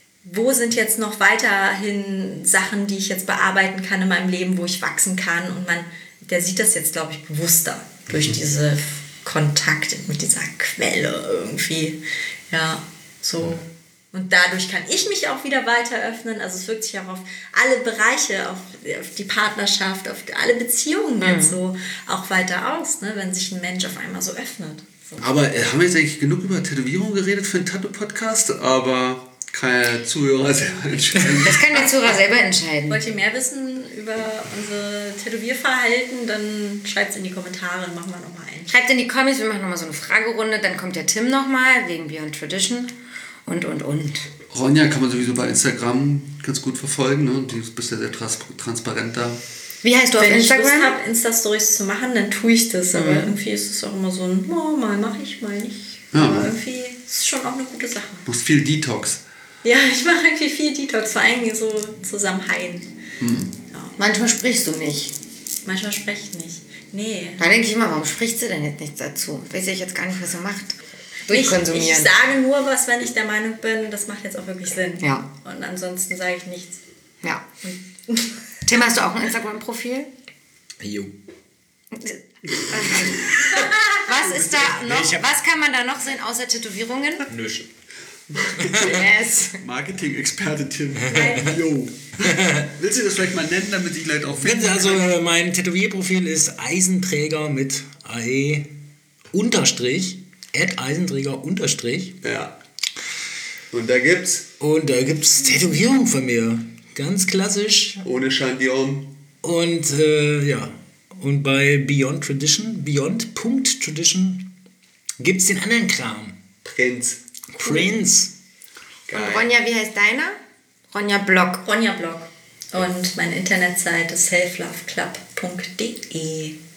wo sind jetzt noch weiterhin Sachen, die ich jetzt bearbeiten kann in meinem Leben, wo ich wachsen kann, und man, der sieht das jetzt, glaube ich, bewusster durch diese Kontakt mit dieser Quelle irgendwie, ja, so. Und dadurch kann ich mich auch wieder weiter öffnen, also es wirkt sich auch auf alle Bereiche, auf, auf die Partnerschaft, auf alle Beziehungen mhm. jetzt so auch weiter aus, ne, wenn sich ein Mensch auf einmal so öffnet. So. Aber äh, haben wir jetzt eigentlich genug über Tätowierung geredet für einen Tattoo-Podcast, aber kann der Zuhörer selber entscheiden. Das kann der Zuhörer selber entscheiden. Wollt ihr mehr wissen über unser Tätowierverhalten, dann schreibt es in die Kommentare und machen wir nochmal ein. Schreibt in die Comments, wir machen nochmal so eine Fragerunde, dann kommt der Tim nochmal, wegen Beyond Tradition und, und, und. Ronja kann man sowieso bei Instagram ganz gut verfolgen, ne? Du bist ja sehr trans- transparent da. Wie heißt du auf Wenn Instagram? Wenn ich Lust habe, Insta-Stories zu machen, dann tue ich das, aber mhm. irgendwie ist es auch immer so ein, oh, mal mache ich, mal nicht. Ja. Aber irgendwie ist es schon auch eine gute Sache. Du machst viel Detox. Ja, ich mache irgendwie viel Detox, vor allem so zusammen heilen. Hm. Ja. Manchmal sprichst du nicht. Manchmal spreche ich nicht. Nee. Da denke ich immer, warum spricht sie denn jetzt nichts dazu? Weiß ich jetzt gar nicht, was sie macht. Durchkonsumieren. Ich, ich sage nur was, wenn ich der Meinung bin, das macht jetzt auch wirklich Sinn. Ja. Und ansonsten sage ich nichts. Ja. Tim, hast du auch ein Instagram-Profil? Jo. Was Was ist da noch? Ich hab- Was kann man da noch sehen außer Tätowierungen? Nüsch. Yes. Marketing-Experte Tim. Jo. Willst du das vielleicht mal nennen, damit ich Leute auch finden? Also äh, mein Tätowierprofil ist Eisenträger mit A E unterstrich, at Eisenträger unterstrich. Ja. Und da gibt's Und da gibt es Tätowierungen von mir. Ganz klassisch. ohne Chandium. Und äh, ja, und bei Beyond Tradition, Beyond.Tradition, gibt es den anderen Kram. Prinz. Prince. Geil. Ronja, wie heißt deiner? Ronja Block. Ronja Blog. Und meine Internetseite selfloveclub punkt de.